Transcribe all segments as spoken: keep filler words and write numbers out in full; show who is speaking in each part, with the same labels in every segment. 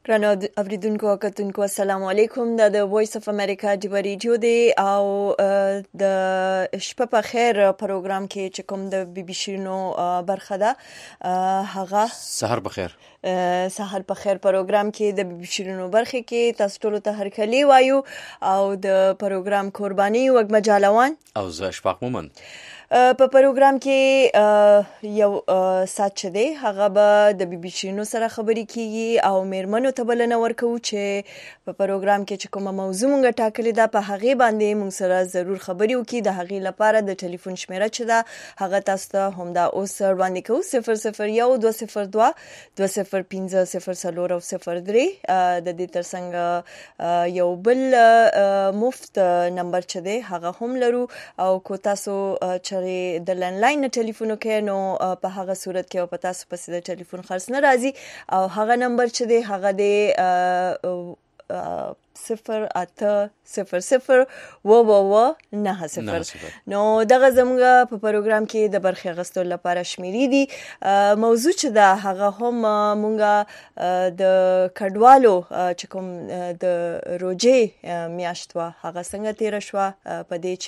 Speaker 1: ګرانو اوریدونکو او کتونکو السلام علیکم. دا د وایس اف امریکا ډیو ریډیو دی او د شپه په خیر پروګرام کې چې کوم د بي بي سي نو برخه ده هغه
Speaker 2: سحر په خیر
Speaker 1: سحر په خیر پروګرام کې د بي بي سي نو برخه کې تاسو ټول ته هرکلی وایو او د پروګرام قرباني وګ مجالوان
Speaker 2: او زه اشفاق مومن
Speaker 1: په پروګرام کې یو سات دی هغه به د بي بي سي نو سره خبرې کیږي او میرمنو ته بلنه ورکو چې په پروګرام کې چې کومه موضوع مونږ ټاکلې ده په هغه باندې مونږ سره ضرور خبرې وکړي. د هغه لپاره د ټلیفون شمیره چې ده هغه تاسو ته هم دا اوس وړاندې کوو صفر صفر یو دوه صفر دوه دوه صفر پنځه صفر څلور او صفر درې. د دې ترڅنګ یو بل مفت نمبر چې دی هغه هم لرو او کو تاسو د لندلاین ټلیفون کې نو په هغه صورت کې او په تاسو پسې د ټلیفون خرڅ نه راځي او هغه نمبر چې دی هغه دی صفر اته صفر صفر و و و نه صفر. نو دغه زموږ په پروګرام کې د برخه غستو لپاره شمیرې دي. موضوع چې دا هغه هم مونږه د کډوالو چې کوم د روجې میاشت وا هغه څنګه تیر شو په دې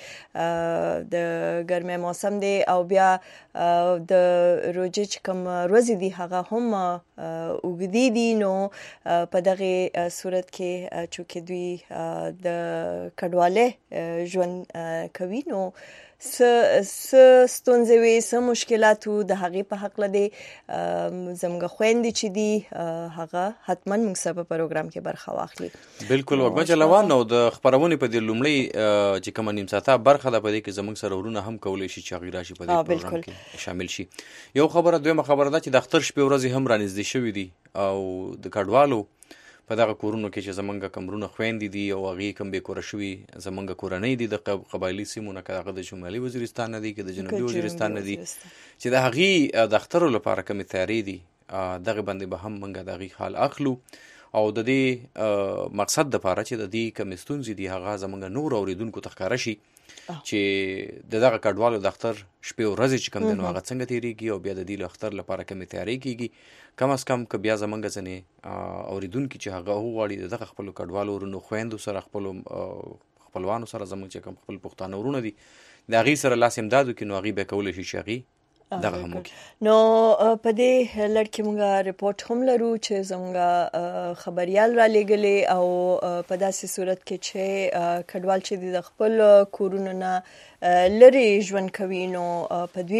Speaker 1: چې د ګرمه موسم دی او بیا د روجې چې کوم ورځې دي هغه هم وګدي دي. نو په دغه صورت کې چې دوی د کډواله ژوند کوي نو س س ستونزې وي س مشکلاتو د هغه په حق لدی زموږ خويندې چې دي هغه حتما موږ سره په پروګرام کې برخه واخلي.
Speaker 2: بالکل وګمه چلوان نو د خبرونه په دې لومړی چې کوم نیم ساعته برخه ده په دې کې زموږ سره ورونه هم کولای شي چې غیر راشي په دې پروګرام کې شامل شي. یو خبره دویمه خبره ده چې د اختر شپې ورځې هم رانږدې شوې دي او د کډوالو په دغه کورونو کې چې زمونږ کمرونه خويندې دي او هغه کم به کور شوي زمونږ کورنۍ دي د قبایلی سیمونه کې د شمالي وزیرستان نه دي کې د جنوبي وزیرستان نه دي چې د هغه د اختر لپاره کوم تیاری دي دغه باندې به هم موږ دغه حال اخلو او د دې مقصد د لپاره چې د دې کوم ستونزې دي هغه زمونږ نور اوریدونکو تخکاره شي چې دغه کډوالو د اختر شپې ورځې چې کوم دنو هغه څنګه تیریږي او بیا د دې اختر لپاره کوم تیاری کیږي. کم از کم که بیا زمونږ ځنې اوریدونکو چې هغه غواړي دغه خپل کډوالو ورونو خويندو سره خپل خپلوانو سره زمونږ چې کوم خپل پښتانه ورونه دي د هغه سره لاس امدادو کې نو هغه به کول شي شي دغه هم
Speaker 1: نو په دې لړ کې موږ ریپورت هم لرو چې زموږ خبريال را لګلې او په داسې صورت کې چې کډوال چې د خپل کورونو نه لري ژوند کوي نو په دوی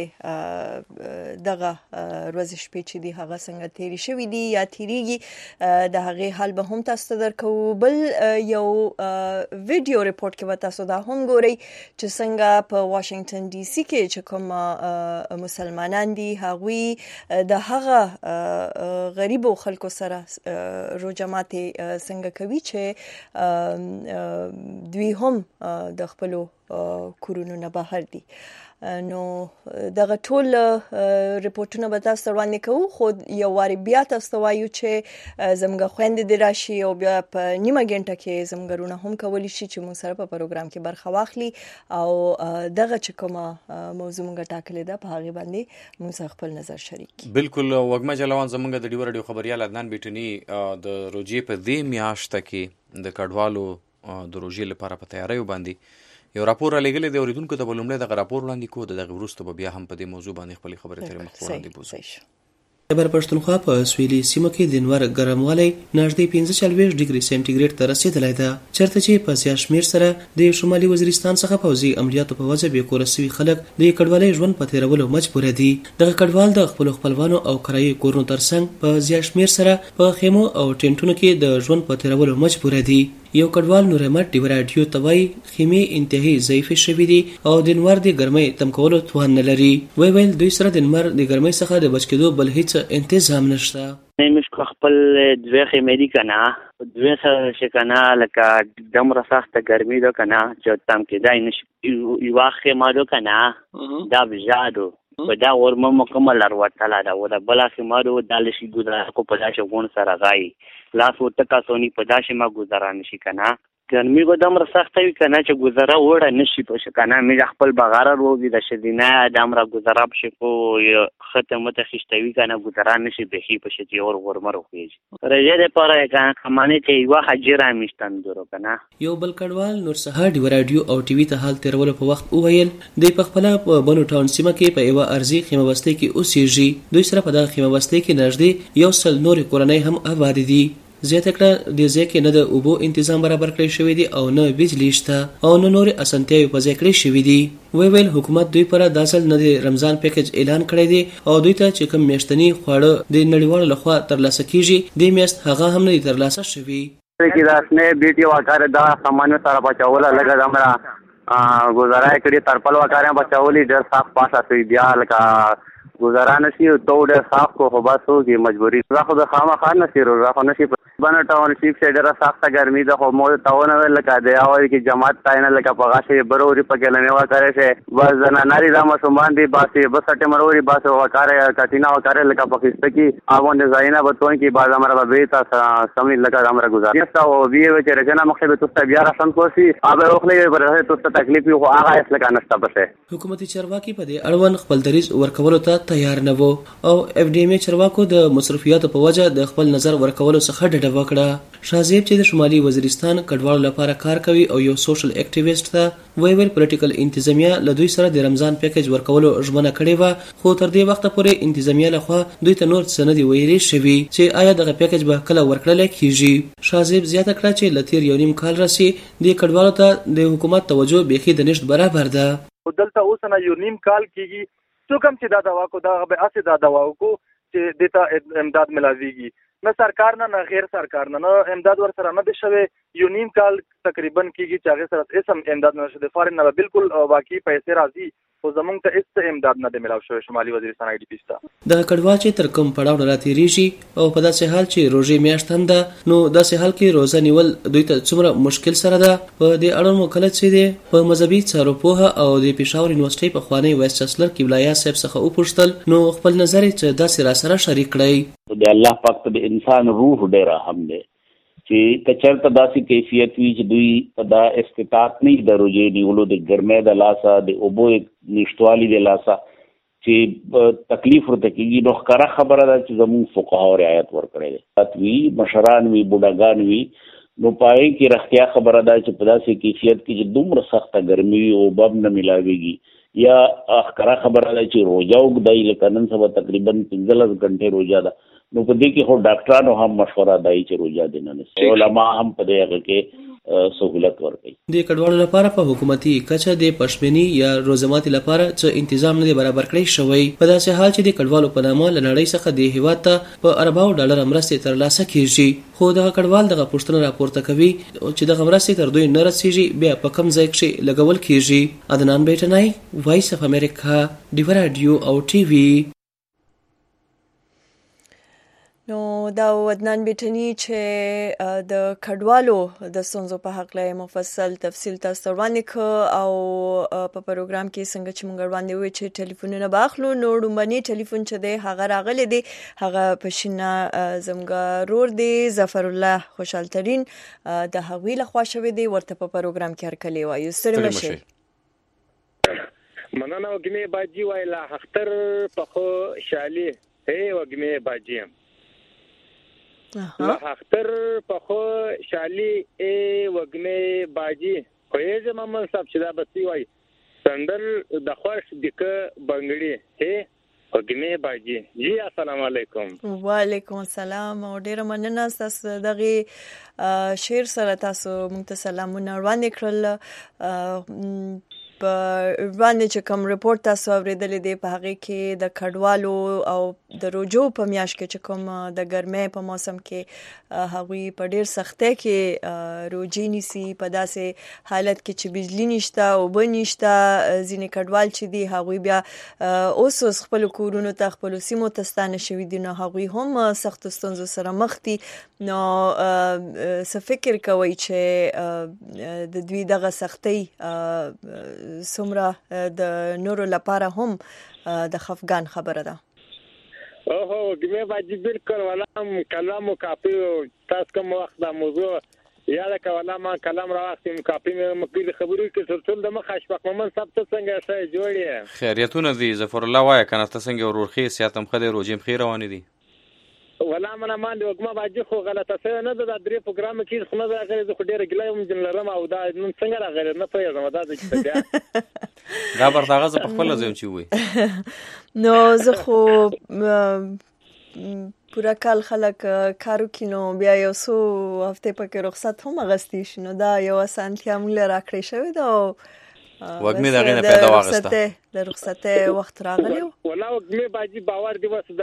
Speaker 1: باندې دغه ورځ شپې چې دی هغه څنګه تیری شوی دی یا تیریږي د هغه حال به هم تاسو درکو. بل یو ویډیو ریپورت کې تاسو دا هم ګورئ چې څنګه په واشنگټن ډي سي کې چې کوم مسلمانان دي هغوی د هغه غریبو خلکو سره روزه ماتي څنګه کوي چې دوی هم د خپل کورونو نه بهر دي. نو دغه ټول ریپورتونه به تاسو وړاندې کوو خو یو واری بیا تاسو وایو چې زموږ خويندې د راشي او بیا په نیمه غنټه کې زموږ رونه هم کولی شي چې موږ سره په پروګرام کې برخه واخلي او دغه چې کومه موضوع موږ ټاکلې ده په هغه باندې موږ خپل نظر شریک.
Speaker 2: بالکل وګما جلوان زموږ د ډیو رادیو خبريال عدنان بیٹنی د روجې په دې میاشت کې د کډوالو د روجې لپاره په تیاری باندې یو راپور لګل دی اوریدونکو ته بلومله د راپور وړاندې کو دغه ورسته بیا هم په دې موضوع باندې خپل خبرې ترې مخ وړاندې بوزي.
Speaker 3: خیبر پښتونخوا په سویلي سیمه کې د انوار ګرموالی نږدې پنځه چلوېښت ډیګري سانتیګریډ ته رسیدلی ده چېرته چې په زیات شمېر سره د شمالي وزیرستان څخه پوځي عملیاتو په وجه بې کوره سوي خلک د کډوالۍ ژوند په تېرولو مجبوره دي. دغه کډوال د خپلو خپلوانو او کرایي کورونو ترڅنګ په زیات شمېر سره په خیمو او ټینټونو کې د ژوند په تېرولو مجبوره دي. یو کډوال نور احمد ډیو رادیو ته وایي خیمې انتهایی ضعیفې شوي دي او د انوار د ګرمۍ تم کولو توان نه لري. وی ویل دوی سره د انوار د ګرمۍ څخه د بچ کېدو بل هیڅ انتظام نشته.
Speaker 4: مشکو خپل دوی خیمې دي که نه دوی سره چې که نه لکه دومره سخته ګرمي ده که نه چې تم کېدای نشي یوه خیمه ده که نه دا بژادو په دا ورمه مکمل ورتله ده و د بله خیمه ده دا لشي ګذاره کو په داسې غون سره غایي لاس ورته کاسونی په داسې ما ګذاره نشي که نه ګرمي خو دومره سخته وي که نه چې ګذره وړه نه شي په که نه موږ خپل بغاره روزي د شدینه دومره ګذره پشي خو خطه مته خیشته وي که نه ګذره نه شي بخي پشي چې اور غرمه روخیږي رجې دپاره یې که کمانې چې یوه حجي رامیشتن درو که نه.
Speaker 3: یو بل کډوال نور سهار ډیوه راډیو او ټي وي ته حال تېرولو په وخت وویل دوی په خپله په بنو ټاون سیمه کې په یوه ارضي خیمه بستۍ کې اوسېږي. دوی سره په دغه خیمه بستۍ کې نږدې یو سل نورې کورنۍ هم آبادې دي. زیاته کړه دې ځای کې نه د اوبو انتظام برابر کړی شوی دی او نه بجلي شته او نه نورې اسانتیاوې په ځای کړی شوي دي. وی ویل حکومت دوی پر دا ځل نه د رمضان پیکج اعلان کړی دی او دوی ته چې کوم میاشتني خواړه د نړیوالو لخوا ترلاسه کیږي دې میاشت هغه هم نه دي ترلاسه شوي.
Speaker 5: کې دا سنې بیټي وکړه دا سامان سره بچاوله لګا دمرا گزارای کړي ترپل وکړه بچاولي ډېر صاف پاسه سي بیا لکه گزارا نشي تو ډېر صاف کو خو بس وږي مجبوري راخو د خامخا نشي راخو نشي بنه ټاون شیپ شه ډېر سخته ګرمي د خو مو تاون لکه د اول کې جماعت تاینه لکه پغاشه بروري پکې لنه وکړه شه بس نه ناري دا مسلمان دي باسي بس ټه مروري بس وکړه کتینا وکړه لکه پکسته کې اوون ډیزاینه بتون کې باز امر به تا سمي لکه امر گزاري تا او بي چې رجنا مخه به تاسو بیا رسم کوسي اوبه اوخلې پر تاسو تکلیف یو هغه اصل کا نشته بشه.
Speaker 3: حکومتي چارواکي په دې اړوند خپل دریځ ورکولو ته تیار نه وو او اف ډي ام چارواکو د مصرفیاتو په وجه د خپل نظر ورکولو څخه ډډه وکړه. شازیب چې د شمالي وزیرستان کډوالو لپاره کار کوي او یو سوشل اکټیویسټ ده وی ویل پولیټیکل انتظامیه له دوی سره د رمضان پیکج ورکولو ژمنه کړې وه خو تر دې وخته پورې انتظامیه لخوا دوی ته نور څه نه دي ویلي شوي چې آیا دغه پیکج به کله ورکړلی کیږي. شازیب زیاته کړه چې له تېر یو نیم کال راسي دې کډوالو ته د حکومت توجه بیخي د نشت برابر ده.
Speaker 6: دلته اوس نه یو نیم کال کیږي څوک هم چې دا دوا کو دا به اسې دا دوا کو چې دته امداد ملاويږي نه سرکار نه نه غیر سرکار نه نه امداد ور سره نه دي شوی یو نیم کال تقریبا کیږي چې هغه سره اسم امداد نه شوی فارن نه بالکل واقعي پیسې راځي خو زمونږ ته هیڅ امداد نه دی ملاو شوی شمالي وزیرستان آی ډي پی ته.
Speaker 3: د کډوال چې تر کوم پړاو نه راتېریږي او په داسې حال چې روژې میاشت هم ده نو داسې حال کې روزه نیول دوی ته څومره مشکل سره ده. په دې اړه مو کله چې دی په مذهبي څارو پوهه او د پېښور یونیورسيټي پخوانی وایس چانسلر قبلایه صاحب څخه وپوښتل نو خپل نظر چې داسې را سره شریک کړی.
Speaker 7: د الله پاک ته د انسان روح ډېر اهم دی چې کچرته داسې کیفیت وي چې دوی دا استطاعت نه د روزې نیولو د ګرمۍ د لاسه د اوبو نشتوالي د لاسه چې تکلیف ورته کېږي نو ښکاره خبره ده چې زموږ فقهاو رعایت ورکړی دی وي مشران وي بوډاګان وي نو پای کې رښتیا خبره ده چې په داسې کیفیت کې چې دومره سخته ګرمي وي اوبه هم نه میلاویږي یا ښکاره خبره ده چې روژه اوږدوي لکه نن سبا تقریبا پنځلس غنټې روژه ده نو په دې کې خو ډاکټرانو هم مشوره دی چې روژه دې نه نیسي علما هم په دې هغه کې سهولت ورکوي.
Speaker 3: د کډوالو لپاره په حکومتي کچه د پښمني یا روزماتي لپاره څه تنظیم نه دی برابر کړی شوی په داسې حال چې د کډوالو په نامه له نړۍ څخه د هیواد ته په ارباو ډالر مرستې ترلاسه کیږي خو دغه کډوال دغه پوښتنه راپورته کوي چې دغه مرستې تر دوی نه رسیږي بیا په کوم ځای کې لګول کیږي. عدنان بیٹنای وایس اف امریکا ډیوه راډیو او ټي وي.
Speaker 1: نو دا عدنان بیٹنی چې د کډوالو د ستونزو په حق له مفصل تفصیل تاسو وړاندې ک او په پروګرام کې څنګه چې موږ وړاندې وې چې ټلیفونونه باخلو نو لومبني ټلیفون چې دی هغه راغلی دی هغه پښینا زمګه رور دی ظفر الله خوشحال ترين د هغوی له خوا شوی دی ورته په پروګرام کې هرکلی وایو ستړي مشه
Speaker 8: مننه وګمه باجی وایلا اختر په خو شالي هي وګمه باجی له اختر په خو شالي ای وګمه باجی خو یې زمما صاحب چې دا بسی وای سندل د خوش دکه بنگړي هي وګمه باجی جی السلام علیکم.
Speaker 1: وعلیکم السلام او ډیر مننه تاسو دغه شعر سره تاسو موږ ته سلامونه وړاندې کړل. په وړاندې چې کوم رپورت تاسو اوریدلې دی په هغه کې د کډوالو او د روجو په میاشت کې چې کوم د ګرمۍ په موسم کې هغوی په ډیر سختۍ کې روجي نیسي په داسې حالت کې چې بجلی نشته اوبه نشته ځینې کډوال چې دي هغوی بیا اوس اوس خپل کورونو ته خپل سیمو ته ستانه شوي دي نو هغوی هم سخت ستونزو سره مخ دي نو څه فکر کوئ چې د دوی دغه سختۍ څومره د نورو لپاره هم د خفګان خبره ده؟
Speaker 8: اوه ګمه باجی بالکل ولام کلامو کافي تاسو کوم وخت دا موضوع یا د کولا ما کلام راوستم کاپی مې مکل خبرې کې تر ټول د مخ اشفاق مومن صاحب ته څنګه شای جوړې
Speaker 2: خیریتونه دي ظفر الله وای کنه ته څنګه ورورخي سیاتم خدای روجیم خیر روان دي
Speaker 8: ولا من ما د وګما باجی خو غلطه څه نه د درې پروګرام کې خو نه راغلی زه خو ډیره ګلایم جن لرم او دا نن څنګه راغلی نه پېژنم دا د څه
Speaker 2: دا برتاغه په خپل ځم چی وي
Speaker 1: نو زه خو پورا کال خلک کارو کینو بیا یو څو هفته پکې رخصت هم اغستی شنو دا یو اسانتیا موږ راکړې شوې دا
Speaker 2: وګمې دا غنه پیدا واغسته
Speaker 1: د رخصت وخت راغلی
Speaker 8: ولا وګمې باجی باور دی وس د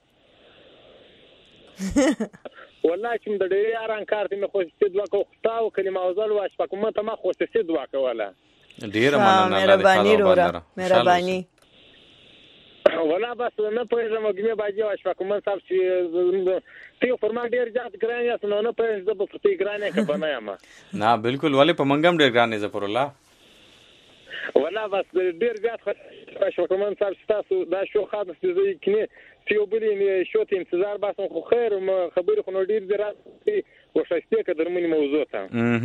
Speaker 8: والله چې د ډېر اران کار ته مې خو ستې دوا کو تاو کلمه اوزل واش پکوم ته ما خو ستې دوا کوله
Speaker 2: ډېر مننه
Speaker 1: مهرباني وروره مهرباني
Speaker 8: ولا بس نه پېژنم وګمې باجی واش پکوم صاحب چې ته فرمان ډېر ځات ګران یا نو نه پېژنم د بوتي ګرانه کې بنایم
Speaker 2: نه بالکل ولی په منګم ډېر ګرانه زپر الله
Speaker 8: ولا بس ډېر ځات واش پکوم صاحب تاسو دا شو خاطر چې کني یو بلی شو ته انتظار باسم خو خیر خبرې خو نو ډیر درته وشسته که درمنې موضوع ته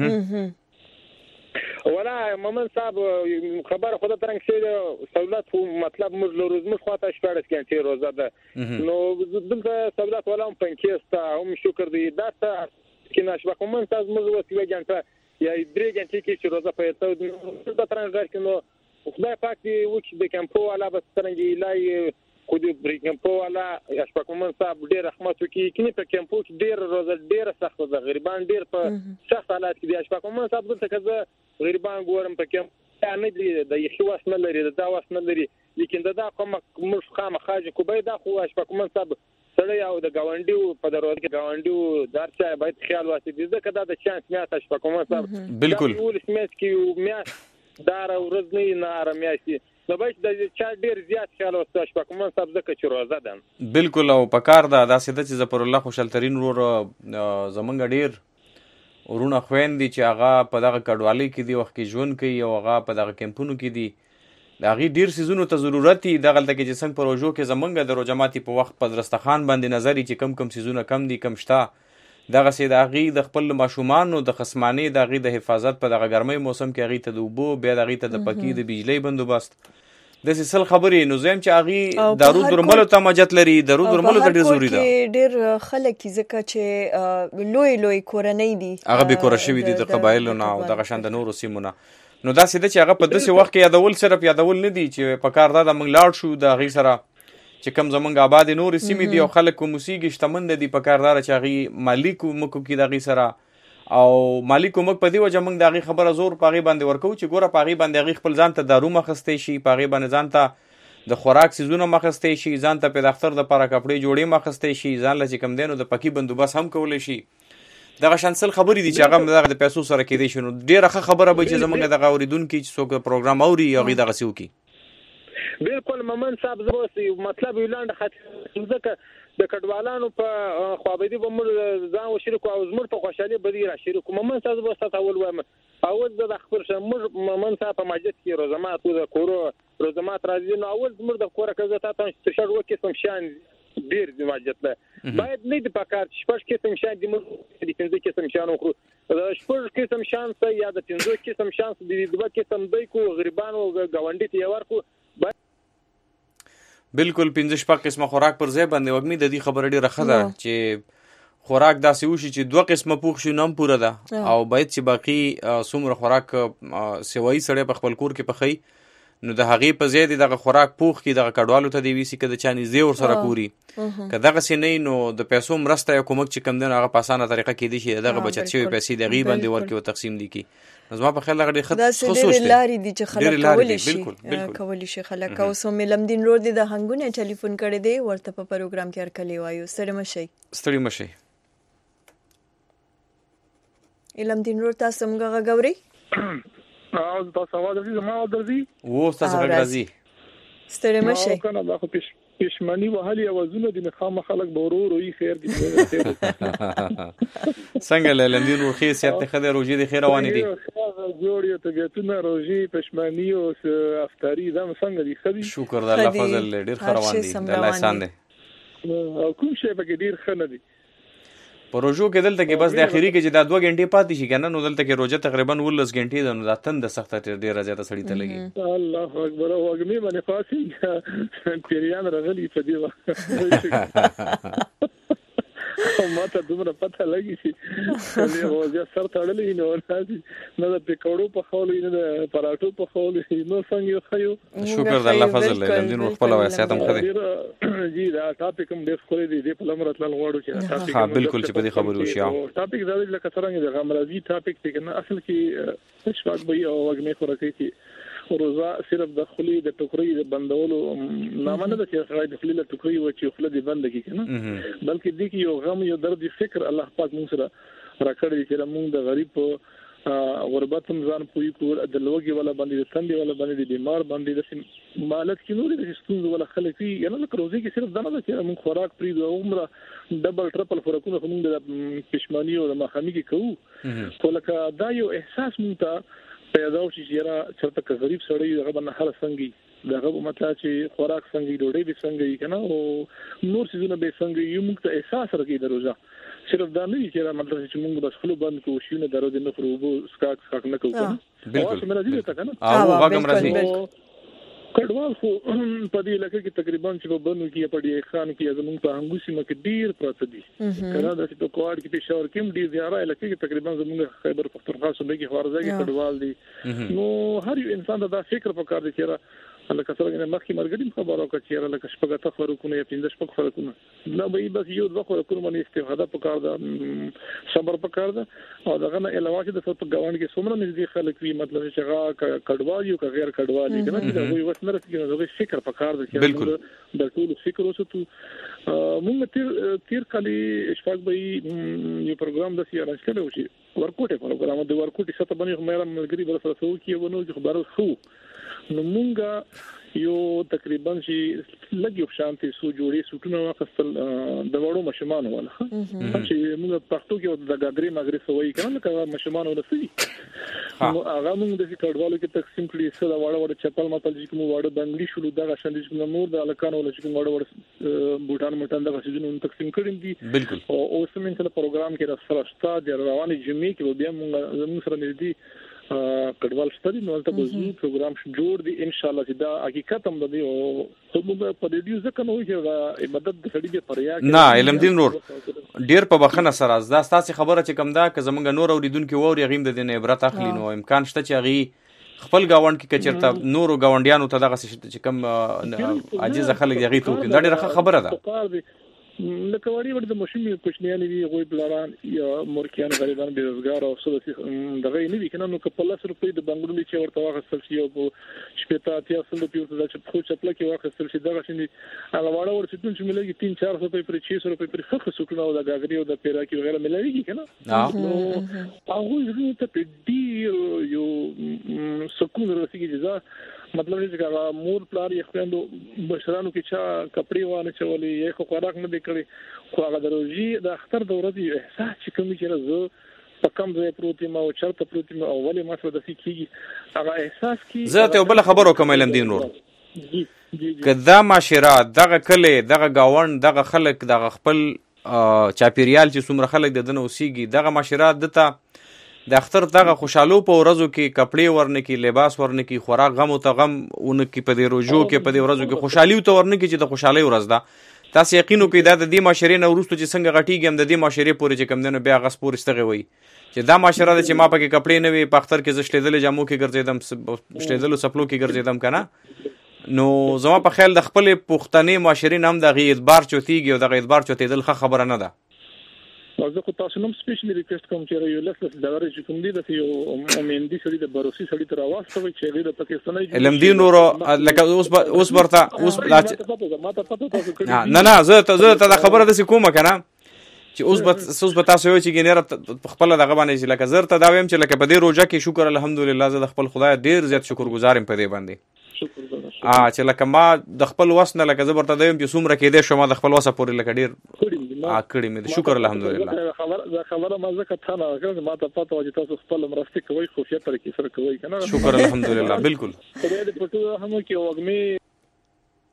Speaker 8: ولا مومن صاحب خبر خود ترنګ چې سہولت مطلب موږ لروز موږ خواته شپږ کېنټي روزه ده نو دلته سہولت ولا هم پنځه هم شکر دی دا ته کې نشبه کوم تاسو موږ وسیله جنته یا درې جنټي کې چې روزه په تاسو د ترنګ راځي نو خدای پاک دې وچ د کمپو ولا بس ترنګ لای خو دې بریکمپو والا اشفاق مومن صاحب ډېر رحمت وکړي کینی په کمپو کې ډېر روزه ډېر سخت ده غریبان ډېر په سخت حالات کې دي اشفاق مومن صاحب دلته کزه غریبان ګورم په کم نه دي د یخي واس نه لري دا واس نه لري لیکن دا کوم مش خامه خاجه کوبه دا خو اشفاق مومن صاحب سره یو د گاونډیو په دروازه کې گاونډیو درچا باید خیال واسي دي ځکه دا د چانس میات اشفاق مومن صاحب
Speaker 2: بالکل
Speaker 8: ول سمات کې میات دار ورځ نه نار میاسي نو باید د چا ډیر زیات خیال وسته شپه کوم صاحب زکه چې روزه ده
Speaker 2: بالکل او پکار دا داسې د چې زپر الله خوشالترین ور زمونږ ډیر ورونه خويندې چې هغه په دغه کډوالۍ کې دی وخت کې ژوند کوي او هغه په دغه کمپونو کې دی دا غي ډیر سيزونو ته ضرورت دی دغه لکه چې څنګه پروژو کې زمونږ د روجماتي په وخت په درستخان باندې نظر چې کم کم سيزونه کم دي کم شتا دغه سي د غي د خپل ماشومان او د خصمانه د غي د حفاظت په دغه ګرمۍ موسم کې غي ته د وبو بیا د غي ته د پکی د بجلی بندوبست د سل خبرې نو زم چې غي دارو درملو ته مجت لري دارو درملو ته ډیر ضروری ده
Speaker 1: ډیر خلک ځکه چې لوی لوی کورنۍ دي
Speaker 2: هغه به کور شوی دي د قبایلو نه او دغه شان د نورو سیمونه نو دا سیده چې هغه په داسې وخت کې یادول صرف یادول نه دي چې په کار دا د موږ لاړ شو د غي سره چې کم زمونږ آباد نور سیمې دي او خلک کو موسیقي شتمن دي په کاردار چې غي مالیک مکو کې د غي سره او مالیک مک په دی وجه موږ د غي خبره زور پاغي باندې ورکو چې ګوره پاغي باندې غي خپل ځان ته دارو مخستې شي پاغي باندې ځان ته د خوراک سيزونه مخستې شي ځان ته په دفتر د لپاره کپڑے جوړې مخستې شي ځان له کم دینو د پکی بندوبست هم کولای شي دغه شانسل خبرې دي چې هغه د پیسو سره کې دي شنو ډیره خبره به چې زمونږ د غوریدون کې چې څوک پروګرام اوري او غي دغه سیو کې
Speaker 8: بالکل مومن صاحب زوسی مطلب ویلاند خاطر ځکه د کډوالانو په خوابدي به موږ ځان وشریکو او زموږ په خوشحالي به را شریکو مومن صاحب وسته اول وایم اول د خبر موږ مومن صاحب په مسجد کې روزمات او د کورو روزمات راځي نو اول زموږ د کوره کزه تاسو چې شړ وکې سم شان ډیر د مسجد له باید نه د پکار شپږ کې سم شان د موږ د پنځه کې سم شان خو شپږ کې سم شان یا د پنځه کې سم شان د دوه کې سم دای کو غریبانو غونډې ته ورکو
Speaker 2: بالکل پنځه شپږ قسمه خوراک پر ځای باندې وګمې د دې خبره ډیره خده چې خوراک داسې وشي چې دوه قسمه پوښ شي نم پوره ده او باید چې باقی څومره خوراک سیوای سړی په خپل کور کې پخی نو د هغې په ځای دغه خوراک پوښ کې دغه کډوالو ته دی ویسي که د چا نږدې ورسره پوري که دغسې نه نو د پیسو مرسته یا کومک چې کم دی نو هغه په اسانه طریقه کېدی شي دغه بچت شوي پیسې د هغې باندې ورکړي او تقسیم دي کړي نو زما په خیال هغه ډېر ښه سوچ دی
Speaker 1: داسې ډېرې لارې دي چې خلک کولی شي کولی شي خلک اوس هم علمدین رور دی د هنګونه ټلیفون کړی دی ورته په پروګرام کې هرکلی وایو ستړي مه شئ
Speaker 2: ستړي مه شئ
Speaker 1: علمدین رور تاسو موږ غږ اورئ
Speaker 9: او تاسو आवाज درځي زما आवाज درځي
Speaker 2: و تاسو غږ راځي
Speaker 1: ستړي مه شئ
Speaker 9: کنه دا خو پښمنی وهلي اوازونه د خامہ خلک بورور وي خیر دي
Speaker 2: څنګه لندین روخي سیات خدای روزي دي خیر روان دي
Speaker 9: جوړ یو طبيعتونه روزي پښمنی او افطاری زم څنګه دي خدي
Speaker 2: شکر د الله فضل ډیر خیر روان دي الله احسان دي
Speaker 9: او کوم شی به ډیر خنه دي
Speaker 2: پروژو کې دلته کې بس د اخیری کې چې دا دوه غنټې پاتې شي کنه، نو دلته کې روزه تقریبا ولس غنټې ده، نو دا تند سخته ډیره زیاته سړی ته لګي.
Speaker 9: الله اکبر. وګمې باندې فاسي پیریان راغلي په دی وخت ما ته دومره پته لګی چې نه روزه سر تړلې نو راځي نه د پکوړو په خولې نه د پراټو په خولې نو څنګه خيو.
Speaker 2: شکر د الله فضل له دې نور خپل واسطه هم خدي
Speaker 9: جی دا ټاپک هم ډېر خوري دی په لمر تل غواړو چې ټاپک
Speaker 2: ها بالکل چې په دې خبرو شي.
Speaker 9: ټاپک دا لکه څنګه د غمرازي ټاپک دی کنه، اصل کې شپږ به او وګمې خورکې چې روزه صرف د خلی د ټوکري د بندولو نامه نه ده چې سړی د خلی له ټوکري و چې خلی د بند کی کنه، بلکې د یو غم یو درد فکر الله پاک موږ سره راکړی چې موږ د غریب په غربت هم ځان پوي کول، د لوګي ولا باندې د تندې ولا باندې د بیمار باندې د مالت کې نور د ستونزې ولا خلک یې نه لکه روزي کې صرف دغه چې موږ خوراک پری د عمره ډبل ټرپل خوراکونه موږ د پښمنۍ او د مخامي کې کوو، خو لکه دا یو احساس موږ ته پیدا شي چې را چرته غریب سړی دغه باندې هر څنګه دغه مطلب چې خوراک څنګه ډوډۍ به څنګه کنه او نور څه نه به څنګه یو موږ ته احساس راکې دروځه. صرف دا نه چې را مطلب چې موږ بس خلو بند کوو شي نه درو د نه خروبو سکاک سکاک نه کوو کنه.
Speaker 2: بالکل
Speaker 9: مې راځي ته کنه
Speaker 2: او واګم راځي
Speaker 9: کډوال خو په دې لکه کې تقریبا چې په بنو کې په دې خان کې زموږ په انګوسي مکه ډیر پراته دي کنه، د چې په کوړ کې په شاور کې ډیر زیاره لکه کې تقریبا زموږ خیبر پختونخوا صوبې کې خوارځه کې کډوال دي. نو هر یو انسان دا فکر پکار دی چې لکه څنګه مخکې مرګریم خبرو کوي چې لکه شپږ ته فرقونه یا پنځه شپږ فرقونه نه به بس یو دوه فرقونه باندې استفاده پکار ده، صبر پکار ده، او دغه نه علاوه چې د څه په ګاوند کې څومره نږدې خلک وي مطلب چې هغه کډوال یو که غیر کډوال دي کنه، دا وي وس نه رسېږي، نو فکر پکار ده چې د ټول فکر وساتو. موږ تیر تیر کالي شپږ به یو پروګرام د سیارانش کړو چې ورکوټه پروګرام د ورکوټه سره باندې مېرم ملګری بل سره سو کې ونه چې خبرو خو نو مونږه یو تقریبا چې لګي شانتي سو جوړي سټونه واخستل د وړو مشمان ولا چې موږ پښتو کې د غاګري ماګري سوې کنه لکه مشمان ولسي نو هغه موږ د کډوالو کې تقسیم کړی څه دا وړ وړ چپل متل چې کوم وړ بنگلي شلو دغه شاندې چې نور د الکان ولا چې کوم وړ وړ بوټان مټان دغه څه تقسیم کړی دي.
Speaker 2: بالکل
Speaker 9: او اوس موږ ته پروګرام کې راځه د رواني جمعې کې بیا موږ زموږ سره نږدې کډوال ستدي نو ته به زو پروګرام جوړ دي ان شاء الله چې دا حقیقت هم دی او موږ په دې ځکه ځکه نو چې دا مدد د سړي په پریا کې
Speaker 2: نه علم دین نور ډیر په بخنه سره دا ستاسو خبره چې کوم دا که زمونږ نور اوریدونکو ووري غیم د دې عبرت اخلي نو امکان شته چې غي خپل گاوند کې کچرته نورو گاونډیانو ته دغه چې کوم عاجز خلک دغه ته دا ډیره خبره ده.
Speaker 9: لکه وړي ور د مشمي کوچنیان وی غوي بلاران یا مورکیان غریبان بیروزګار او څه دغه نه وی کنه نو په لاس روپې د بنگلوري چې ورته واخستل شي او شپږ اتیا سل په یو ځای چې خو چپل کې واخستل شي دغه شي هغه وړه ور ستون چې ملګي تین چار سو په شش سو په پر خخ سټونه او د غاګري او د پیرا کې وغیرہ ملويږي کنه نو هغه ته په دې یو سکون رسیږي چې مطلب چې هغه مور پلار یې خويندو بشرانو کې چا کپڑے وانه چولې یې خو خوراک نه وکړي، خو هغه دروځي د اختر د ورځې احساس چې کوم چې راځو په کم ځای پروت ما او چرته پروت ما اولې ما سره د فکرې هغه احساس کې
Speaker 2: زه ته بل خبرو کوم علم دین نور کدا معاشره دغه کله دغه گاوند دغه خلک دغه خپل چاپیریال چې څومره خلک د دنه اوسېږي دغه معاشره دته د اختر دغه خوشالو په ورځو کې کپڑے ورنه کې لباس ورنه کې خوراک غم او ته غم اون کې په دې روزو کې په دې ورځو کې خوشحالي او ته ورنه کې چې د خوشحالي ورځ ده تاسو یقینو کې دا د دې معاشرې نه ورستو چې څنګه غټیږي هم د دې معاشرې پورې چې کم دنه بیا غس پورې استغه وي چې دا معاشره ده چې ما پکې کپڑے نه وي په اختر کې زشلېدل جامو کې ګرځیدم شلېدل سپلو کې ګرځیدم کنه نو زما په خیال د خپل پښتنې معاشرې نام د غي اعتبار چوتیږي او د غي اعتبار چوتېدل ښه خبره نه ده.
Speaker 9: زه خو تاسو نوم سپیشلی ریکوست کوم چې یو لس لس دغه چې کوم دي د یو امندي سړي د بروسي سړي تر واستوي چې غیر د پاکستاني
Speaker 2: علم دین نور لکه اوس اوس برته اوس نه نه زه زه ته خبره د کومه کنه چې اوس به اوس به تاسو یو چې ګنره خپل دغه باندې لکه زر ته دا ویم چې لکه په دې روزه کې شکر الحمدلله زه د خپل خدای ډیر زیات شکر گزارم په دې باندې ا چې لکه ما د خپل وسنه لکه زبر ته دیم چې څومره کې دې شو ما د خپل وسه پورې لکه ډیر ا کړی مې شکر الحمدلله
Speaker 9: خبر خبره ما زکه ته نه کړم ما ته پته و چې تاسو خپل مرسته کوي خو فیه تر کې سره کوي کنه
Speaker 2: شکر الحمدلله بالکل
Speaker 9: خدای دې په ټول هم کې وګمې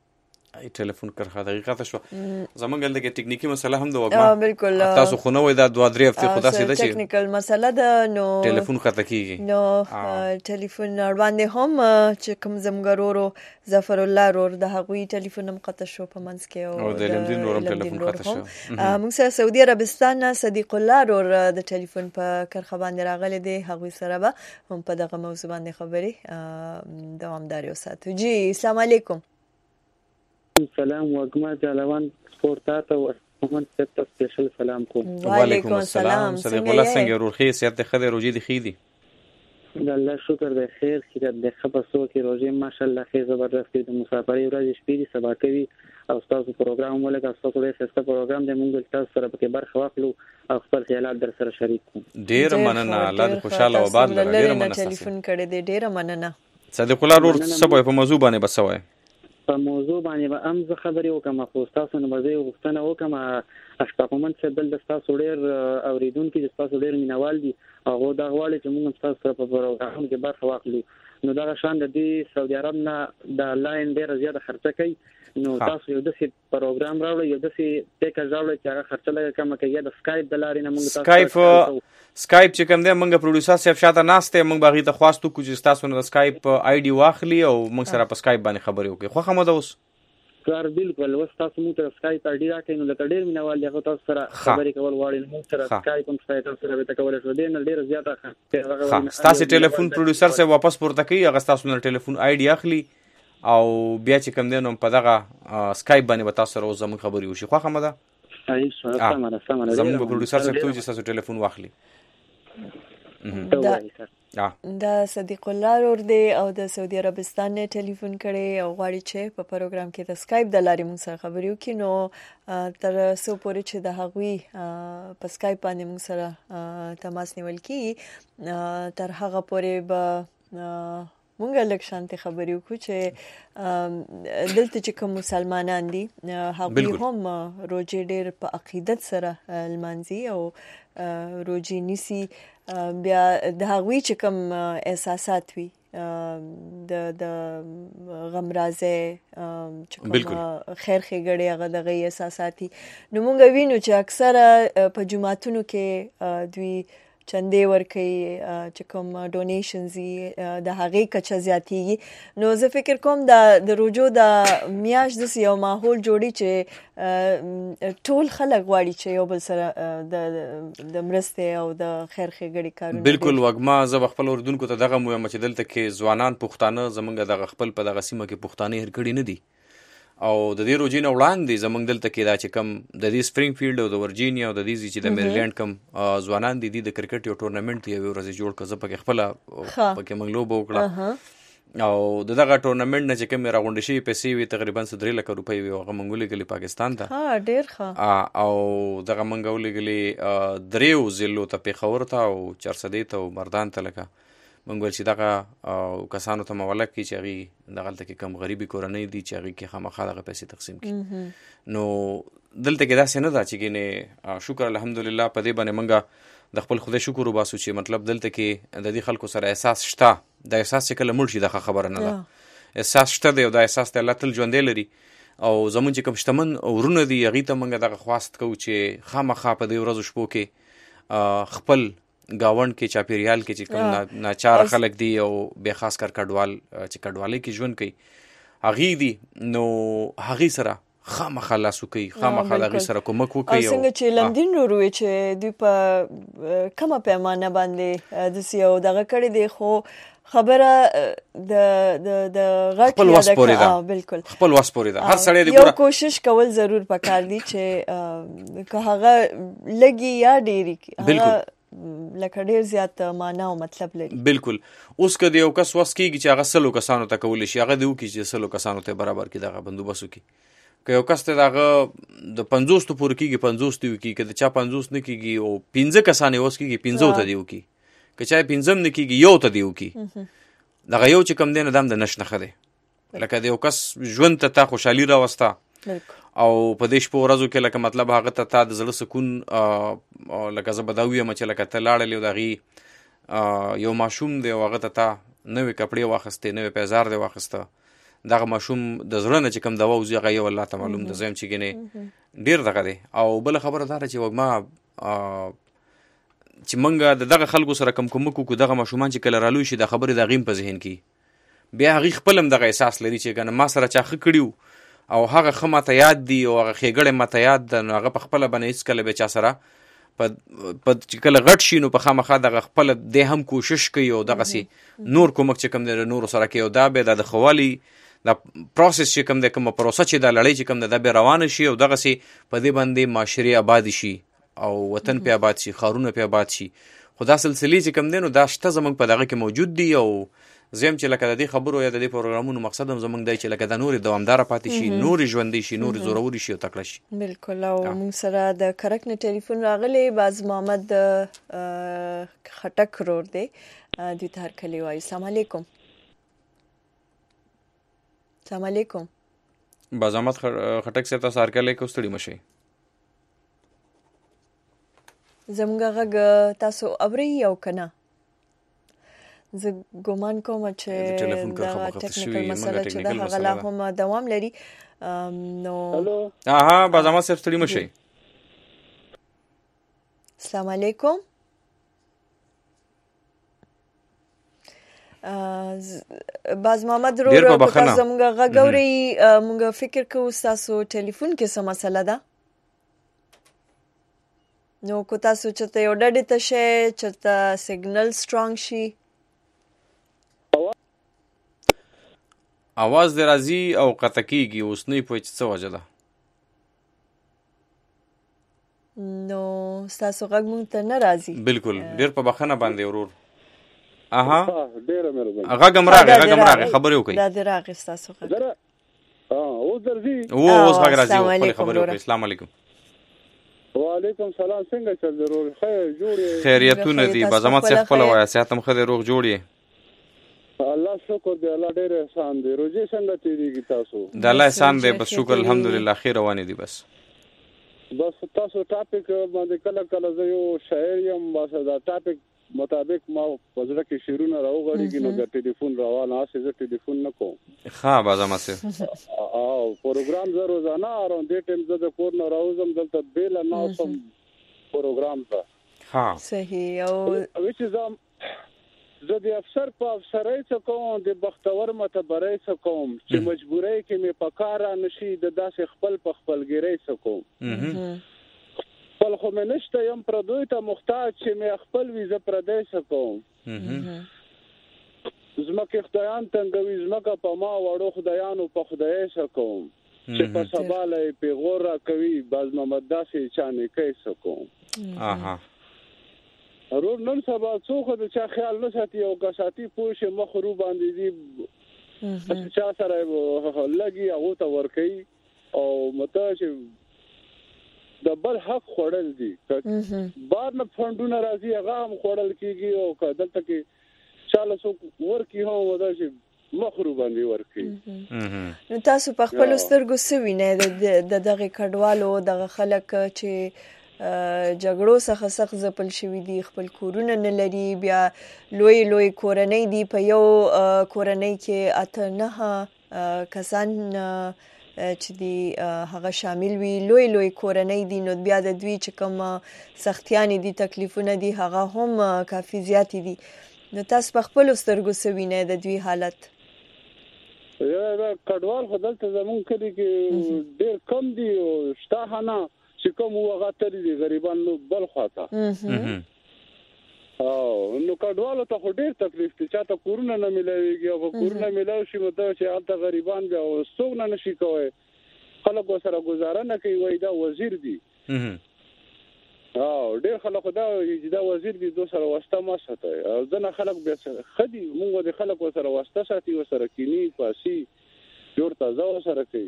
Speaker 2: ټلیفون کرخه دقیقه شو زمونږ دلته ټکنیکی مسله هم د وګما
Speaker 1: بالکل
Speaker 2: تاسو خو نه وای دا دوه درې هفته خو تاسو د شي
Speaker 1: ټکنیکل مسله ده نو
Speaker 2: ټلیفون خطا کیږي
Speaker 1: نو ټلیفون باندې هم چې کوم زمګرورو ظفر الله رور د هغوی ټلیفون هم قطع شو په منځ کې
Speaker 2: او د لمدین رور ټلیفون قطع شو
Speaker 1: موږ سره سعودي عربستان صدیق الله رور د ټلیفون په کرخه باندې راغلی دی هغوی سره به هم په دغه موضوع باندې خبرې دوامداري وساتو. جی السلام علیکم.
Speaker 10: سلام وګما جلوان سپورتات او محمد ست سپیشل سلام کوم.
Speaker 1: وعلیکم السلام.
Speaker 2: صدیق الله څنګه روخي سیادت خدای روجي دی خېدي
Speaker 10: د الله شکر دی خیر چې د خبرسو کې روزي ماشاءالله خیر زبردست د مسافرۍ ورځ شپې دي سبا کوي او تاسو پروګرام ولګا تاسو ډېر ښه پروګرام دی موږ تاسو سره په برخه واخلو او خپل خیالات در سره شریک کوم.
Speaker 2: ډیر مننه الله دې خوشاله او آباد لري. ډیر مننه
Speaker 1: ټلیفون کړی دی ډیر مننه.
Speaker 2: صدیق الله رور سبا په موضوع باندې بسوي
Speaker 10: په موضوع باندې به ام زه خبرې وکم خو تاسو نه مزه وختنه وکم اشتاقمن چې بل د تاسو ډېر اوریدونکو چې تاسو ډېر مینوال دي او دا غواړي چې موږ تاسو سره په پروګرام کې برخه واخلو نو دا شان د دې سعودي عرب نه د لاین ډېر زیاته خرچه کوي نو تاسو یو د سی پروګرام راوړی یو د سی پیکج راوړی چې هغه خرچه لګه کم کوي د سکایپ د لارې نه موږ تاسو
Speaker 2: سکایپ سکایپ چې کوم دی موږ پروډوسر صاحب شاته ناشته موږ باغی ته خواستو کو چې تاسو نه سکایپ آی ډي واخلي او موږ سره په سکایپ باندې خبرې وکړو خو خمو دا اوس
Speaker 10: کار بالکل وس تاسو موږ ته سکایپ آی ډي راکې نو لکه ډېر مینوال دی تاسو سره خبرې کول غواړي موږ سره سکایپ هم سره سره به تکول شو ډېر ډېر زیاته
Speaker 2: ها تاسو ټلیفون پروډوسر صاحب واپس پورته کوي هغه تاسو نه ټلیفون آی ډي اخلي او بیا چې کوم دی نو په دغه سکایپ باندې به تاسو سره زموږ خبرې وشي خو خمه ده
Speaker 10: صحیح سم سم
Speaker 2: زموږ پروډوسر صاحب ته چې تاسو ټلیفون واخلي
Speaker 1: دا صدیق الله رور دی او د سعودي عربستان نه ټلیفون کړي او غواړي چې په پروګرام کې د سکایپ د لارې موږ سره خبرې وکړي نو تر څو پورې چې د هغوی په سکایپ باندې موږ سره تماس نیول کیږي تر هغه پورې به مونږه لږ شانتي خبرې وکړو چې دلته چې کوم مسلمانان دي هغوی هم روزي ډېر په عقیدت سره لمانځي او روزي نیسي بیا د هغوی چې کوم احساسات وي د د غم رازه چې کوم خیر ښېګړې هغه دغه احساساتي نو مونږ وینو چې اکثره په جماعتونو کې دوی چندې ورکوي چې کوم ډونیشنز د هغې کچه زیاتېږي نو زه فکر کوم د روژو د میاشت داسې یو ماحول جوړي چې ټول خلک غواړي چې یو بل سره د مرستې او د خیر ښېګړې کارونه
Speaker 2: بالکل وګما زه به خپل اردوونکو ته دغه مهم چې دلته کې ځوانان پښتانه زمونږ دغه خپل په دغه سیمه کې پښتانه هېر کړي نه دي او د دې روجي نه وړاندې زمونږ دلته کې دا چې کم د دې سپرینګ فیلډ او د ورجینیا او د دې چې د میریلینډ کم ځوانان دي د کرکټ یو ټورنمنت یو ورځ جوړ کړ زه پکې خپل پکې موږ لوبه وکړه او دغه ټورنمنت نه چې کوم راغونډ شي پیسې وي تقریبا درې لک روپۍ وي هغه موږ لګلې پاکستان ته
Speaker 1: ها ډېر ښه
Speaker 2: او دغه موږ ولګلې دریو ضلعو ته پیښور ته او چارسدې ته او مردان ته لکه موږ ول چې دغه کسانو ته مولا کې چې هغه دغلته کې کم غریبي کورنۍ دي چې هغه کې خامخا دغه پیسې تقسیم کړي نو دلته کې داسې نه ده چې ګینه شکر الحمدلله په دې باندې موږ د خپل خدای شکر وباسو چې مطلب دلته کې د دې خلکو سره احساس شته د احساس چې کله مړ شي دغه خبره نه ده احساس شته دی او د احساس ته الله تل ژوندی لري او زمونږ چې کوم شتمن ورونه دي هغې ته موږ دغه خواست کوو چې خامخا په دې ورځو شپو کې خپل گاوند کې چاپیریال کې چې کوم ناچار خلک دي او به خاص کر کډوال چې کډوالۍ کې ژوند کوي هغې دي نو هغې سره خامخا لاسو کوي خامخا د هغې سره کومک وکوي
Speaker 1: څنګه چې لمدین رور وی چې دوی په کمه پیمانه باندې داسې یو دغه کړی دی خو خبره د د د غټ
Speaker 2: خپل وس پورې ده
Speaker 1: بالکل
Speaker 2: خپل وس پورې ده هر سړی دی
Speaker 1: یو کوشش کول ضرور پکار دي چې که هغه لګي یا ډېری
Speaker 2: بالکل
Speaker 1: لکه ډېر زیات معنا او مطلب لري
Speaker 2: بالکل اوس که د یو کس وس کېږي چې هغه سلو کسانو ته کولی شي هغه دې وکړي چې سلو کسانو ته برابر کړي دغه بندوبست وکړي که یو کس ته د هغه د پنځوس ته پورې کېږي پنځوس ته وکړي که د چا پنځوس نه کېږي او پنځه کسان یې وس کېږي پنځو ته دې وکړي که چا یې پنځم نه کېږي یو ته دې وکړي دغه یو چې کوم دی نه دا هم د نش نښه دی لکه د یو کس ژوند ته تا خوشحالي راوسته او په دې شپو ورځو کې لکه مطلب هغه ته تا د زړه سکون لکه زه به دا ویم چې لکه ته لاړلې او د هغې یو ماشوم دی او هغه ته تا نوې کپړې واخیستې نوې پیزار دی واخیسته دغه ماشوم د زړه نه چې کوم دوا وزي هغه یو الله ته معلوم ده. زم چې ګنې ډیر دغه دی. او بل خبره دا چې وګما چې منګه دغه خلکو سره کم کوم کو دغه ماشومان چې کله رالوي شي د خبرې د غیم په ذهن کې بیا هغه خپلم دغه احساس لري چې کنه ما سره چا خ کړیو او هغه خمه ته یاد دی او هغه خېګړې ماته یاد ده نو هغه په خپل باندې هیڅ کله به چا سره په په چې کله غټ شي نو په خامخا دغه خپل د هم کوشش کوي او دغه سي نور کومک چې کوم د نور سره کوي او دا به د خوالي د پروسس چې کوم د کوم پروسه چې د لړۍ چې کوم د به روان شي او دغه سي په دې باندې معاشري آباد شي او وطن په آباد شي خارونه په آباد شي. خدا سلسله چې کوم دینو دا شته زمونږ په دغه کې موجود دي او زم چې لکه د دې خبرو یا د دې پروګرامونو مقصد هم زمونږ دی چې لکه د نور دوامدار پاتې شي نور ژوندې شي نور زوروري شي او تکړه شي.
Speaker 1: بالکل. او موږ سره د کرک نه ټلیفون راغلی باز محمد خټک رور دی د تهر کلی وای. السلام علیکم. السلام علیکم.
Speaker 2: باز محمد خټک سره تاسو ارکلې کو ستړي مشي.
Speaker 1: زموږ غږ تاسو اوري او کنه؟ زه ګومان کوم چې دا ټیکنیکل مسله چې دا هغه لا هم دوام لري. نو
Speaker 2: اها بازما صرف ستړي مشي.
Speaker 1: السلام علیکم. باز محمد رو تاسو موږ غږوري موږ فکر کوو تاسو ټلیفون کې څه مسله ده نو کو تاسو چې یو ډډې ته شي چې سیګنل سترونګ شي
Speaker 2: اواز د راځي او قطع کیږي اوس نه پوهې څه وجه ده
Speaker 1: نو تاسو غږ مونږ ته نه راځي.
Speaker 2: بالکل ډیر په بخښنه باندې ورور. اها
Speaker 9: ډیر مهرباني.
Speaker 2: غږ امراغه غږ امراغه خبرې وکړي.
Speaker 1: دا دراغه تاسو غږ
Speaker 9: ها اوس درځي
Speaker 2: او اوس غږ راځي خپل خبرې وکړي. السلام علیکم.
Speaker 9: وعلیکم سلام. څنګه چل ضرور خیر جوړې
Speaker 2: خیریتونه دي بازمت څخه خپل وای سیاست مخه د روغ جوړې.
Speaker 9: الله شکر دی الله ډېر احسان دی. روزي څنګه تیریږي تاسو؟
Speaker 2: د الله احسان دی بس شکر الحمدلله خیر روانې دي. بس
Speaker 9: بس تاسو ټاپک باندې کله کله زه یو شاعر یم بس دا ټاپک مطابق ما پزړه کې شیرونه راوغړیږي نو د ټلیفون روانه اسې زه ټلیفون نه کوم.
Speaker 2: ها بازمت سه
Speaker 9: او پروګرام زه روزانه اورم دې ټیم زه د کور نه راوځم دلته بیل نه اوسم پروګرام ته.
Speaker 2: ها
Speaker 1: صحیح. او
Speaker 9: وچ زم زه د افسر په افسرۍ څه کوم د بختور متبرۍ څه کوم چې مجبورۍ کې مې په کار نشي د داسې خپل په خپلګیرۍ څه کوم خپل خو مې نشته یم پردوی ته محتاج چې مې خپل ویزه پردی څه کوم زمکې خدایان تنګوي زمکه په ما وړو خدایانو په خدای څه کوم چې په سبا له پیغور را کوي باز محمد داسې چانې کوي څه کوم.
Speaker 2: اها
Speaker 9: ورور نن سبا څوک د چا خیال نه ساتي او که ساتي پوه شي مخ رو باندې دي چا سره لګي هغه ته ورکي او مته چې د بل حق خوړل دي بعد نه فندونه راځي هغه هم خوړل کیږي او که دلته کې چاله څوک ورکی هم ودا چې مخ رو باندې ورکي.
Speaker 1: نو تاسو په خپل سترګو سوینه د دغه کډوالو دغه خلک چې جګړو څخه سخت ځپل شوي دي خپل کورونه نه لري بیا لوی لوی کورنۍ دي په یو کورنۍ کې اته نه کسان چې دی هغه شامل وي لوی لوی کورنۍ دي نو بیا د دوی چې کوم سختیانې دي تکلیفونه دي هغه هم کافي زیات دي. نو تاسو په خپل سترګو سوینه د دوی حالت؟
Speaker 9: یا کډوال خدلته زمون کلی کې ډېر کم دي او شته نه چې کوم وغه تر دي غریبان نو بل خواته او نو کډوالو ته ډېر تکلیف دي چاته کورونه نه ملایږي او کورونه ملایو شي مته چې الته غریبان بیا څوک نه نشي کوي خلک سره گزاره نه کوي وای دا وزیر دي او ډېر خلک دا چې دا وزیر دي دوه سره واسطه ما ساتي او ځنه خلک بیا خدي موږ د خلک سره واسطه ساتي و سره کینی پاسي جوړ تازه سره کوي.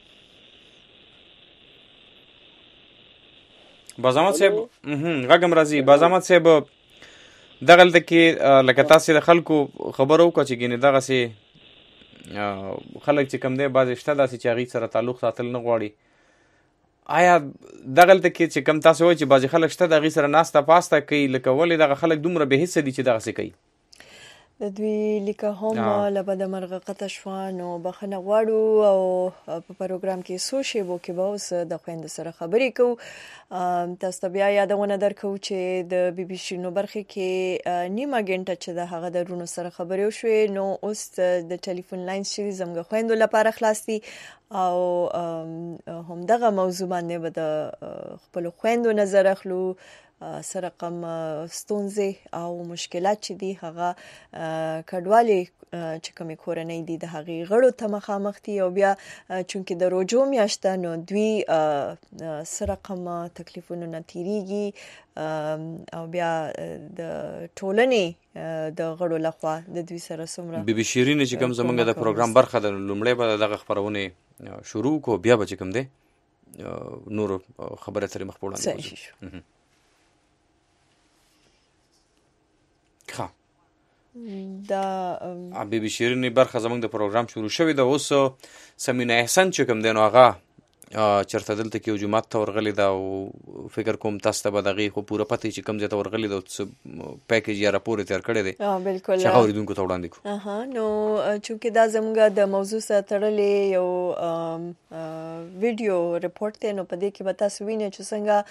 Speaker 2: بازمت صاحب غږم راځي. بازمت صاحب دغلته کې لکه تاسو د خلکو خبرو کو چې ګینه دغه سي خلک چې کم دی باز شته داسې چې هغه سره تعلق ساتل نه غواړي آیا دغلته کې چې کم تاسو وایي چې باز خلک شته دغه سره ناسته پاسته کوي لکه ولې دغه خلک دومره به حصہ دي چې دغه سي کوي؟
Speaker 1: د دوی لیکه هم له بده مرغه قطع شوه، نو بخښنه غواړو او په پروګرام کې څو شیبو کې به اوس د خویندو سره خبرې کوو. تاسو ته بیا یادونه درکوو چې د بي بي سي نو برخې کې نیمه ګنټه چې د هغه د رونو سره خبرې وشوې، نو اوس د ټلیفون لاین چې زموږ خویندو لپاره خلاص دي او هم دغه موضوع باندې به د خپل خویندو نظر اخلو، سره کوم ستونزې او مشکلات چې دي هغه کډوالي چې کومې کورنۍ دي د هغې غړو ته مخامخ دي، او بیا چونکې د روجو میاشته نو دوی سره کوم تکلیفونو نه تیریږي او بیا د ټولنې د غړو لخوا د دوی سره څومره
Speaker 2: بي بي شیرین چې کوم زمونږ د پروګرام برخه ده، لومړی به دغه خپرونه شروع کو، بیا به چې کوم دی نور خبره ترې مخ په وړاندې ښه.
Speaker 1: دا
Speaker 2: بي بي شیرین برخه زمونږ د پروګرام شروع شوې ده. اوس سمینه احسن چې کوم دی نو هغه چرته دلته کې یو جومات ته ورغلی ده او فکر کوم تاسو ته به د هغې خو پوره پته چې کوم ځای ته ورغلی ده او څه پیکیج یا راپور یې تیار کړی دی
Speaker 1: بالکل
Speaker 2: چې هغه اورېدونکو ته وړاندې کړو.
Speaker 1: نو چونکې دا زموږ د موضوع سره تړلی یو ویډیو رپورټ دی، نو په دې کې به تاسو وینئ چې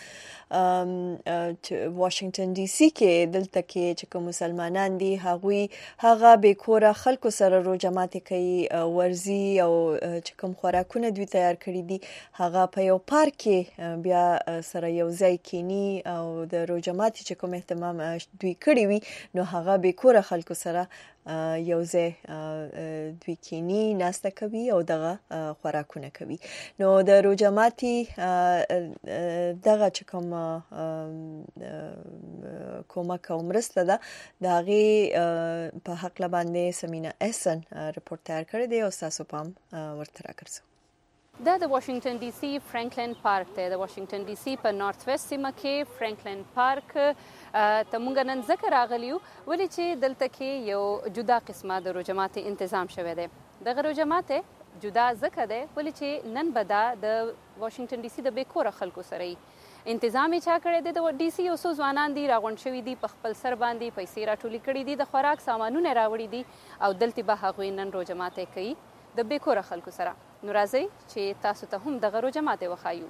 Speaker 1: څنګه واشنگټن ډي سي کې دلته کې چې کوم مسلمانان دي هغوی هغه بې کوره خلکو سره روژه ماتې کوي، ورزي او چې کوم خوراکونه دوی تیار کړي دي هغه په یو پارک کې بیا سره یو ځای کینی او د روژه ماتي چې کوم اهتمام دوی کړی وي نو هغه به کور خلکو سره یو ځای دوی کینی ناسته کوي او دغه خوراکونه کوي. نو د روژه ماتي دغه چې کوم کومک او مرسته ده د هغې په هکله باندې سمینه احسن رپورټ تیار کړی دی او ستاسو پام ورته راګرځو.
Speaker 11: دا د واشنگټن ډي سي فرانکلین پارک دی. د واشنگټن ډي سي په نارت ویسټ سیمه کې فرانکلین پارک ته مونږ نن ځکه راغلی یو ولې چې دلته کې یو جدا قسمه د روژه ماتي انتظام شوی دی. دغه روژه ماتي جدا ځکه دی ولې چې نن به دا د واشنگټن ډي سي د بې کوره خلکو سره یي. انتظام یې چا کړی دی؟ د ډي سي یو څو ځوانان دي راغونډ شوي دي، په خپل سر باندې پیسې راټولې کړي دي، د خوراک سامانونه راوړي دي او دلته به هغوی نن روژه ماتي کوي د بې کوره خلکو سره. نو راځئ چې تاسو ته هم دغه روژه ماتي وښایو.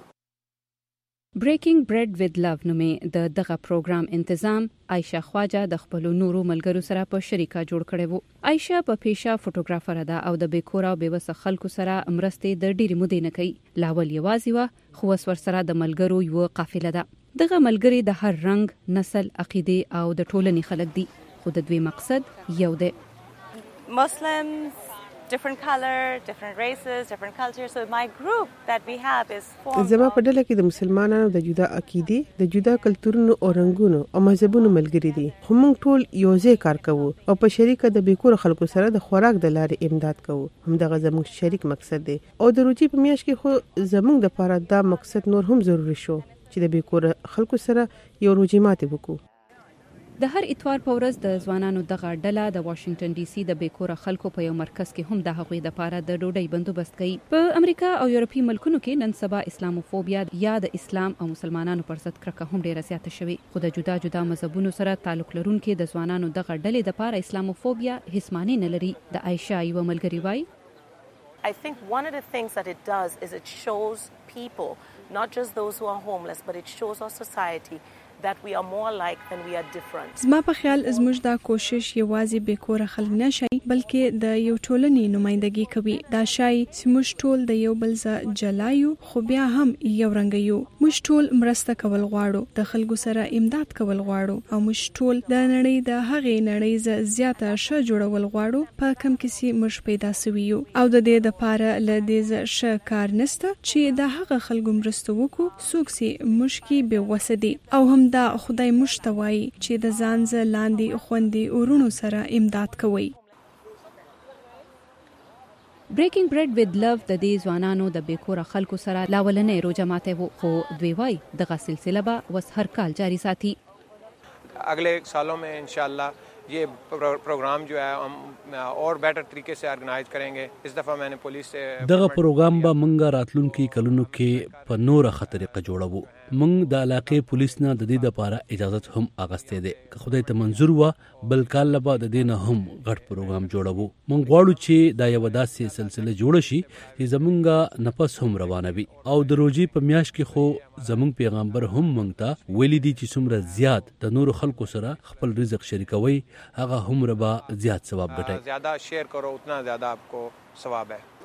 Speaker 11: بریکینګ بریډ وذ لو نومې د دغه پروګرام انتظام عایشه خواجه د خپلو نورو ملګرو سره په شریکه جوړ کړی وو. عایشه په پیشه فوټوګرافره ده او د بې کوره او بې وسه خلکو سره مرستې د ډېرې مودې نه کوي. لاول یوازې وه خو اوس ورسره د ملګرو یوه قافله ده. دغه ملګري د هر رنګ، نسل، عقیدې او د ټولنې خلک دي، خو د دوی مقصد یو دی.
Speaker 12: Muslims, different color, different races, different cultures. So my group that we have is formed.
Speaker 13: زما په ډله کې د مسلمانانو د جدا عقیدې، د جدا کلتورونو او رنګونو او مذهبونو ملګري دي، خو موږ ټول یو ځای کار کوو او په شریکه د بیکور خلکو سره د خوراک د لارې امداد کوو. همدغه زموږ شریک مقصد دی او د روجي په میاشت کې خو زموږ د لپاره دا مقصد نور هم ضروري شو چې د بیکور خلکو سره یو روجي ماتي وکړو.
Speaker 11: د هر اتوار په ورځ د ځوانانو دغه ډله د واشنگټن ډي سي د بې کوره خلکو په یو مرکز کې هم د هغوی دپاره د ډوډۍ بندوبست کوي. په امریکا او یورپي ملکونو کې نن سبا اسلاموفوبیا یا د اسلام او مسلمانانو پر ضد کرکه هم ډیره زیاته شوې، خو د جدا جدا مذهبونو سره تعلق لرونکي د ځوانانو دغه ډلې دپاره اسلاموفوبیا هیڅ معنی نه لري. د عایشه یوه ملګري وایي
Speaker 12: I think one of the things that it does is it shows people, not just those who are homeless, but it shows our society that we are more alike than we are different.
Speaker 14: زما په خیال زموږ دا کوشش یوازې بې کوره خلک نه شي بلکې د یو ټولنې نمایندګي کوي. دا شای چې موږ ټول د یو بل څخه جلا یو خو بیا هم یو رنګ یو. موږ ټول مرسته کول غواړو، د خلکو سره امداد کول غواړو او موږ ټول د نړۍ د هغې نړۍ زیاته ښه جوړول غواړو په کوم کې چې موږ پیدا سوي یو او د دې دپاره له دې ښه کار نشته چې د هغه خلکو مرسته وکړو څوک چې موږ کې بې وسه دي او هم دا خدای موږ ته وایي چې د ځان ځه لاندې خوندې ورونو سره امداد کوئ.
Speaker 11: بریکینګ بریډ وذ لو د دې ځوانانو د بې کوره خلکو سره لاولنۍ روژه ماتی وو، خو دوی وایي دغه سلسله به اوس هر کال جاري ساتي.
Speaker 15: اگلے سالوں میں انشاءاللہ یہ پروگرام جو ہے ہم اور بیٹر طریقے سے آرگنائز کریں گے. اس دفعہ میں نے پولیس سے
Speaker 16: دغه پروګرام به منګه راتلونکي کلونو کې په نوره ښه طریقه جوړوو. موږ د علاقې پولیس نه د دې لپاره اجازه هم اغستې ده که خدای ته منظور و بل کال لا بعد د دې نه هم غټ پروګرام جوړو. موږ غواړو چې دا یو داسې سلسله جوړ شي چې زمونږ نفس هم روانه وي او د روزي په میاشت کې خو زمونږ پیغمبر هم موږ ته ویلي دي چې څومره زیات د نور خلکو سره خپل رزق شریکوي هغه هم ربا زیات ثواب ګټي.
Speaker 15: زیاده شیر کرو اتنا زیاده आपको ثواب है.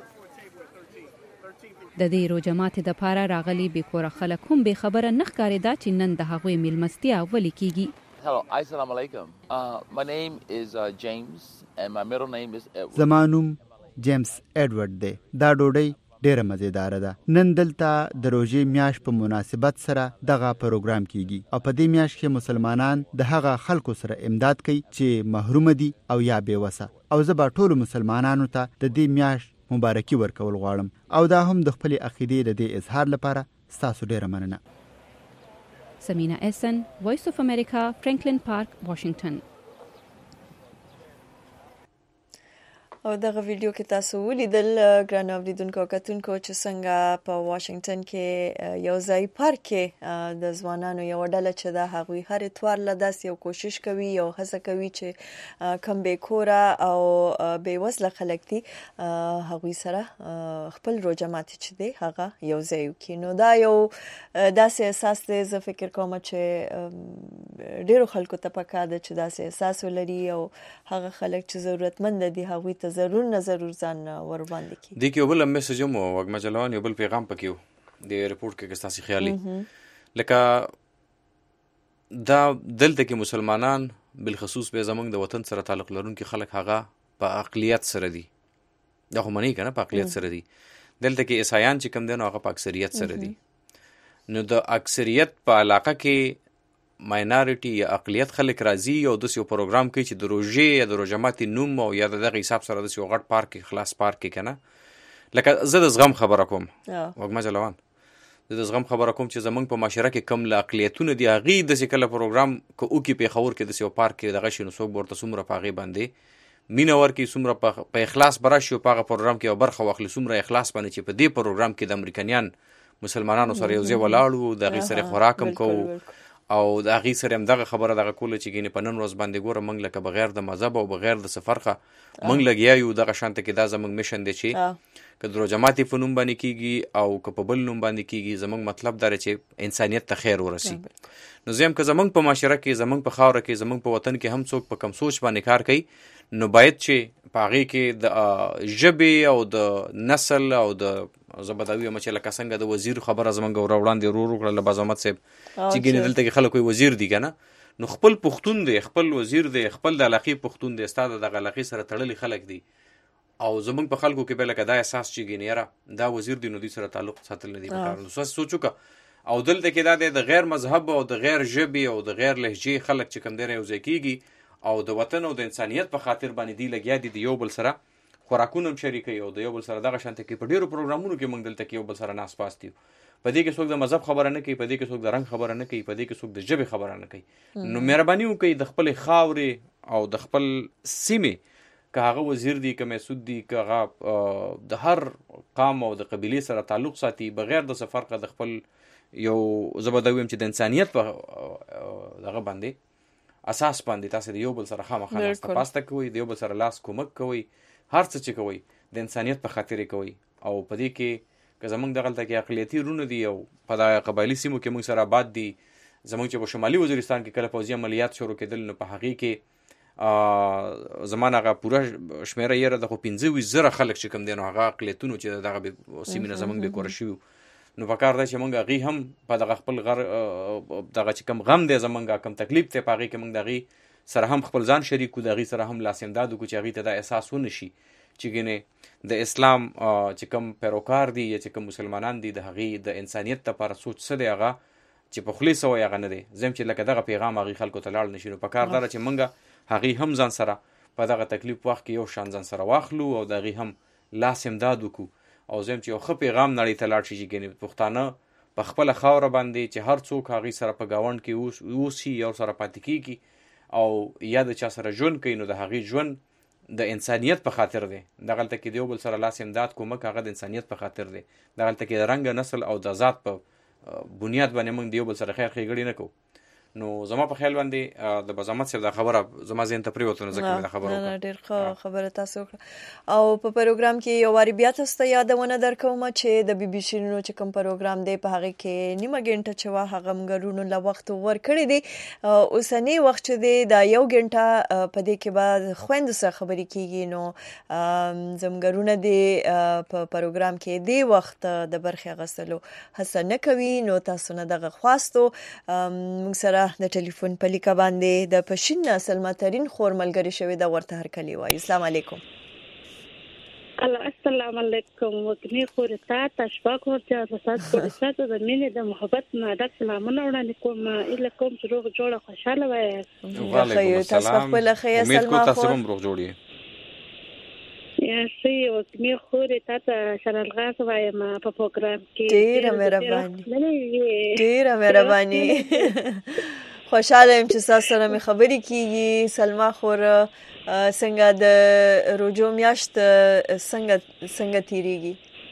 Speaker 11: د دې روزه ماته د پاره راغلي به کور خلک هم به خبره نه ښکارېدا چې نن د هغوی میلمستیا ولې کیږي.
Speaker 17: Hello, assalamu alaikum. Uh, my name is uh, James and my middle name is Edward.
Speaker 18: زمانوم جیمز ایڈورډ دی. دا ډوډۍ ډیره مزیدار ده. نن دلته د روزې میاشت په مناسبت سره دغه پروګرام کیږي او په دې میاشت کې مسلمانان د هغه خلکو سره امداد کوي چې محروم دي او یا بې وسه او زه به ټولو مسلمانانو ته د دې میاشت مبارکي ورکول غواړم او دا هم د خپل عقیدې د دې اظهار لپاره ستاسو ډیره مننه.
Speaker 11: سمینا اسن، وایس اف امریکا، فرانکلین پارک، واشنگټن.
Speaker 1: او دغه ویډیو کې تاسو ولیدل ګران اوریدونکو کتونکو چې څنګه په واشنگټن کې یو ځای پارک کې د ځوانانو یو ډله چې د هغوی هر اتوار له داسې یو کوشش کوي یو هڅه کوي چې کم بې کوره او بې وزله خلک دي هغوی سره خپل روزه ماتي چې دی هغه یو ځای وکړي. نو دا یو داسې احساس دی زه فکر کوم چې ډیرو خلکو ته پکار ده چې داسې احساس ولري او هغه خلک چې ضرورتمند دي هغوی ته ضرور نه ضرور ځان ور باندې کی.
Speaker 2: د کې بل میسج مو وګما چلوان یو بل پیغام پکيو د ریپورت کې تاسو خیالي لکه دا دلته کې مسلمانان بالخصوص به زمونږ د وطن سره تعلق لرونکي خلک هغه په اقلیت سره دي. دا خو منی کنه په اقلیت سره دي. دلته کې عیسایان چې کم دي نو هغه په اکثریت سره دي. نو د اکثریت په علاقه کې ماینارټي یا اقلیت خلک راځي او د یو پروګرام کې چې د روزې یا د روزماتي نوم او یا دغه حساب سره د یو غټ پارک خلاص پارک کنه لکه زه د زغم خبره کوم وګما چلوان زه د زغم خبره کوم چې زمونږ په معاشره کې کم لا اقلیتونه دي هغه د کله پروګرام کو او کې په خبر کې د یو پارک دغه شنو څوک ورته سمره پاغي باندې مینور کې سمره په اخلاص براشي په پروګرام کې او برخه واخلي سمره اخلاص باندې چې په دې پروګرام کې د امریکایان مسلمانانو سره یو ځای ولاړو دغه سره خوراکم کو او د هغې سره هم دغه خبره دغه کوله چې ګینې په نن ورځ باندې ګوره موږ لکه بغیر د مذهب او بغیر د سفرخه موږ لګیا یو دغه شانته کې دا زموږ میشن دی چې که د روزه ماتي په نوم باندې کیږي او که په بل نوم باندې کیږي زموږ مطلب دا چې انسانیت ته خیر ورسي. نو زه هم که زموږ په معاشره کې زموږ په خاوره کې زموږ په وطن کې هم څوک په کم سوچ باندې کار کوي نو باید چې په هغې کې د ژبې او د نسل او د زه به دا ویم چې لکه څنګه د وزیر خبره زمونږ ور وړاندې ورو ورو کړله باز احمد صاحب چې ګینې دلته کې خلک وایي وزیر دی که نه نو خپل پښتون دی خپل وزیر دی خپل د علاقې پښتون دی ستا د دغه علاقې سره تړلي خلک دي او زمونږ په خلکو کې به لکه دا احساس چې ګینې یاره دا وزیر دی نو دوی سره تعلق ساتل نه دي پکار نو سوچو که او دلته کې دا دی د غیر مذهب او د غیر ژبې او د غیر لهجې خلک چې کوم دی یوځای کېږي او د وطن او د انسانیت په خاطر باندې دی لګیا دي د یو بل سره خوراکونه هم شریکوي او د یو بل سره دغه شانته کې په ډیرو پروګرامونو کې موږ دلته کې یو بل سره ناس پاست یو په دې کې څوک د مذهب خبره نه کوي په دې کې څوک د رنګ خبره نه کوي په دې کې څوک د ژبې خبره نه کوي نو مهرباني وکړئ د خپل خاورې او د خپل سیمې که هغه وزیر دی که مسعود دی که هغه د هر قام او د قبیلې سره تعلق ساتي بغیر د سفرقه د خپل یو زبده ویم چې د انسانیت په دغه باندې اساس باندې تاسو د یو بل سره خامخا ناسته پاسته کوئ د یو بل سره لاس کومک کوئ هر څه چې کوي د انسانیت په خاطر کوي او په دې کې که زمونږ دغلته کې اقلیتي رونه دي او په دا قبایلي سیمو کې موږ سره آباد دي زمونږ چې په شمالي وزیرستان کې کله پوځي عملیات شروع کېدل نو په هغې کې زمان هغه پوره شمېره یې د خو پنځه ویشت زره خلک چې کوم دی نو هغه اقلیتونو چې دغه سیمې نه زمونږ بېکوره شوي نو پکار دی چې موږ هغې هم په دغه خپل غر دغه چې کوم غم دی زمونږ کوم تکلیف دی په هغې کې موږ د هغې سره هم خپل ځان شریک کړو د هغې سره هم لاس امداد وکړو چې هغې ته دا احساس ونه شي چې ګینې د اسلام چې کوم پیروکار دي یا چې کوم مسلمانان دي د هغې د انسانیت لپاره سوچ څه دی هغه چې په خولې څه وایي هغه نه دی زه چې لکه دغه پیغام هغې خلکو ته لاړ نه شي نو پکار دا ده چې موږ هغې هم ځان سره په دغه تکلیف وخت کې یو شان ځان سره واخلو او د هغې هم لاس امداد وکړو او زه چې یو ښه پیغام نړۍ ته لاړ شي چې ګینې پښتانه په خپله خاوره باندې چې هر څوک هغې سره په ګاونډ کې اوسي یو سره پاتې کېږي او یا د چا سره ژوند کوي نو د هغې ژوند د انسانیت په خاطر دی دغلته کې د یو بل سره لاس امداد کومک هغه د انسانیت په خاطر دی دغلته کې د رنګ نسل او د ذات په بنیاد باندې موږ دیو بل سره خیر ښېګړې نه کوو. نو زما په خیال باندې د بزامت صاحب دا خبره زما ذهن ته پرېوته نو ځکه مې دا خبره وکړه.
Speaker 1: ډېر ښه خبره تاسو وکړه. او په پروګرام کې یو وارې بیا تاسو ته یادونه درکوم چې د بي بي سي نو چې کوم پروګرام دی په هغه کې نیمه ګنټه چې وا هغه مګرونو له وخت ورکړی دی. اوسنی وخت چې دی دا یو ګنټه په دې کې بعد خويند سره خبرې کیږي. نو زمګرونه دی په پروګرام کې دی وخت د برخه غسلو هڅه نه کوي. نو تاسو نه دغه خواستو موږ سره د ټلیفون په لیکه باندې د پښین نسل ماترین خور ملګری شوی دا ورته هر کلی وای. السلام علیکم.
Speaker 19: السلام علیکم. وکني خور تا تشفاق ورته فساد پولیسات د مینې د محبت نه ډک سلامونه وړاندې کوم. اله کوم چې روغ جوړه خوشاله وای.
Speaker 2: وعلیکم السلام. امید کوم تاسو هم روغ جوړی.
Speaker 19: یا شي وکني خور تا ته شرلغاز وایم په پروګرام کې.
Speaker 1: ډیره مهرباني. ډیره مهرباني. خوشاله يم چې تاسو سره مې خبرې کیږي. سلما خور څنګه د روزو میاشت څنګه څنګه تیریږي؟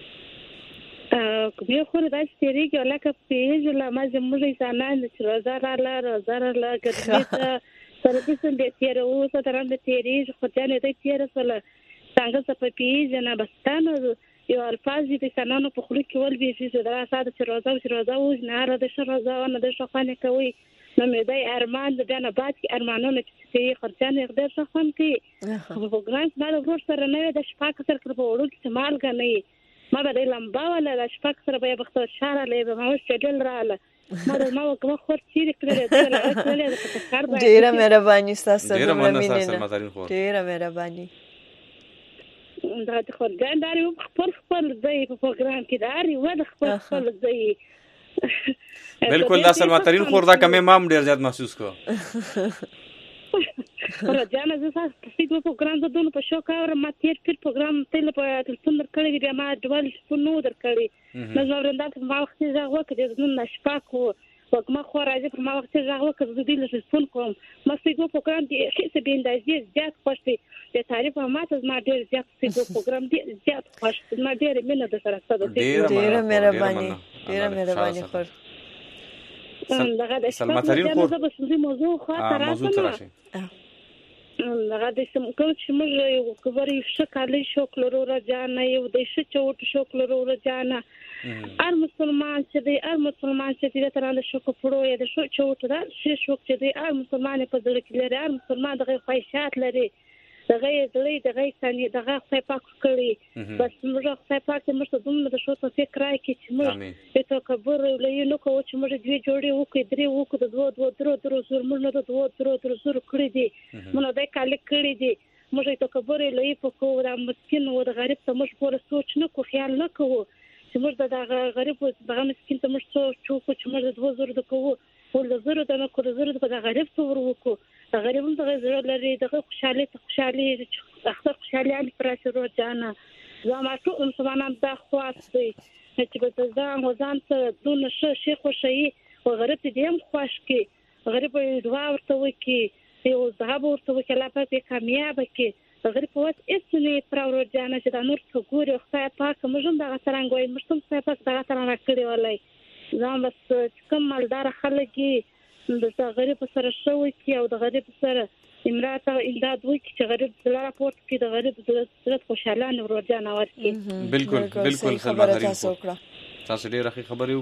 Speaker 19: کومه خور دا تیریږي ولکه پیژ لا ما زموږ انسانان چې روزه را لا روزه را لا ګرځي سره د څنګه تیرو سره ترنده تیریږي خو ځان دې تیر سره څنګه څه په پیژ نه بستانو یو الفاظ دي څنګه په خلک کې ول به چې دا ساده چې روزه چې روزه و نه را د روزه نه د شخانه کوي. نو مې دای ارمان د بنا بعد کې ارمانونه چې خرچانه اقدار شخم کې په ګرانس باندې ورور سره نه د شپاک سره کړو وړو کې مال غنې ما به لمبا ولا د شپاک سره به بختور شاره لې به مو شډل رااله ما د ما کوم خور چې کړل
Speaker 1: ډیره مهرباني تاسو ډیره مهرباني ډیره مهرباني.
Speaker 19: دا د خورګان داري خپل خپل ځای په پروګرام کې داري و د خپل خپل ځای.
Speaker 2: بالکل دا سلماترین خور دا کمه مام ډیر زیات محسوس کو.
Speaker 19: راځنه زه تاسو په پروګرام د دونو په شو کار ما تیر په پروګرام تل په تلفون درکړی دی ما ډول شپونو درکړی. نو زه ورنده ما وخت زه وکړ د نن شپاکو وکما خو راځي په ما وخت زه وکړ د دې له تلفون کوم ما سیګو پروګرام دی هیڅ به اندازې زیات خوشتي د تعریف ما ته ما ډیر زیات سیګو پروګرام دی زیات خوشتي ما ډیر مینه د سره ستاسو
Speaker 1: ډیره مهرباني ډیره مهرباني خور.
Speaker 2: سلماترین خور
Speaker 19: زه به د موضوع خاطر راځم. هغه د سم کوم چې موږ یو کوبري شکالي شوکلرو راځانه یو د شچوټ شوکلرو راځانه ار مسلمان چې دی ار مسلمان چې دی تر له شوک پړو یا د شچوټ دا شي شوک چې دی ار مسلمان په ځل کې لري ار مسلمان دغه خواهشات لري دغه دلې دغه ثاني دغه خپل پاک کړی بس موږ خپل پاک موږ دومره د شو ته فکر راي کې چې موږ په تکبر لې نو کوم چې موږ دوی جوړي وکړي درې وکړو د دوه دوه درو درو زور موږ نه د دوه درو درو زور کړی دي موږ د کال کړی دي موږ تکبر لې په کو د مسکین او د غریب ته موږ پور سوچ نه کو خیال نه کوو چې موږ د غریب دغه مسکین ته موږ سوچ کو چې موږ د دوه زور د کوو ول د زور د نه کو د زور د غریب څور وکړو د غریبونو دغه زړه لري دغه خوشاله خوشاله اخته خوشاله علي پراشه روزانه زما ټول مسلمانان دا خواست دي چې په ځان وزن ته دونه شي خوشي او غریب دې هم خوش کی غریب دعا ورته وکي یو ذهب ورته وکي لا پاتې کامیاب کی غریب وات اسنه پر روزانه چې دا نور څو ګوري خدای پاک موږ دغه څنګه وي موږ څه پاک دغه څنګه کړی ولای زما بس کوم مالدار خلک د غریب سره شوی کی او د غریب سره امراته امداد وکړي چې غریب د راپورت کې د غریب د خوشاله نو ورځانه ورکړي.
Speaker 2: بالکل بالکل سلماترین تاسو ډیره ښه خبرې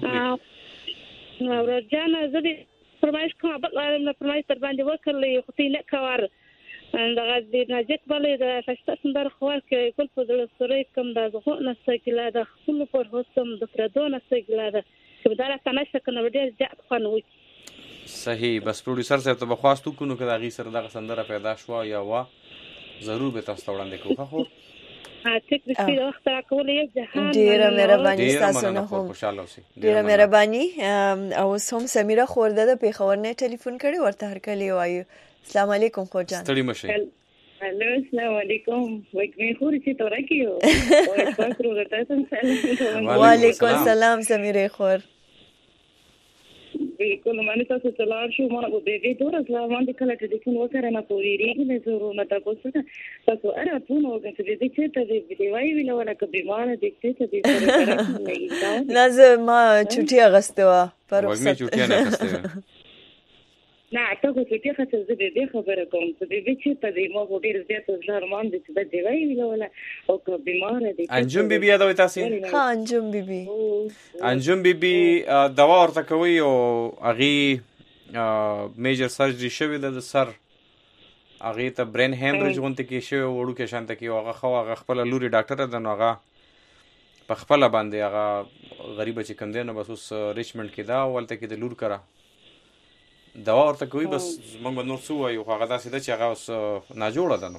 Speaker 2: وکړې.
Speaker 19: نو ورځانه زه دې فرمایش کوم په اړه فرمایش تر باندې وکړلې خو تی نه کار دغه د ناجک بلې د فشته سندر خوار کې کول په دل سره کوم د زغو نسګلا د خپل پر هوستم د پردو نسګلا د چې دا راځنه کنه ډیر زیات خون وي.
Speaker 2: صحیح بس پروډوسر صاحب ته بخواستو کو نو کدا غي سره دغه سندره پیدا شو یا وا ضرور به تاسو وړاندې کوو خو
Speaker 19: ها ټیک د سپیډ وخت راکولې جهان
Speaker 1: ډیره مهرباني تاسو نه هم
Speaker 2: خوشاله اوسئ
Speaker 1: ډیره مهرباني او سم سمیره خورده د پیښور نه ټلیفون کړي ورته هر کلی وایو. السلام علیکم خو جان
Speaker 2: ستړي مشه.
Speaker 20: هلو السلام علیکم وکمه خوري چې تورا کیو او تاسو ورته سلام
Speaker 1: وعلیکم السلام سمیره خور
Speaker 20: بالکل باندې تاسو تلار شو ما په دې دې تور اسلام باندې کله چې څنګه وکړه نه پوریږي نه زرونه تاسو څه تاسو اره پونه وګورئ چې دې چې ته دې وایي ویل ولا ک بیمار دې چې ته دې سره
Speaker 1: لازم ما چټي اغسته وا پر
Speaker 2: وګمه چټي نه اغسته
Speaker 20: نه تاسو چې خاطر زه دې خبره کوم چې دې چې ته دې ما ډیر زیات ځارمان دې چې دې وایي ویل ولا او ک بیمار دې
Speaker 2: انجم بیبي دا وای تاسو
Speaker 1: ها انجم بیبي
Speaker 2: انجم بیبي دوا ورته کوي او اغي میجر سرجری شوی د سر اغه ته برین هیمریج غونته کې شوی وړو کې شانته کې هغه خو هغه خپل لوري ډاکټر ده نو هغه په خپل باندې هغه غریب چې کم دی نو بس اوس ریچمنډ کې دا ولته کې د لور کرا دوا ورته کوي بس موږ نور څه وایو هغه داسې ده چې هغه اوس نه جوړه ده نو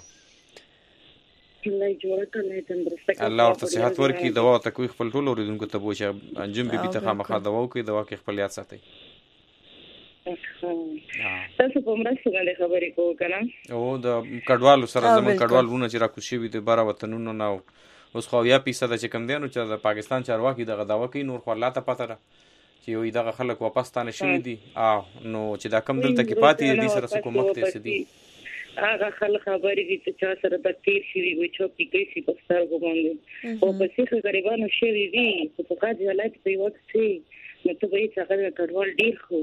Speaker 2: الله ورته صحت ورکړي دوا ورته کوي خپل ټول اوریدونکو ته بوچا انجم بیبي ته خامخا دوا کوي دوا کې خپل یاد ساتي
Speaker 20: تاسو په مرسته باندې خبرې کوو کنه
Speaker 2: او د کډوالو سره زموږ کډوالونه چې راکوشي وي د بار وطنونو نه اوس خو یا پیسه د چې کم دی نو چې د پاکستان چارواکي دغه داوا کوي نور خو الله ته پته ده چې وي دغه خلک واپس تانه شوي دي او نو چې دا کم دلته کې پاتې دي سره څه کومک ته سدي
Speaker 20: هغه خلک خبرې دي چې چا سره د تیر شي وي چې په کې شي په سترګو باندې او په څه غریبانو شي دي په کاږي حالت په وخت شي نو ته به چې هغه کډوال ډیر خو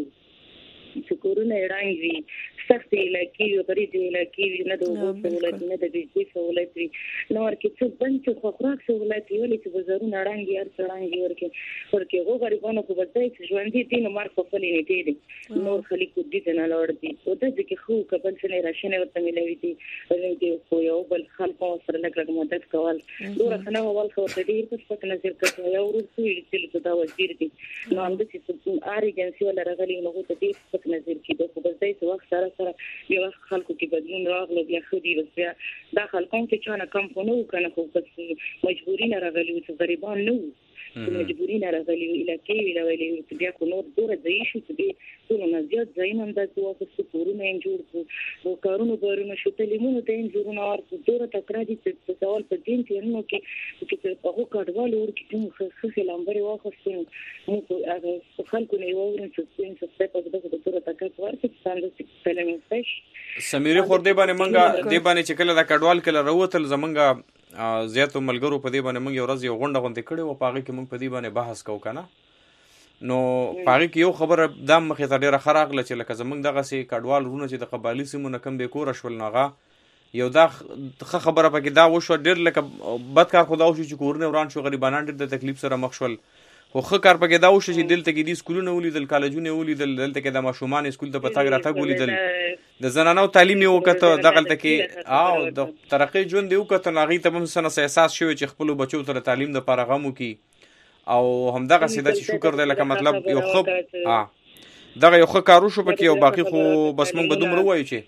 Speaker 20: چې کورونه اړانګ وي سخت علاقې وي غریب علاقې وي نه د اوبو سهولت نه د بجلی سهولت وي نو ورکې څه بند چې خو خوراک سهولت وي ولې چې بازارونه اړانګ هر څه اړانګ ورکې ورکې هغو غریبانو په بدای چې ژوندي دي نو مار په خپلې نیټې دي نور خلک دي نه لوړ دي او د دې کې خو کبل څه نه راشنه ورته ملوي دي ولې خو یو بل خلکو سره لږ مدد کول دوره خنه اول خو ته ډیر څه پک نظر کوي یو ورته چې دا وزیر دي نو هم د چې ار ایجنسی ولا راغلي نو ته دې نظر کې د خو بس دای څه وخت سره سره یو خلکو کې بدلون راغله بیا خو دې بس بیا دا خلکو کې چانه کم فونو کنه خو بس مجبوري نه راغلي چې غریبان نو مجبوري نه راغلي علاقې ویل ویل بیا کو نور دوره ځای شو چې ټول نه زیات ځای نه انداز واپس کورونه یې جوړ کړو او کارونه بارونه شو تلیمونه ته یې جوړونه ورته دوره تکرار دي چې سوال په دین کې نو کې چې په کډوال ور کې کوم څه لامبري واخستو مو هغه خلکو نه یو ورن چې څه څه په دغه دوره تکرار ورته څنګه چې کلمې پېښ
Speaker 2: سميري خور دې باندې منګه دې باندې چې کله دا کډوال کله راوتل زمونږه زیاتو ملګرو په دې باندې موږ یو ورځ یو غونډه غونډه کړې او پاغه کې موږ په دې باندې بحث کوو کنه نو پاغه کې یو خبره د مخې ته ډیره خراغله چې لکه زمونږ دغه سي کډوال رونه چې د قبایلی سیمونه کم به کور شول ناغه یو دا خبره پکې دا وشو ډیر لکه بد کار خدا وشو چې کورونه وران شو غریبانان ډیر د تکلیف سره مخ شول خو خه کار پکې دا وشو چې دلته کې د سکولونو ولیدل کالجونه ولیدل دلته کې د ماشومان سکول ته پتاګ راته ولیدل د زنانو تعلیم یو کته دغلته کې او د ترقی ژوند یو کته ناغي ته هم سن احساس شوی چې خپل بچو تر تعلیم د پرغمو کې او همدغه سیده چې شکر دی لکه مطلب یو خب ها دغه یو خه کارو شو پکې او باقي خو بس موږ به دومره وایو چې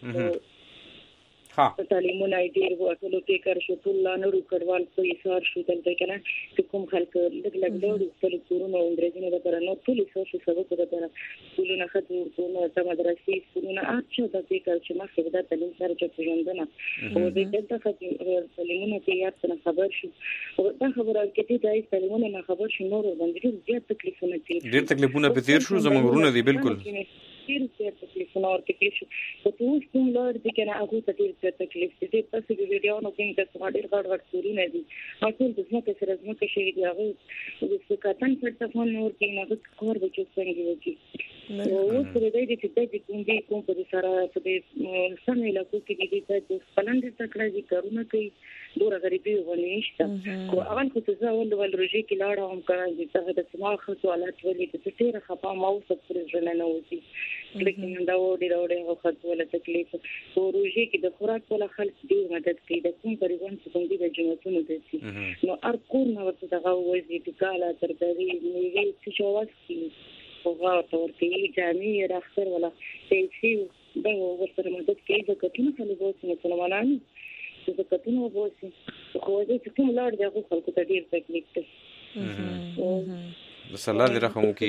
Speaker 2: ها
Speaker 20: تعلیمونه ډیر ورته کې کار شو ټول لانو کډوال په ایثار شو دلته کنه چې کوم خلک لګ لګ ډېر خپل کورونه اندرځنه د پر نو ټول ایثار شو سبب د پر ټولونه خدو ټول د مدرسې ټولونه اچھا د دې کار چې ما څه د تعلیم سره چې ژوندنه او دې دلته خدي تعلیمونه کې یاد څنګه خبر شو او دا خبره کې چې دای تعلیمونه نه خبر شو نور باندې ډېر تکلیفونه دي
Speaker 2: ډېر تکلیفونه په تیر شو زموږ ورونه دي بالکل
Speaker 20: ډېر ډېر تکلیفونه ورته کې شو په توس کوم لار دي کنه هغه ته ډېر تکلیف دي پس د ویډیو نو کې تاسو ډېر غړ غړ سورونه دي اټول د څه کې سره څه شي دي هغه د څه کاتن څه فون نور کې نه د کور به چې څنګه وږي نو اوس د دې چې د دې کوم دي کوم په سره په دې سمې لا کو کې دي چې پلان دې تکړه دي کارونه کوي دوره غریبي ولې نشته خو اول خو څه ول ول روجي کې لاړه هم کړه چې څنګه د سماخ سوالات ولې چې ډېر خپه ماو څه پرې ژوند نه وتی لیکن دا وړي راوړي او خاطر ولا تکلیف او روجي کې د خوراک ولا خلک دې مدد کوي د کوم پریوان څخه دې د جنتونو دي نو ار کور نو ورته دا وځي چې کاله تر دې نیږي چې شواس کی او غاټ ورته جامي راخر ولا پیسې دا ورته مدد کوي د کتنو خلک وځي مسلمانان چې کتنو وځي خو دې چې کوم لار دی خلکو ته ډیر تکلیف دی
Speaker 2: بس الله دې رحم وکړي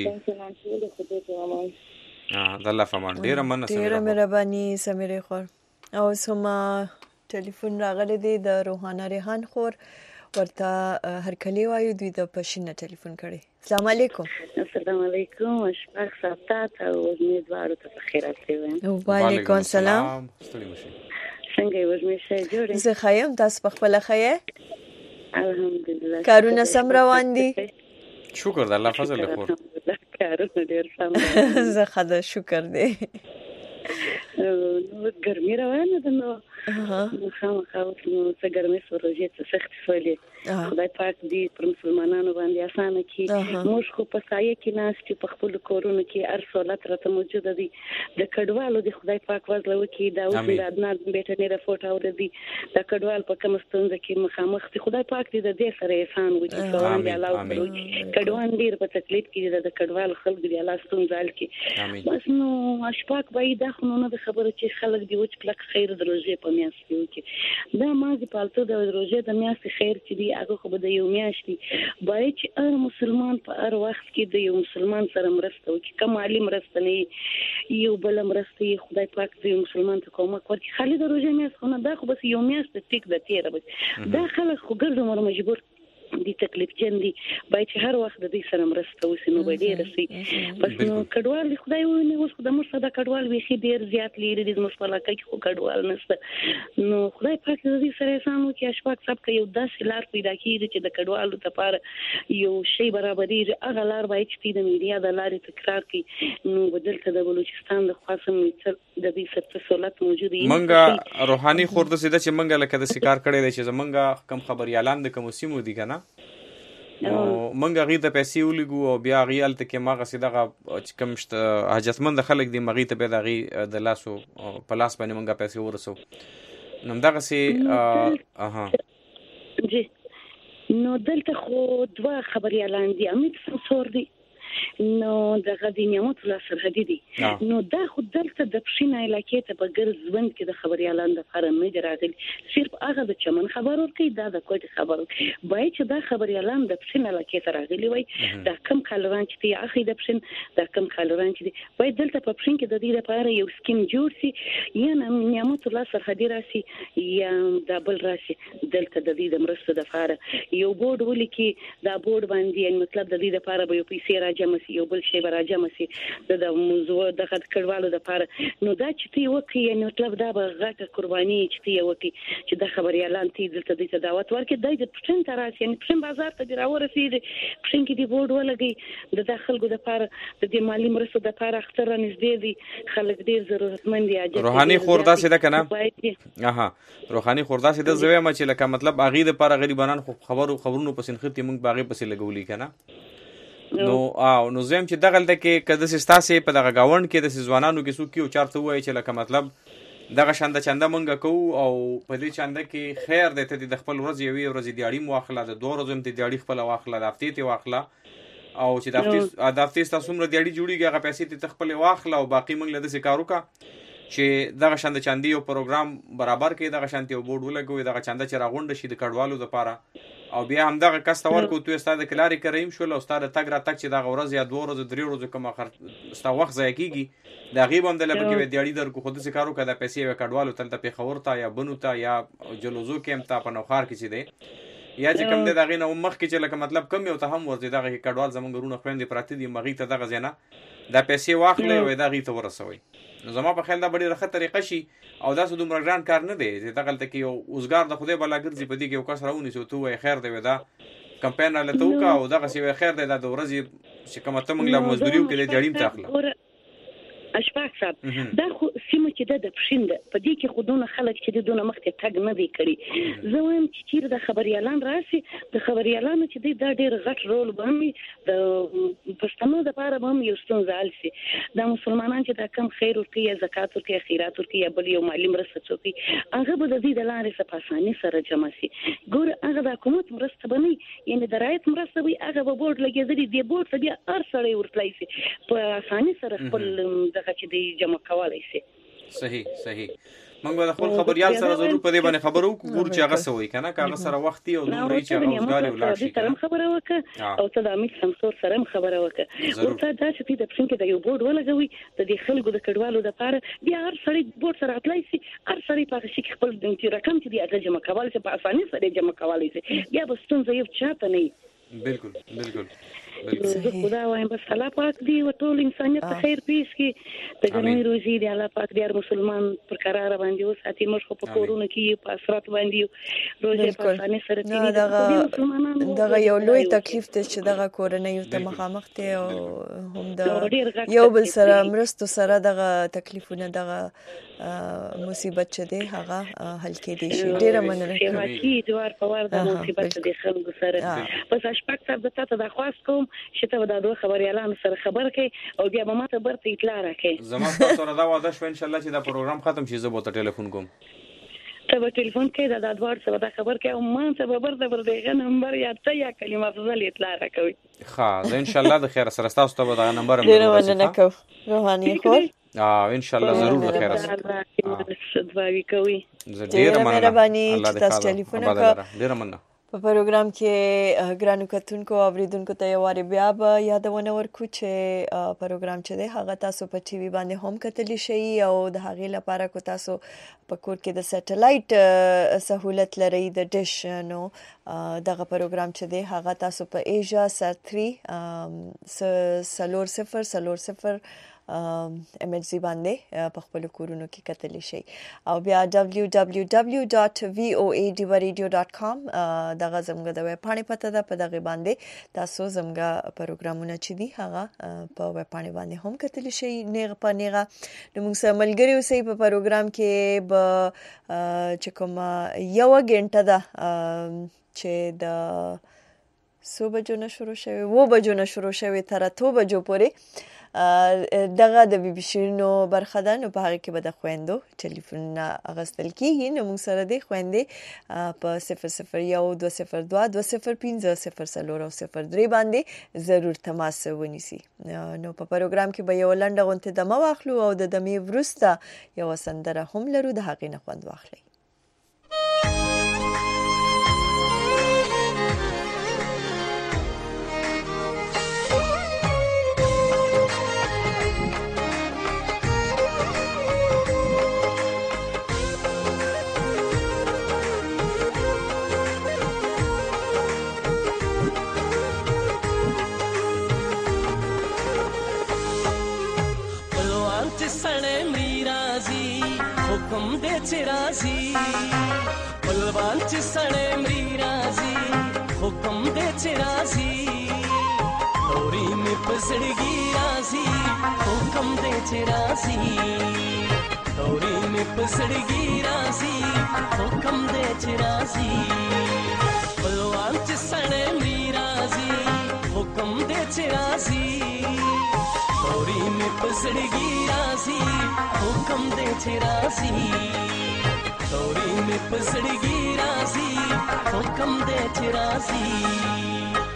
Speaker 2: اه د الله فمان ډیر مننه
Speaker 1: ډیر مهرباني سميري خور او سما ټلیفون راغلی دی د روحانه ریحان خور ورته هرکلی وایو. دوی د پښین ټلیفون کړي. السلام علیکم.
Speaker 21: السلام علیکم. اشفاق ساتات او امیدوارو ته خیرات وایم.
Speaker 1: وعلیکم السلام.
Speaker 21: څنګه یې وژمې شه جوړې؟
Speaker 1: زه خایم، تاسو په خپل خایې؟
Speaker 21: الحمدلله.
Speaker 1: کارونه سم روان دي؟
Speaker 2: شکر د الله فضل له خور.
Speaker 21: کارونه ډیر سم.
Speaker 1: زه خدا شکر دی.
Speaker 21: نو ګرمي روانه ده نو خامخا نو څه ګرمي سورجې څه سخت شولې. خدای پاک دې پر مسلمانانو باندې اسانه کړي. موږ خو په سایه کې ناست په خپل کورونو کې هر سہولت راته موجوده دي. د کډوالو د خدای پاک وزله وکړي. دا اوس د ادنان بیٹه نه رپورټ اوردي د کډوال په کوم ستونزه کې مخامخ دي. خدای پاک دې د دې سره احسان وکړي. کوم دی الله وکړي. کډوال ډیر په تکلیف کې د کډوال خلک دی الله ستونزه لکه بس نو اشفاق وای دا خو نه د خبره چې خلک دی وچ پلک خیر د روزې په میاشت کې وکړي. دا مازی پالتو د روزې د میاشت خیر چې دی هغه خو به د یو میاشت باید چې هر مسلمان په هر وخت کې د یو مسلمان سره مرسته وکړي. کمالي مرسته نه یو بل مرسته خدای پاک د یو مسلمان ته کومک ورکړي. خالي د روزې میاشت خو نه دا خو بس یو میاشت ټیک د تیره بس دا خلک خو ګرځو مر مجبور دي تکلیف جن دي باید چې هر وخت د دې سره مرسته وسی نو به ډیر سي. بس نو کډوال خدای ونه اوس خدای مر صدا کډوال وی ډیر زیات لري د مشکلات کې خو کډوال نشته. نو خدای پاک دې سره سمو کې اشفاق سب کې یو داسې لار پیدا کړي چې د کډوالو لپاره یو شی برابرۍ هغه لار باید چې د میډیا د لارې تکرار کړي. نو بدلته د بلوچستان د خاصم د دې ست سہولت موجود دي.
Speaker 2: منګه روحاني خور د سیده چې منګه لکه د سکار کړي د چې زمنګه کم خبريالان د کوم سیمو دي کنه نو منګه غي ته پیسې ولګو او بیا غي الته کې ماغه سیدغه کم حاجتمند خلک دي مغي ته به د غي د لاسو په لاس باندې منګه پیسې ورسو نو دغه سي اها
Speaker 21: جی نو دلته خو دوا خبريالان دي امید سنسور دي نو دغه د نعمت الله سرحدي دي. نو دا خو دلته د پښین علاقې ته په ګرځ ژوند کې د خبريالان د فارم نه راغلي. صرف هغه د چمن خبر ورکړي دا د کوټ خبر باید چې دا خبريالان د پښین علاقې ته راغلي وي. دا کم کالران چې دی اخی د پښین دا کم کالران چې دی باید دلته په پښین کې د دې لپاره یو سکیم جوړ شي یا نعمت الله سرحدي راسي یا د بل راسي دلته د دې د مرسته د لپاره یو بورډ ولیکي. دا بورډ باندې مطلب د دې لپاره به یو پیسې راځي یو بل شی راځم سي د موضوع د کډوالو د لپاره. نو دا چې تی وکي یعنی مطلب دا به غټه قرباني چې تی وکي چې د خبريالان تی دلته د دعوت ورکړي د پښین تراس یعنی پښین بازار ته راورسېږي پښین کې دی بورډ ولګي د داخلو د لپاره د دې مالی مرستو د لپاره اختر نږدې دي خلک ډیر ضرورتمند دي.
Speaker 2: روحاني خوردا سي ده کنه اها روحاني خوردا سي ده زوی ما چې لکه مطلب اغي د لپاره غریبانان خو خبرو خبرونو پسې خرتي موږ باغې پسې لګولې کنه نو او نو زم چې دغه لته کې کده سستاسه په دغه گاوند کې د ځوانانو کې سو کې او چارته وای چې لکه مطلب دغه شاند چنده مونږ کو او په دې چنده کې خیر دته د خپل ورځ یوې ورځ دیاړي مواخله د دوه ورځې د دیاړي خپل واخله د هفته ته واخله او چې د هفته د هفته تاسو مر دیاړي جوړیږي هغه پیسې ته خپل واخله او باقي مونږ له دې کارو کا چې دغه شاند چاندي او پروګرام برابر کې دغه شانتي او بورډ ولګوي دغه چنده چې راغونډ شي د کډوالو لپاره او بیا هم دغه کس تور کو تو استاد کلاري کریم شو له استاد تګ را تک چې دغه ورځ یا دوه ورځې درې ورځې کوم اخر ستا وخت ځای کیږي دا غیب هم د لبه کې دیاړي در کو خود سي کارو کده پیسې وکډوالو تل ته خبر تا یا بنو تا یا جلوزو کې هم تا په نوخار کې چي دي یا چې کوم د دغه نو مخ کې چې لکه مطلب کم یو ته هم ورځي دغه کډوال زمونږ ورونه خويندې پراته دي مغي ته دغه زینا دا پیسې واخلې وې دغه ته ورسوي. نو زما په خیال دا ډېر ښه طریقه شي او دا څه دومره ګران کار نه دی چې دغه ته یو اوسګار د خوده بلا ګرځي په دې کې یو کس راونی سو تو وای خیر دی ودا کمپاین را لته وکا او دغه سی خیر دی دا د ورځې چې کومه ته موږ لا مزدوري وکړي جړیم تاخله
Speaker 21: اشفاق صاحب دا خو سیمه چې د پښین ده په دې کې خودونه خلک چې دونه مخته تګ نه دی کړی. زه وایم چې چیرې د خبريالان راسي د خبريالانو چې دا ډېر غټ رول باندې د پښتنو د لپاره هم یو ستونزه السي د مسلمانان چې دا کم خیر ورکړي زکات ورکړي خیرات ورکړي بل یو مالی مرسته ورکړي هغه به د دې د لارې څخه په اسانۍ سره جمع شي. ګور هغه د حکومت مرسته بني یعنی د رایت مرسته وي هغه به بورډ لګېدلی دی بورډ ته بیا هر سړی ورتلای شي په اسانۍ سره خپل چې دی جمع کولای شي.
Speaker 2: صحیح صحیح موږ به خپل خبريال سره ضرور په دې باندې خبرو کوو چې هغه سوي کنه کاغه سره وخت او دومره چې هغه وزګاری ولاړ شي
Speaker 21: سره خبره وکړه او ته د امیر سمسور سره خبره وکړه او ته دا چې د پښین کې د یو بورډ ولګوي د دې خلکو د کډوالو د پاره بیا هر سړی بورډ سره اتلای شي هر سړی په شي خپل د رقم چې دی هغه جمع کول چې په اسانۍ سره جمع کولای شي بیا به ستونزه یو چاته نه
Speaker 2: بالکل بالکل
Speaker 21: زه خدا وایم بس الله پاک دی او ټول انسانیت ته خیر پیښ کړي د ګرمۍ روزي دی الله پاک دی هر مسلمان پر قرار باندې وساتي موږ خو په کورونه کې په اسرات باندې روزي په اسانۍ سره تیری
Speaker 1: دغه دغه یو لوی تکلیف ته چې دغه کورنۍ ته مخامخ دي او هم د یو بل سره مرستو سره دغه تکلیفونه دغه مصیبت چې دی هغه حل کېدی شي ډیره مننه
Speaker 21: کوم چې دوار په وار د مصیبت د خلکو سره بس اشپاک صاحب د تاسو د خواست کوم چې ته د دوه خبريالانو سره خبر کړي او بیا به ماته برته اطلاع راکړي
Speaker 2: زما تاسو سره دا وعده شو ان شاء الله چې دا پروګرام ختم شي زه به ته ټلیفون کوم
Speaker 21: ته به ټلیفون کې د دوار سره دا خبر کړي او ما ته به برته برته نمبر یا ته یا کلمه فضل اطلاع راکوي
Speaker 2: ښه زه ان شاء الله د خیر سره تاسو ته به دا نمبر هم
Speaker 1: ډیره مننه کوم روحاني خور
Speaker 2: اه ان شاء الله ضرور د خیر
Speaker 21: سره دعاوی کوي
Speaker 2: ډیره
Speaker 1: مهرباني چې تاسو ټلیفون وکړه
Speaker 2: ډیره مننه
Speaker 1: په پروګرام کې ګرانو کتونکو اوریدونکو ته یو واری بیا به یادونه ورکو چې پروګرام چې دی هغه تاسو په ټي وي باندې هم کتلی شئ او د هغې لپاره کو تاسو په کور کې د سټلایټ سہولت لرئ د ډیش نو دغه پروګرام چې دی هغه تاسو په ایجا سر تھری سلور صفر سلور صفر ام ایچ زی باندې په خپل کورونو کې کتلی شي او بیا دبليو دبليو دبليو ډاټ وی او ای ډیوا ریډیو ډاټ کام دغه زموږ د ویب پاڼې پته ده په دغه باندې تاسو زموږ پروګرامونه چې دي هغه په ویب پاڼې باندې هم کتلی شي نیغه په نیغه نو موږ سره ملګری اوسئ په پروګرام کې به چې کوم یو غنټه ده چې د سو بجو نه شروع شوی وو بجو نه شروع شوی تر اتو بجو پورې دغه د بي بي شیرینو برخه ده نو په هغه کې به د خويندو ټلیفون اغستل کیږي نو موږ سره د خويندې په صفر صفر یو دو صفر دو دو صفر پنځه صفر څلور او صفر درې باندې ضرور تماس ونیسي نو په پروګرام کې به یو لنډه غونډه دمه واخلو او د دمې ورسته یو سندره هم لرو د هغې نه خوند واخلي
Speaker 4: राजी बलवान च सड़े मरी राजी हुक्म दे च राजी तोरी में पसड़गी राजी हुक्म दे च राजी तोरी में पसड़गी राजी हुक्म दे च राजी बलवान च सड़े मरी राजी हुक्म दे च राजी तोरी में पसड़गी राजी हुक्म दे च राजी तोरी में पसड़गी राजी हुक्म दे च राजी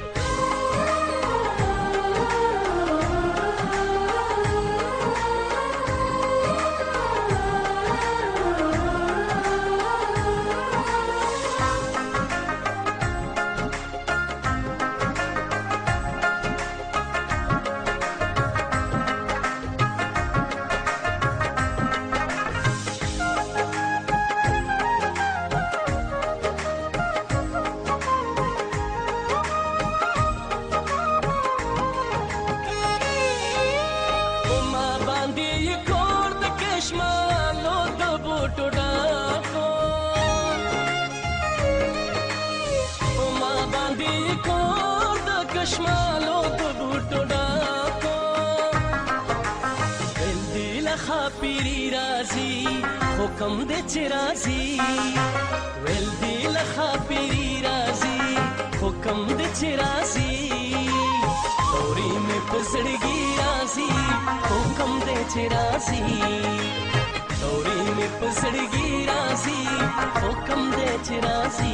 Speaker 4: हुक्म दे च राजी वेल दिल खापीरी राजी हुक्म दे च राजी तोरी में पसड़गी राजी हुक्म दे च राजी तोरी में पसड़गी राजी हुक्म दे च राजी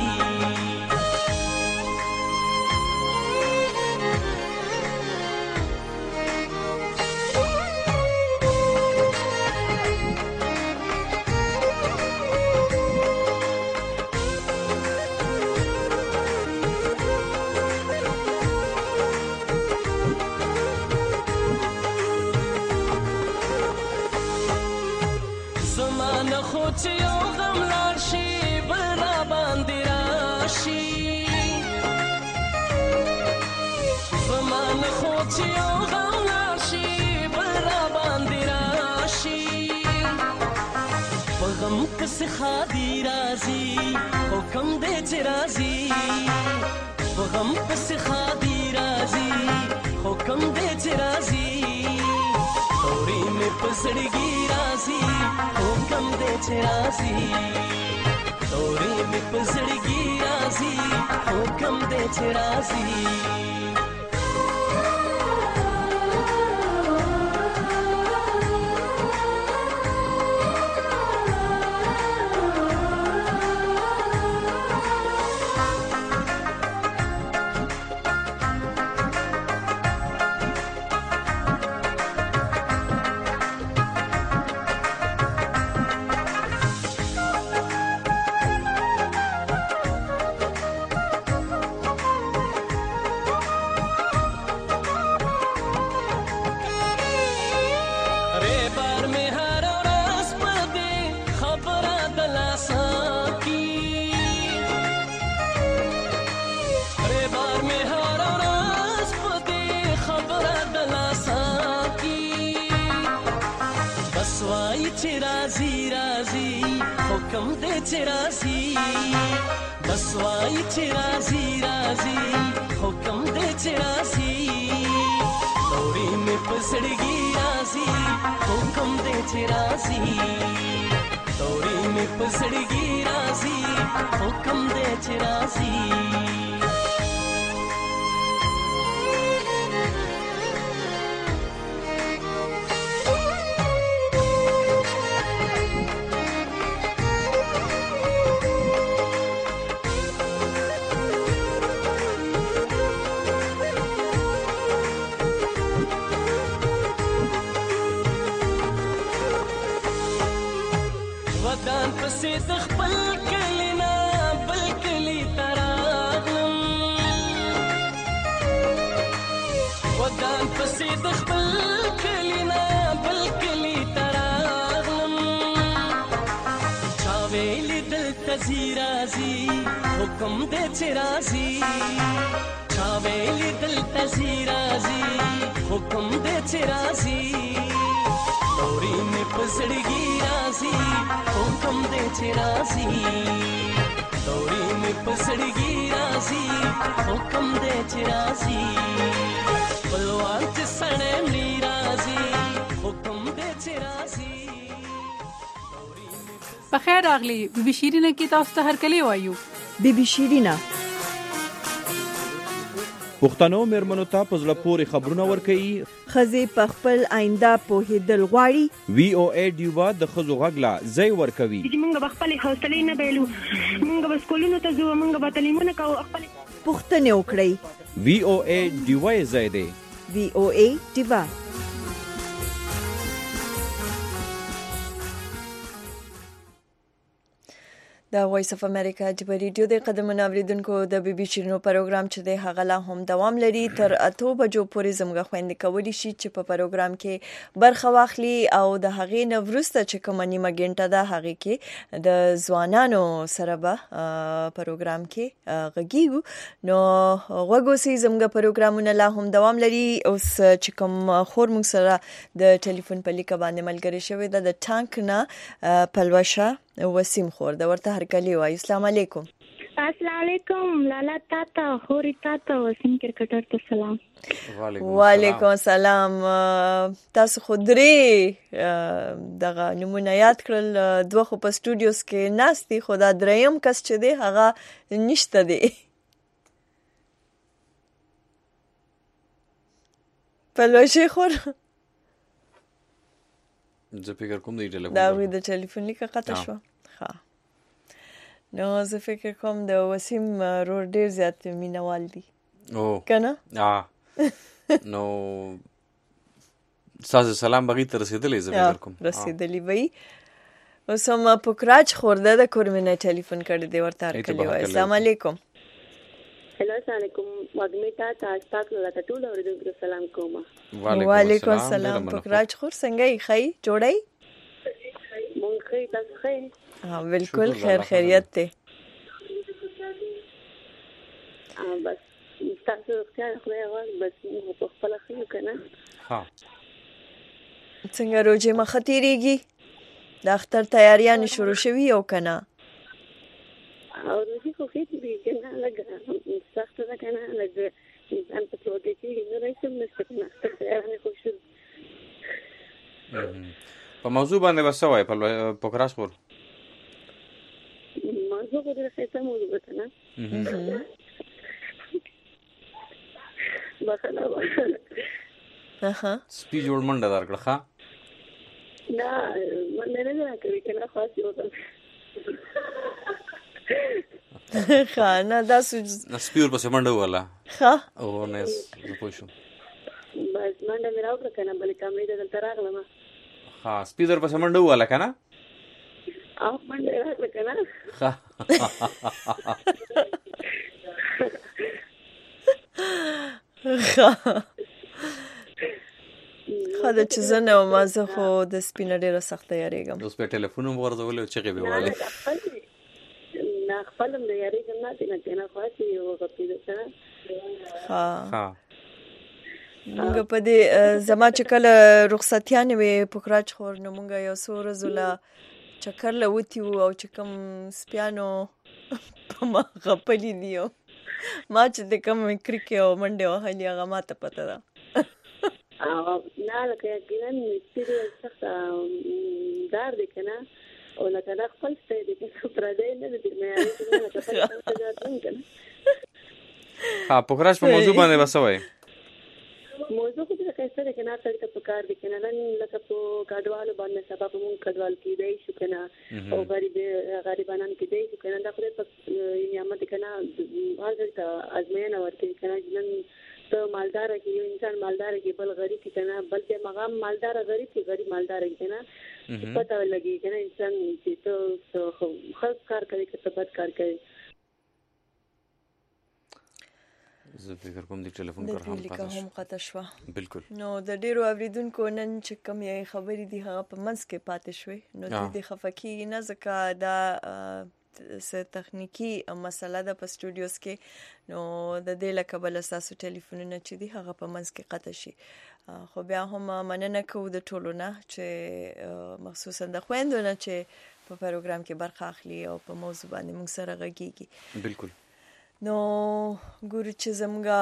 Speaker 4: زمانه خو چې یو غم لاړ شي بل را باندې راشي زمانه خو چې یو غم لاړ شي بل را باندې راشي په غم پسې ښادي راځي حکم دی چې راځي په غم پسې ښادي راځي حکم دی چې راځي توري مې په زړګي راځي حکم دی چې راځي توري مې په زړګي راځي حکم دی چې راځي حکم دے چې راځي بس وای چې راځي راځي حکم دے چې راځي توري مې په زړګي راځي حکم دے چې راځي توري مې په زړګي راځي حکم دے چې راځي پسې د خپل کلی نه بل کلی ته راغلم ودان پسې د خپل کلی نه بل کلی ته راغلم چا ویلي دلته ځي راځي حکم دی چې راځي چا ویلي دلته ځي راځي حکم دی چې راځي توري مې په زړګي راځي حکم دی چې راځي توري مې په زړګي راځي حکم دی چې راځي خپلوان چې سړی مړي راځي حکم دی چې راځي
Speaker 11: په خیر راغلی بیبي شیرینه کې تاسو ته هرکلی وایو
Speaker 1: بیبي شیرینه
Speaker 5: پښتنو مېرمنو ته په زړه پورې خبرونه ورکوي
Speaker 1: ښځې په خپل آینده پوهېدل غواړي
Speaker 5: وی او ای ډیوا د ښځو غږ لا ځای ورکوي
Speaker 22: چې موږ به خپلې حوصلې نه بایلو موږ به سکولونو ته ځو موږ به تعلیمونه کوو خپلې
Speaker 1: پوښتنې وکړئ
Speaker 5: وی او ای ډیوا یې ځای دی
Speaker 1: وی او ای ډیوا د وایس اف امریکا د ریډیو د قدمونو اوریدونکو د بي بي شیرینو پروګرام چې د هغه لا هم دوام لري تر اتو بجو پورې زموږ خويندې کولی شي چې په پروګرام کې برخه واخلي او د هغې نه وروسته چې کومه نیمه ګنټه ده هغې کې د ځوانانو سره به پروګرام کې غږیږو نو غوږوسي زموږ پروګرامونه لا هم دوام لري اوس چې کوم خور موږ سره د ټلیفون په لیکه باندې ملګری شوی ده د ټانک نه پلوشه وسیم خور د ورته هرکلی وای السلام علیکم
Speaker 22: السلام علیکم لالا تاتا خوري تاتا وسیم کرکټر ته سلام
Speaker 1: وعلیکم السلام تاسو خو درې دغه نمونه یاد کړل دوه خو په سټوډیوز کې ناستي خو دا دریم کس چې دی هغه نشته دی پلوشه خور
Speaker 2: زه فکر کوم د ټلیفون
Speaker 1: دا وی د ټلیفون لیکه قطع شو ها نو زه فکر کوم د وسیم رور ډیر زیات مینوال دي
Speaker 2: او
Speaker 1: کنه
Speaker 2: اه نو ساز سلام بغي ته رسیدلې زه فکر کوم
Speaker 1: رسیدلې وای اوس هم پکراچ خورده د کورمنه ټلیفون کړی دی ورته ارکلی وای السلام علیکم
Speaker 21: هلو السلام علیکم وګمیتا تاسو تاسو له ټولو اوریدونکو سلام کوم
Speaker 1: وعلیکم السلام پکراچ خور څنګه یې خی جوړی
Speaker 21: مونږ مونږ خې تاسو خې
Speaker 1: ها بالکل خیر خیریت ته
Speaker 21: ا بس تاسو ښه خو یې بس موږ په خپل خې کنه
Speaker 2: ها
Speaker 1: څنګه روزه مختيريږي د اختر تیاریان شروع شوي او کنه
Speaker 21: او روزي خو کې دي کنه لګا سخت ده کنه لګا انسان په څو کې چې نه راځي نو څه نه تیارانه خو شو
Speaker 2: په موضوع باندې وسوي په پوکراش خور
Speaker 21: موضوع د څه موضوع ده نه بخلا
Speaker 1: اها
Speaker 2: سپی جوړ منډه درکړه ښا
Speaker 21: نه منډه نه راکوي کنه خاص یو ده
Speaker 1: ښه نه دا سوچ
Speaker 2: سپیور په منډه ولا
Speaker 1: ښه
Speaker 2: او نه زه پوه شم
Speaker 21: بس منډه مې راوړه کنه بل کامې ده دلته راغلم
Speaker 2: ها سپیور په منډه ولا کنه
Speaker 21: او منډه راغله کنه
Speaker 2: ښه
Speaker 1: ښه خاله چې زه نه ما زه خو د سپینه ډیره سخت یاریږم
Speaker 2: اوس په ټلیفون ورزول او چغې به والي
Speaker 21: نه خپلم نه یاریږم نه دې نه کنه خاص یو غپې ده
Speaker 1: ها ها موږ په دې زما چې کله رخصتیان وي پوکراچ خور نو موږ یو څو ورځې لا چکر لوتی او چې کوم سپیانو په ما غپلي دیو ما چې د کوم کرکه او منډه وهلي هغه ماته پته ده
Speaker 21: او نه لکه یقینا سپیډ سخت دار دی کنه او لکه دا خپل ستې دی چې پر دې نه دی مې نه څه کنه
Speaker 2: ها پوکراش په موضوع باندې وسوي
Speaker 21: موضوع خو دې کیسه ده کنه تر ته پکار دي کنه نن لکه په کډوالو باندې سبب مونږ کډوال کې دی شو کنه او غریب غریبانان کې دی شو کنه دا خو په نعمت کنه هغه ته ازمینه ورته کنه نن ته مالدار کې یو انسان مالدار کې بل غریب کې کنه بلکې مقام مالدار غریب کې غریب مالدار کې کنه پته لګي کنه انسان چې ته خاص کار کوي که ته بد کار کوي
Speaker 2: زه فکر کوم د ټلیفون کار هم
Speaker 1: قطع شو
Speaker 2: بالکل
Speaker 1: نو د ډیرو اوریدونکو نن چې کوم یې خبرې دي هغه په منځ کې پاتې شوې نو د خفقي نه ځکه دا څه تخنیکی مسله ده په سټوډیوز کې نو د دې لکه بل اساسو ټلیفونونه چې دي هغه په منځ کې قطع شي خو بیا هم مننه کوو د ټولو نه چې مخصوصا د خويندو نه چې په پروګرام کې برخه اخلي او په موضوع باندې موږ سره غږیږي
Speaker 2: بالکل
Speaker 1: نو ګورو چې زموږه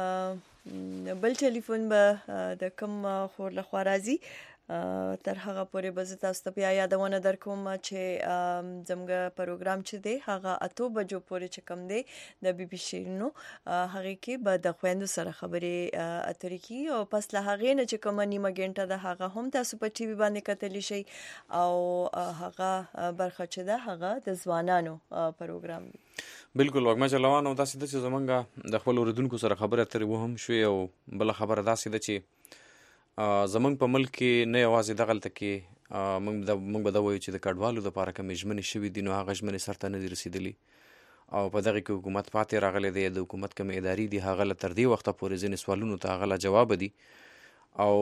Speaker 1: بل ټلیفون به د کوم خور له خوا راځي تر هغه پورې به زه تاسو ته بیا یادونه درکوم چې زموږ پروګرام چې دی هغه اتو بجو پورې چې کوم دی د بي بي شیرینو هغه کې به د خويندو سره خبرې اترې کی او پس له هغه نه چې کوم نیمه غنټه ده هغه هم تاسو په ټي وي باندې کتلی شي او هغه برخه چې ده هغه د ځوانانو پروګرام دی
Speaker 2: بالکل وګما چلوان او تاسو د زمونږه د خپل اوریدونکو سره خبره اترې وو هم شوې او بل خبره داسې ده چې زمونږ په ملک کې نه یوازې دغلته کې موږ د موږ به دا وایو چې د کډوالو لپاره کوم ژمنې شوي دي نو هغه ژمنې سرته نه دي رسیدلي او په دغه کې حکومت پاتې راغلی دی د حکومت کوم ادارې دي هغه له تر دې وخته پورې ځینې سوالونو ته هغه له جواب دي او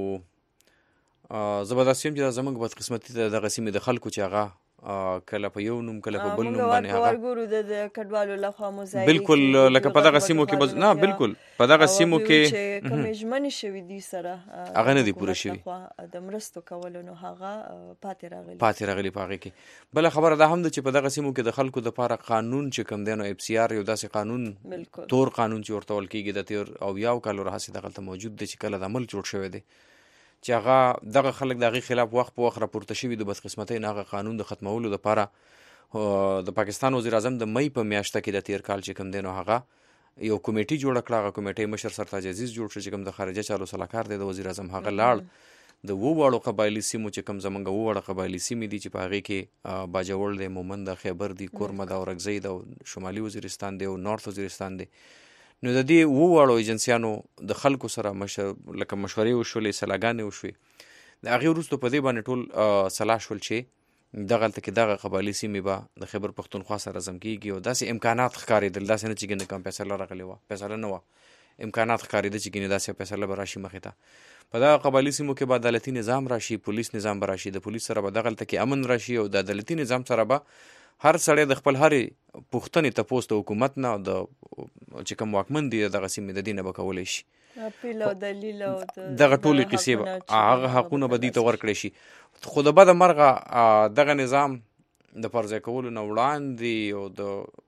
Speaker 2: زه به داسې یم چې زمونږ بدقسمتي د دغه سیمې د خلکو چې هغه کله په یو نوم کله په بل نوم باندې هغه
Speaker 1: ورګورو د کډوالو لخوا مزایي
Speaker 2: بالکل لکه په دغه سیمو کې نه بالکل په دغه سیمو کې
Speaker 1: کوم ژمنې شوي دي سره
Speaker 2: هغه نه دي پوره شوي
Speaker 1: د مرستو کولو نو هغه پاتې راغلي
Speaker 2: پاتې راغلي په هغه کې بل خبره ده هم چې په دغه سیمو کې د خلکو د لپاره قانون چې کوم دی نو اف سی آر یو داسې قانون تور قانون چې ورته ول کېږي د تیر او یو کال راهسې دغه موجود دی چې کله د عمل جوړ شوی دی چې هغه دغه خلک دغه خلاف وخت په وخت راپورته شوي د بدقسمتۍ نه هغه قانون د ختمولو لپاره د پاکستان وزیر اعظم د مئی په میاشت کې د تیر کال چې کوم دی نو هغه یو کمیټي جوړ کړه هغه کمیټي مشر سرتاج عزیز جوړ شو چې کوم د خارجه چارو صلاحکار دی د وزیر اعظم هغه لاړ د وو وړو قبایلی سیمو چې کوم زمونږ وو وړو قبایلی سیمې دي چې په هغه کې باجوړ دی مومند خیبر دی کورمه دا اورګزی دا شمالي وزیرستان دی او نارث وزیرستان دی نو د دې وو وړو ایجنسیانو د خلکو سره مشر لکه مشورې وشولې سلاګانې وشوي د هغې وروسته په دې باندې ټول سلا شول چې دغلته کې دغه قبایلي سیمې به د خیبر پښتونخوا سره ضم کېږي او داسې امکانات ښکارېدل داسې نه چې ګنې کوم فیصله راغلې وه فیصله نه وه امکانات ښکارېده چې ګینې داسې فیصله به راشي مخې ته. په دغه قبایلي سیمو کې به عدالتي نظام راشي، پولیس نظام به راشي، د پولیس سره به دغلته کې امن راشي او د عدالتي نظام سره به هر سړی د خپل هرې پوښتنې تپوس د حکومت نه او د چې کوم واکمن دي دغه سیمې د دې نه به کولی شي
Speaker 1: اپیل او دلیل او
Speaker 2: دغه ټولې کیسې به هغه حقونه به دې ته ورکړی شي. خو د بده مرغه دغه نظام د پرځای کولو نه وړاندې او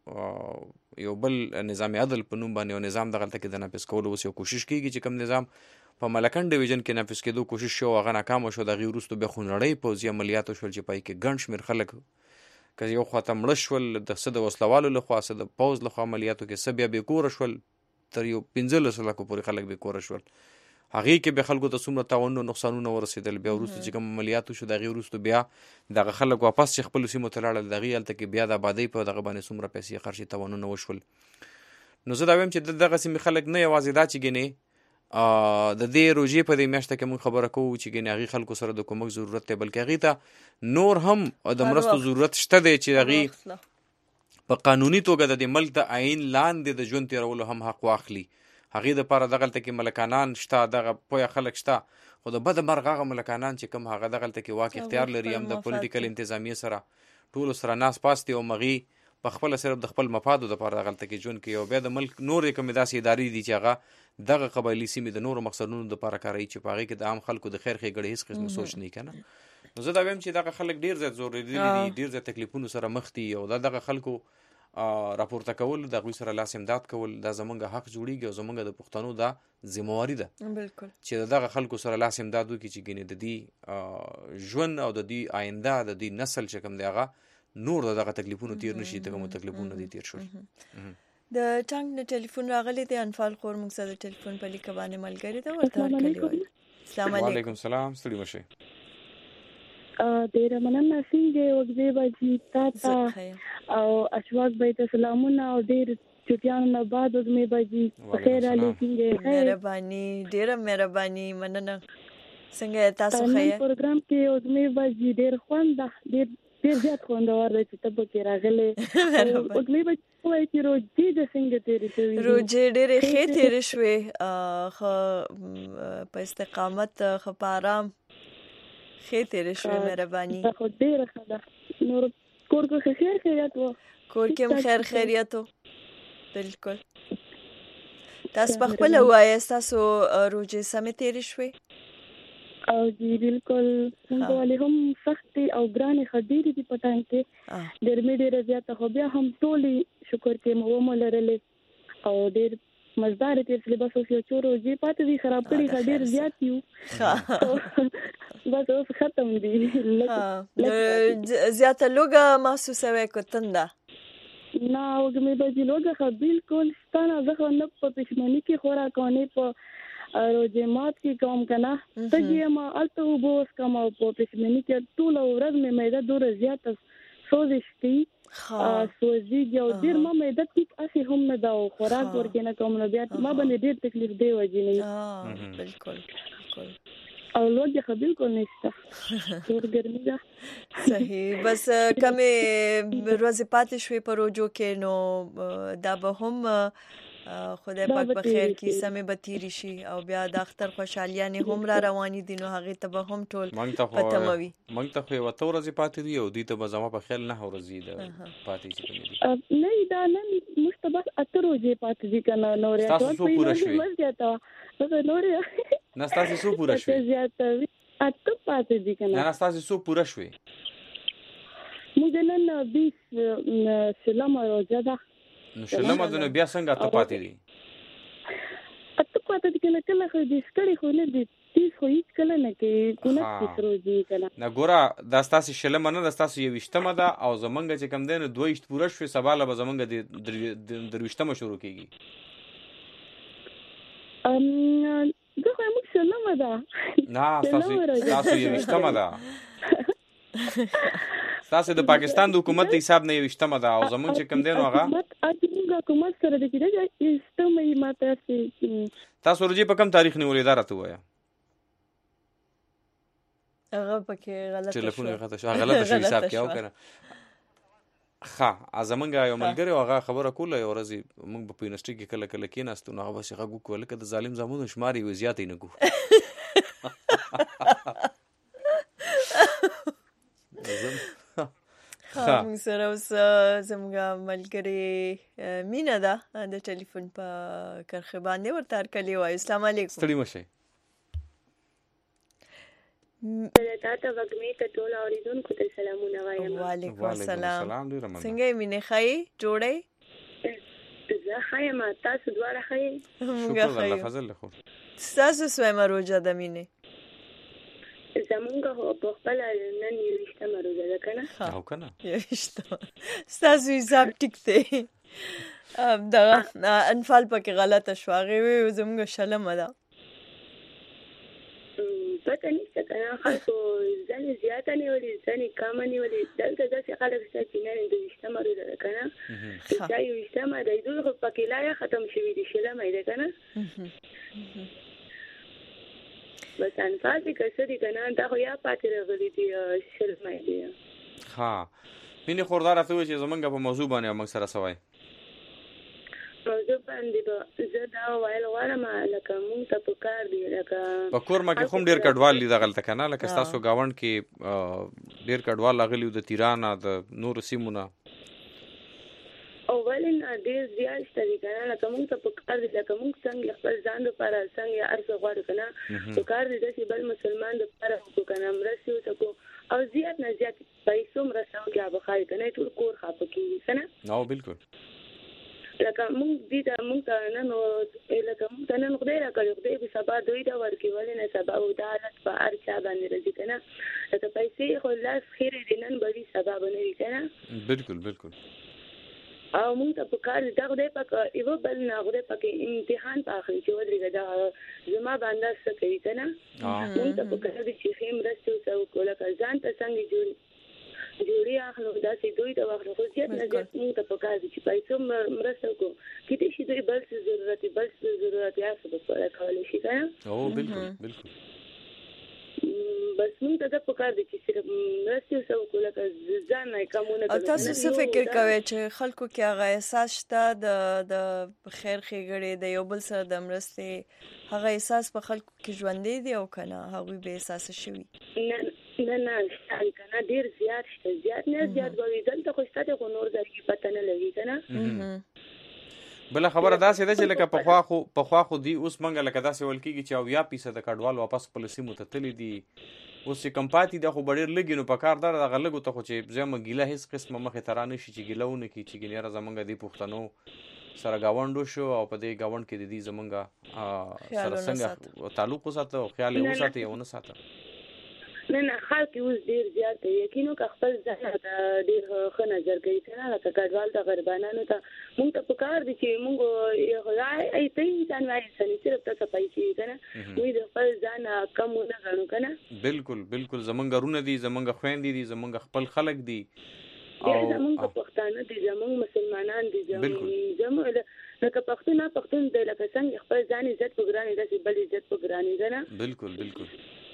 Speaker 2: د یو بل نظام عدل په نوم باندې یو نظام دغلته کې د نافذ کولو اوس یو کوشش کېږي چې کوم نظام په ملکن ډیویژن کې نافذ کېدو کوشش شو هغه ناکامه شو. د هغې وروستو بیا خونړۍ پوځي عملیاتو شول چې پای کې ګڼ شمېر خلک که یو خواته مړه شول، د څه د وسلوالو لخوا څه د پوځ لخوا عملیاتو کې څه بیا بېکوره شول، تر یو پنځلسو لکو پورې خلک بېکوره شول. هغې کې بیا خلکو ته څومره تاوانونه نقصانونه ورسېدل. بیا وروسته چې کوم عملیاتو شو د هغې وروستو بیا دغه خلک واپس چې خپلو سیمو ته لاړل، د هغې هلته کې بیا د آبادۍ په دغه باندې څومره پیسې خرچې تاوانونه وشول. نو زه دا وایم چې دغه سیمې خلک نه یوازې دا چې ګینې د دې روژې په دې میاشته کې موږ خبره کوو چې ګینې هغې خلکو سره د کومک ضرورت دی، بلکې هغې ته نور هم د مرستو ضرورت شته دی چې هغې په قانوني توګه د دې ملک د آئین لاندې د ژوند تېرولو هم حق واخلي. هغې دپاره دغلته کې ملکانان شته، دغه پویه خلک شته، خو د بده مرغه هغه ملکانان چې کوم هغه دغلته کې واک اختیار لري هم د پولیټیکل انتظامیې سره ټولو سره ناس پاس دي او هغې په خپله صرف د خپل مفادو دپاره دغلته کې ژوند کوي. او بیا د ملک نورې کومې داسې ادارې دي چې هغه دغه قبایلي سیمې د نورو مقصدونو دپاره کاروي چې په هغې کې د عام خلکو د خیر ښېګړې هېڅ قسم سوچ نه وي که نه. نو زه دا وایم چې دغه خلک ډېر زیات زورېدلي دي، ډېر زیات تکلیفونو سره مخ دي او دا دغه خلکو راپورته کول، د هغوی سره لاس امداد کول دا زمونږ حق جوړیږي او زمونږ د پښتنو دا ذمهواري ده چې د دغه خلکو سره لاس امداد وکړي چې ګینې د دې ژوند او د دې آینده د دې نسل چې کوم دی هغه نور دغه تکلیفونو تیر نشي، دغه مو تکلیفونه دي تیر شول.
Speaker 1: د ټانګ نه ټلیفون راغلی دی، انفال خور موږ سره د ټلیفون په لیکه باندې ملګري ده، ورته ورکړی وایي. السلام علیکم.
Speaker 2: وعلیکم السلام، ستړي مه شئ.
Speaker 21: ډېره مننه څنګه یې وږدې باجي تا ته او اشواق بای ته سلامونه او ډېر چټیانو نه بعد وږمې باجي په خیر علي څنګه یې؟
Speaker 1: مهرباني، ډېره مهرباني، مننه. څنګه تاسو ښه یې؟
Speaker 21: پروګرام کې وږمې باجي ډېر خوند ده، ډېر ډېر زیات خوندور دی چې ته پکې راغلې. وږمې باجي وایي چې روژې د څنګه تېرې شوې؟
Speaker 1: روژې ډېرې ښې تېرې شوې، ښه په استقامت، ښه په ارام ښې تېرې شوې. مهرباني.
Speaker 21: خو ډېره ښه ده. نور کور کې خیر خیریت و؟
Speaker 1: کور کې هم خیر خیریت و. بالکل. تاسو په خپله ووایاست تاسو روژې سمې تېرې شوې؟
Speaker 21: او جی بالکل څنګه ولې هم سختي او ګرانې خډيري دي پټان کې ډېر مې ډېر زیاته خو بیا هم ټولې شکر کې مو وملرلې او ډېر مزدار تیر سلی بس اوس یو چورو جی پاتې دي خراب کړي خډير زیات یو بس اوس ختم دي.
Speaker 1: زیاته لوګه محسوسه وې کوتنده
Speaker 21: نه وګمې به جی لوګه خو بالکل ستانه زه نه په پښمنۍ کې خوراکونه په روزه مات کې کوم کنه ته یې ما الته وبوس کوم او په پښمنۍ کې ټول ورځ مې مېده ډوره زیاته سوزشتي سوزي یو ډیر ما مېده ټیک اسی هم نه دا خوراک ورګنه کوم نو بیا ما باندې ډیر تکلیف دی وځي.
Speaker 1: بالکل بالکل.
Speaker 21: او لوګي خو بالکل نشته ډیر ګرمي ده.
Speaker 1: صحیح. بس کمه ورځې پاتې شوې په روزو کې نو دا به هم خدای پاک په خیر کې سمې به تیرې شي او بیا د اختر خوشحالیانې هم را روانې دي نو هغې ته به هم ټول په تمه وي.
Speaker 2: موږ ته خو یوه اته ورځې پاتې دي او دوی ته به زما په خیال نهه ورځې د پاتې چې کومې
Speaker 21: دي. نه دا نن موږ ته بس اته ورځې پاتې دي که نه نورې
Speaker 2: ستاسو څو پوره شوې؟ نه ستاسو څو پوره شوې؟
Speaker 21: اته پاتې دي که
Speaker 2: نه ستاسو څو پوره شوې؟
Speaker 21: موږ نن بیس شلمه روژه ده.
Speaker 2: نو شلمه ده نو بیا څنګه اته پاتې دي؟
Speaker 21: اته پاتې دي که نه کله خو دې ستړي خو نه دي تیز خو هېڅ کله نه کوي کونه تیز روزي که نه.
Speaker 2: نه ګوره دا ستاسې شلمه نه ده ستاسو یوویشتمه ده او زمونږ چې کوم دی نو دوه ویشت پوره شوې سبا له به زمونږ د درویشتمه شروع کېږي.
Speaker 21: زه خو موږ شلمه ده.
Speaker 2: نه ستاسو یوویشتمه ده. ستاسو د پاکستان د حکومت د حساب نه یوویشتمه ده او زمونږ چې کوم دی نو هغه
Speaker 21: زموږ حکومت سره د کېدای یوویشتمه یې ما ته.
Speaker 2: تاسو روژې په کوم تاریخ نیولې دا راته ووایه؟
Speaker 1: هغه پکې غلطه شوه.
Speaker 2: ټلیفون یې غلطه شوه غلطه شوه حساب کې او که نه ښه زمونږ یو ملګری هغه خبره کوله یو ورځ موږ په یونیورسټي کې کله کله کېناستو نو هغه بس غږ وکړو لکه د ظالم زامنو شمار یې زیات یې نه ګو
Speaker 1: ها موږ سره اوس زموږ ملګری مینا ده د ټلیفون په کرخه باندې ورته ارکلی وای. السلام علیکم.
Speaker 2: ستړي مشه.
Speaker 21: تاسو وګمې ته ټول اوریدونکو ته سلامونه وایم.
Speaker 1: وعلیکم السلام. څنګه یې مینه خای جوړې؟
Speaker 21: زه خایم تاسو دواړه خای.
Speaker 2: شکر الله فضل له خو.
Speaker 1: تاسو سویمه روزه د مینه.
Speaker 21: زمونږ په خپل نن یوشته روزه ده کنه؟
Speaker 2: او کنه.
Speaker 1: یوشته. تاسو حساب ټیک دی. دا انفال پکې غلطه شواغې وي زمونږ شلمه ده.
Speaker 21: پته نشته کنه خلکو ځنې زیاته نیولې ځنې کمه نیولې دلته داسې خلک شته چې نن دویشتمه روزه ده کنه دا یویشتمه ده دوی خو پکې لا یې ختم شوي دي شلمه یې ده کنه بس انفال دې که څه دي کنه دا خو یا پاتې راغلي دي شلمه یې دي.
Speaker 2: ها مینې خورداره ته وایي چې زمونږ په موضوع باندې موږ سره څه وایي؟
Speaker 21: موضوع باندې به زه دا ویل غواړم لکه مونږ ته په کار دی لکه
Speaker 2: په کورما کې خو ډېر کډوال دي دغلته که نه لکه ستاسو ګاونډ کې ډېر کډوال راغلي د تیران د نورو سیمو نه
Speaker 21: او ولې نه ډېر زیات شته دي که نه لکه مونږ ته په کار دی لکه مونږ څنګه خپل ځان دپاره څنګه هر څه غواړو که نه په کار دی داسې بل مسلمان دپاره وکړو که نه مرستې وسکو او زیات نه زیات پیسو مرسته وکړي هغه ښایي که نه ټول کور خفه کېږي که نه
Speaker 2: او بلکل
Speaker 21: لکه مونږ دې ته مونږ ته نن لکه مونږ ته نن خدای راکړي خدای به سبا دوی ته ورکړي ولې نه سبا او دا حالت په هر چا باندې راځي که نه لکه پیسې خو لاس خیرې دي نن به وي سبا به نه وي که نه
Speaker 2: بلکل بلکل
Speaker 21: او مونږ ته په کار دا خدای پاک یوه بل نه خدای پاک امتحان په اخلي چې ودرېږه دا زما باندې څه کوي که نه مونږ ته په کار دي چې ښې مرستې ورسره وکړو لکه ځان ته څنګه جوړ جوړي اخلو داسې دوی ته واخلو خو زیات نه زیات مونږ ته په کار دي چې پیسو مرسته وکړو کېدای شي دوی بل څه ضرورت وي بل څه ضرورت یا څه به پوره کولی شي که نه
Speaker 2: او بلکل بلکل
Speaker 21: بس مونږ ته دا په کار دي چې صرف مرستې ورسره وکړو لکه ځان نه یې کمونه
Speaker 1: او تاسو څه فکر کوئ چې خلکو کې هغه احساس شته د د خیر ښېګړې د یو بل سره د مرستې هغه احساس په خلکو کې ژوندی دی او که نه هغوی بې احساسه شوي؟
Speaker 21: نه نه نه شته که نه ډېر زیات شته زیات نه زیات به وي دلته خو شته دی خو نور ځای کې پته نه لګي که نه
Speaker 2: بله خبره داسې ده چې لکه پخوا خو پخوا خو دي اوس موږ لکه داسې ویل کېږي چې اویا فیصده کډوال واپس خپلو سیمو ته تللي دي اوس چې کم پاتې ده خو به ډېر لږ وي نو په کار ده دغه لږو ته خو چې زما ګیله هېڅ قسمه مخې ته را نه شي چې ګیله ونه کړي چې ګینې یاره زمونږ دې پښتنو سره ګاونډ وشو او په دې ګاونډ کې د دې زمونږ سره څنګه تعلق وساته او خیال یې وساته یا ونه ساته
Speaker 21: نه نه خلک اوس ډېر زیات دی یقین وکړه خپل ځان ته ډېر ښه نظر کوي که نه لکه کډوال ته غریبانانو ته مونږ ته په کار دي چې مونږ ته انسان وایي انساني صرف ته څه پیسې وي که نه دوی د خپل ځان کم ونه ګڼو که نه
Speaker 2: بلکل بلکل زمونږ غرونه دي زمونږ خویندې دي زمونږ خپل خلک دي
Speaker 21: زمونږ پښتانه دي زمونږ مسلمانان دي زمونږ لکه پښتون پښتون دی لکه څنګه خپل ځان عزت په ګرانې داسې بل عزت په ګرانې که نه
Speaker 2: بلکل بلکل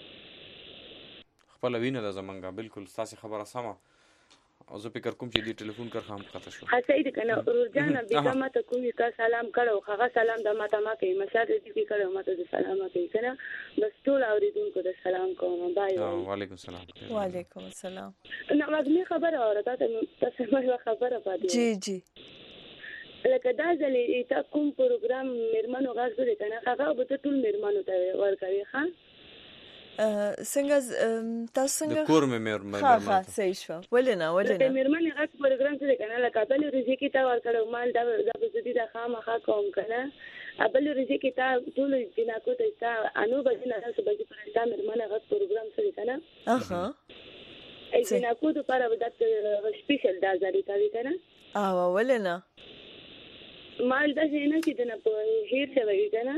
Speaker 2: خپله وینه ده زمونږ بلکل ستاسې خبره سمه او زه فکر کوم چې دې ټلیفون کرښه هم قطع شوه
Speaker 21: ها صحیح ده که نه ورورجانه بیګا ماته کوم تا سلام کړی هغه سلام د ماته ما کوي مشر دې کې کړی ماته د سلام کوي که نه بس ټول اورېدونکو ته سلام کوم بای
Speaker 2: وعلیکم السلام
Speaker 1: وعلیکم السلام
Speaker 21: نه مګنی خبره اوره تاسو تاسو مې خبره پاتې
Speaker 1: جی جی
Speaker 21: لکه دا ځلې تا کوم پروګرام میرمنو غږ دی که نه هغه به ته ټول میرمنو ته ورکوي ښه
Speaker 1: څنګه تاسو څنګه
Speaker 2: د کور مې میرمن
Speaker 1: ها ها صحیح شو ولې نه ولې نه
Speaker 21: د میرمن غږ پروګرام څه دی کنه لکه بل ورځې کې تا ورکړو مال دا د بزدي د خامخا کوم کنه بل ورځې کې تا ټول جناکو ته تا انو بجې نه څه بجې پر دا میرمن غږ پروګرام څه دی کنه
Speaker 1: اها
Speaker 21: ای جناکو د لپاره د سپیشل دا ځای کوي کنه
Speaker 1: او ولې نه
Speaker 21: مال دا نه چې نه په هیر څه وایي کنه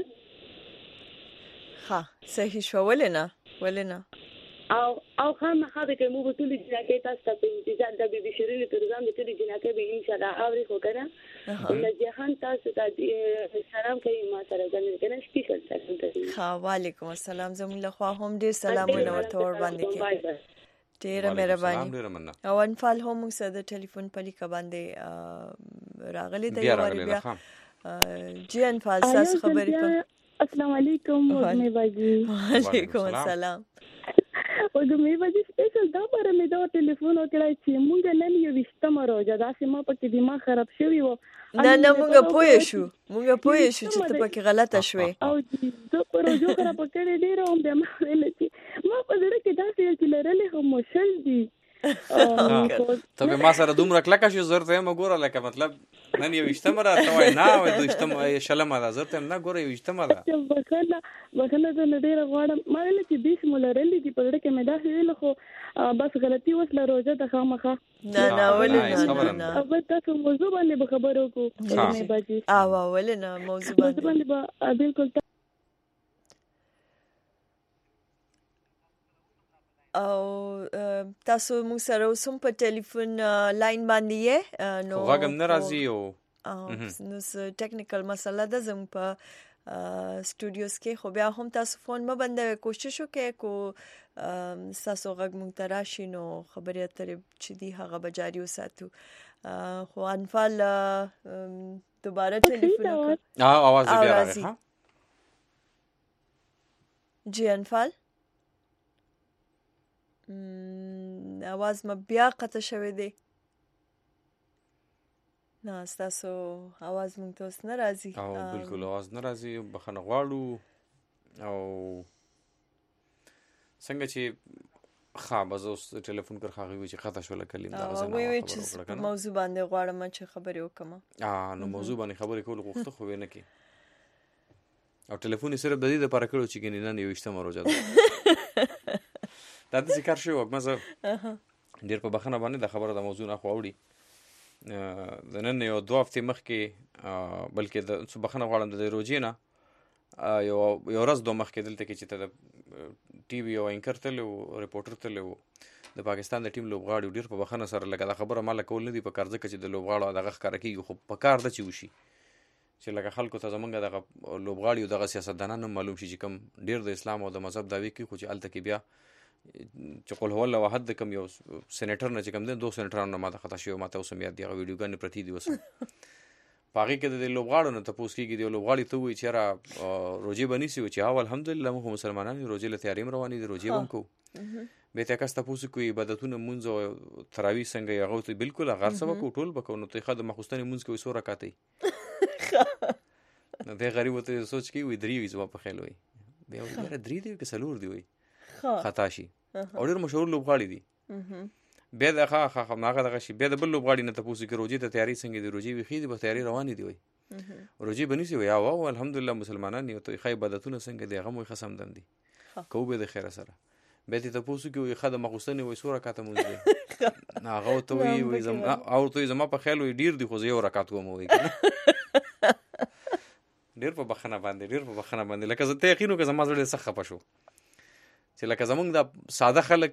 Speaker 1: ها صحیح شو ولې نه ولې نه
Speaker 21: او او خامخا به کوم په ټولې جناکې تاسو ته په انتظار د بي بي شيرين پروګرام د ټولې جناکې به ان شاء الله اوري خو کنه نو جهان تاسو ته سلام کوي ما سره غوښنه کنه سپیشل سلام کوي
Speaker 1: ها وعلیکم السلام زموږ له خوا هم ډیر سلامونه ورته ور باندې کې ډیره مهرباني
Speaker 2: ډیره مننه.
Speaker 1: او انفال هم موږ سره د ټلیفون په لیکه باندې راغلي دی
Speaker 2: بیا راغلی
Speaker 1: بیا جی انفال تاسو خبرې کوم.
Speaker 22: السلام علیکم وګمې باجی.
Speaker 1: وعلیکم السلام.
Speaker 22: وګمې باجی سپیشل دا پر مې دا ټلیفون وکړای چې مونږ نن یو وشتمه روزه دا سیمه پکې دماغ خراب شوی و.
Speaker 1: نه نه مونږ پوه شو مونږ پوه شو چې ته پکې غلطه شوې.
Speaker 22: او زه پر روزو خراب کړې ډیر هم به ما ویل چې ما په دې کې دا چې لرلې هم مشل دي.
Speaker 2: ته ما سره دومره کلکه شو زرته ما ګوره لکه مطلب نن یو وشتمه را ته وای نه وای دوشتمه شلمه ده زرته نه ګوره یو وشتمه ده.
Speaker 22: بخله بخله ته ډیر غواړم ما ویل چې بیس مولرلې دي په دې کې مې دا ویل خو بس غلطي وسله روزه د خامخه.
Speaker 1: نه نه ولې نه
Speaker 22: او تاسو موضوع باندې به خبرو کو مې باجی.
Speaker 1: او ولې نه موضوع
Speaker 22: باندې بالکل.
Speaker 1: او تاسو موږ سره اوسم په ټلیفون لاین باندې یې
Speaker 2: نو غږم نه راځي او
Speaker 1: نو ټیکنیکل مسله ده زم په سټوډیوز کې خو بیا هم تاسو فون ما بندوي کوشش وکړئ کو تاسو غږ مونږ ته راشي نو خبرې اترې چې دی هغه به جاري وساتو. خو انفال دوباره ټلیفون
Speaker 2: ها आवाज بیا راغی. ها
Speaker 1: جی انفال आवाज ما بیا قطع شوی دی. نه تاسو आवाज مونږ ته اوس نه راځي.
Speaker 2: او بالکل आवाज نه راځي. بخنه غواړو او څنګه چې خابز اوس ټلیفون کر خاغي وي چې قطع شول کلیم دا غزنه.
Speaker 1: وی وی چې موضوع باندې غواړم چې خبرې وکم.
Speaker 2: اه نو موضوع باندې خبرې کول غوښته خو نه کی او ټلیفون یې صرف د دې لپاره کړو چې ګینې نه یو وشتمه روزه ده. دا د ذکر شو وګمزه ډیر په بخنه باندې د خبره د موضوع نه خو وړي د نن یو دوه هفتې مخکې بلکې د بخنه غواړم د روزې نه یو یو ورځ دوه مخکې دلته کې چې ته د ټي وي او انکر تل او ریپورټر تل او د پاکستان د ټیم لوبغاړي ډیر په بخنه سره لکه دا خبره مال کول نه دی په کارځه کې چې د لوبغاړو دغه ښکار کیږي خو په کار د چي وشي چې لکه خلکو ته زمونږ دغه لوبغاړي او دغه سیاستدانان معلوم شي چې کوم ډیر د اسلام او د مذهب داوی کوي خو چې الته کې بیا چې قول هو الله واحد کم یو سېنیټر نه چې کم دي دوه سېنیټرانو ما ته خطا شوی ما ته اوس یاد دی هغه ویډیوګانې پرتی دی اوس پاغي کې د لوبغاړو نه تاسو کېږي دی لوبغاړي ته وی چې را روزي بنی سي چې ها الحمدلله موږ مسلمانان روزي له تیاریم رواني دي روزي هم کو به ته کاسته پوسو کوي عبادتونه مونږ تراوی څنګه یغه ته بالکل غیر سبا کو ټول بکو نو ته خدای مخستاني مونږ کوي سوره کاته نو به غریب ته سوچ کی وی دریو زما په خیال وي به یاره درې دی که سلور دی وي خطا شي او ډیر مشهور لوبغاړي دي به د ښه ښه ماغه دغه شي به د بل لوبغاړي نه تاسو کې روزي ته تیاری څنګه دی روزي وی خېدي په تیاری روانې دی وي روزي بنی سي وي او الحمدلله مسلمانان یو ته خې عبادتونه څنګه دی هغه مو خصم دم دي کو به د خیره سره به ته تاسو کې وي خدای مخصوصنی وي سوره کاته مونږ دی هغه ته وي وي زم او ته زما په خیال وي ډیر دی خو یو رکعت کوم وي ډیر په بخنه باندې ډیر په بخنه باندې لکه زه ته یقینو که زما زړه سخه پښو چې لکه زمونږ د ساده خلک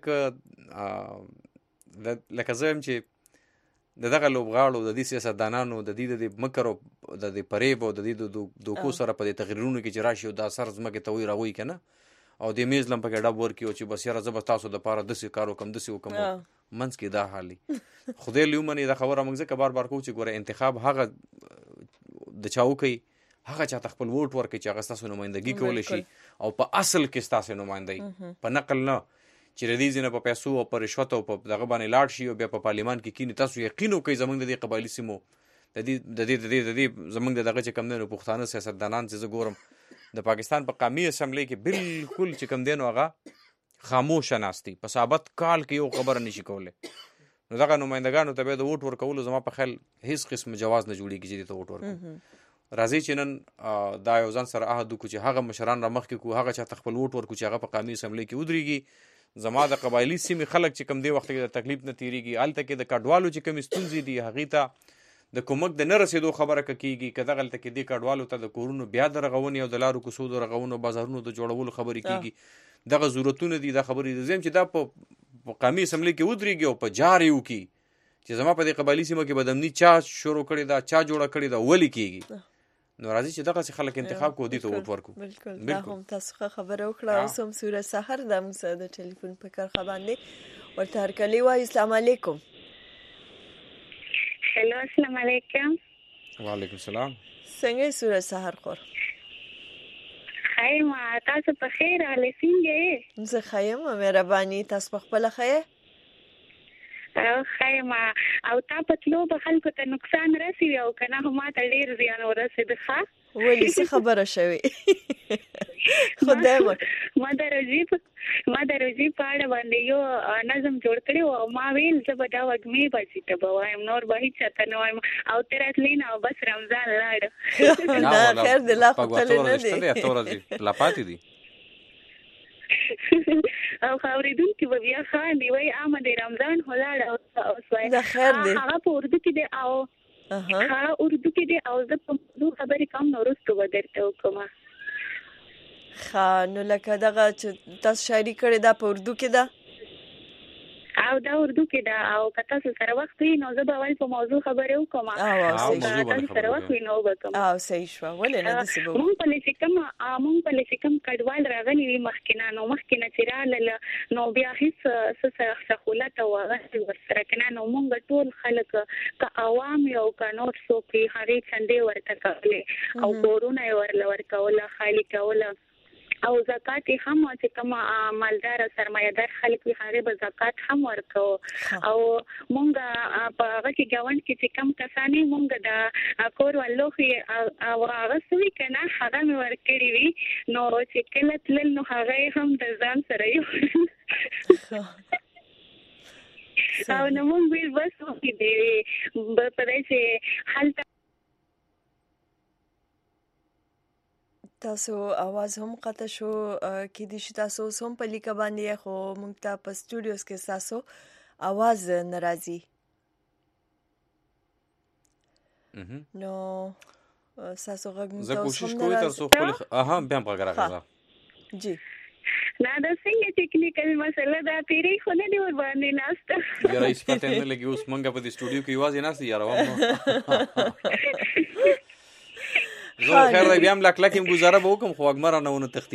Speaker 2: لکه زه هم چې د دغه لوبغاړو د دې سیاستدانانو د دې د مکر او د دې فریب او د دې د دوکو سره په تغیرونو کې چې راشي او د اثر زمکه ته وي راوي کنه او د میز لم په ډب ورکی او چې بس یاره زب تاسو د پاره د سې کارو کم د سې وکم منځ کې دا حالي خدای لیومني دا خبره موږ ځکه بار بار کوو چې ګوره انتخاب هغه د چاو کوي هغه چاته خپل ووټ ورکړي چې هغه ستاسو نمائندګي کولی شي او په اصل کې ستاسو نمائندګي په نقل نه چې ردیز نه په پیسو او په رشوت او په دغه باندې لاړ شي او بیا په پارلیمان کې کینی تاسو یقین وکړئ زمونږ د دې قبایلی سیمو د دې د دې د دې زمونږ دغه چې کم نه پښتانه سیاستدانان چې زه ګورم د پاکستان په قومي اسمبلی کې بالکل چې کم دین هغه خاموش ناشتي په ثابت کال کې یو خبر نشي کوله نو دغه نمائندګانو ته به د ووټ ورکول زما په خیال هیڅ قسم جواز نه جوړیږي چې ته ووټ ورکړي راځي چې نن دا یو ځان سره عهد وکړو چې هغه مشران را مخکې کو هغه چا خپل ووټ ورکو چې هغه په قومي اسمبلی کې ودرېږي زما د قبایلی سیمې خلک چې کم دی وخت کې د تکلیف نه تیریږي الته کې د کډوالو چې کم ستونزې دي هغه ته د کومک د نه رسیدو خبره کیږي کله غلطه کې د کډوالو ته د کورونو بیا د رغونې او د لارو کوڅو د رغونې بازارونو د جوړولو خبرې کیږي دغه ضرورتونه دي د خبرې زم چې دا په قومي اسمبلی کې ودرېږي او په جاري وکي چې زما په دې قبایلی سیمه کې بدمنی چا شروع کړي دا چا جوړه کړي دا ولي کیږي نو راځي چې دغه خلک انتخاب کو دي ته ووټ ورکو
Speaker 1: بالکل دا هم تاسو خبره وکړه او سم سوره سحر د موږ د ټلیفون په کار باندې ورته هرکلی وایي. السلام علیکم.
Speaker 6: هلو السلام علیکم.
Speaker 2: وعلیکم السلام.
Speaker 1: څنګه یې سورج سحر خور؟
Speaker 6: خیر ما تاسو په خیر حالې څنګه؟
Speaker 1: زه ښه یم مهرباني. تاسو په خپله ښه یې؟
Speaker 6: او خیر ما او تا په تلو به خلکو ته نقصان رسوي او که نه خو ما ته ډېر زیان ورسېده. ښه
Speaker 1: ولې څه خبره شوې؟ خدای مه
Speaker 6: ما د روژې په ما د روژې په اړه باندې یو نظم جوړ کړی و او ما ویل زه به دا وږمې بچي ته به وایم، نور به هېڅ چاته نه وایم. او ته راتلې نه او بس رمضان لاړه.
Speaker 1: نه خیر دی لا خو تللی نه دی.
Speaker 2: لا پاتې دي
Speaker 6: او اورېدونکي به بیا خاندي وایي عامه دی رمضان خو لاړه اوس وایي
Speaker 1: دا خیر دی.
Speaker 6: هغه په اردو کې دی او هغه اردو کې دی او زه په موضوع خبرې کوم نو وروسته به درته وکړم.
Speaker 1: ښه نو لکه دغه چې تاسو شاعري کړې دا په اردو کې ده
Speaker 6: او دا اردو کې ده او که تاسو سره وخت وي نو زه به اول په موضوع خبرې وکړم.
Speaker 1: او
Speaker 6: تاسو سره وخت وي نو به کوم.
Speaker 1: او صحیح شوه. ولې نه داسې به
Speaker 6: مونږ پلې چې کوم مونږ پلې چې کوم کډوال راغلي وي مخکې نه نو مخکې نه چې راغلل نو بیا هېڅ څه سهولت او هغه ورسره که نه نو مونږ ټول خلک که عوام یو که نور څوک وي هغې چندې ورته کولې او کورونه یې ورله ورکوله خالي کوله او زکات هم چې کوم مالدار سرمایه‌دار خلک وي هغه به زکات هم ورکو. او مونږ په هغه کې ګاوند کې چې کم کسانې مونږ د کور ولوخي او هغه سوي کنه هغه مې ورکړي وي نو چې کله تل نو هغه هم د ځان سره یو او نو مونږ ویل بس وې دی په دې چې حالت
Speaker 1: تاسو आवाज هم قطع شو کې دي چې تاسو هم په لیکه باندې خو موږ ته په سټوډیوز کې تاسو आवाज ناراضي نو تاسو غږ
Speaker 2: زه کوشش کوم تر څو خپل اها بیا په غره غزا
Speaker 1: جی
Speaker 6: نه دا څنګه ټیکنیکل مسله دا پیری خو نه دی ور باندې ناشته
Speaker 2: یا رئیس پته نه لګي اوس مونږ په دې سټوډیو کې आवाज نه سي یاره زه خیر دی بیا هم لک لک گزاره به وکم خو اګمره نه ونه تختی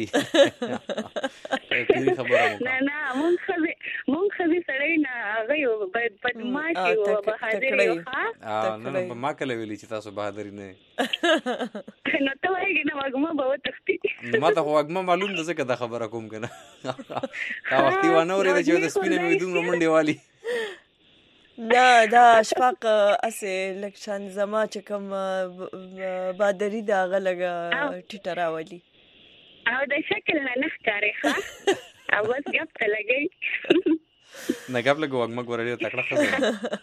Speaker 2: پیری خبره مو
Speaker 6: نه نه مونږ خو مونږ خو سړی نه هغه یو بدمعشي او بهادر یو ها
Speaker 2: نه نه ما کله ویلی چې تاسو بهادر نه
Speaker 6: نو ته وایې نه وګما به تختی
Speaker 2: ما ته خو اګما معلوم ده څنګه دا خبره کوم کنه دا وخت و نه ورې چې د سپینې مې دوم منډه والی
Speaker 1: نه دا اشفاق اسه لکشان زما چې کوم بادری دا غلګه ټیټه راولي
Speaker 6: او د شکل نه نختاري ښه او بس ګپ ته لګي
Speaker 2: نه ګپ لګو وګم ګورې تکړه خزه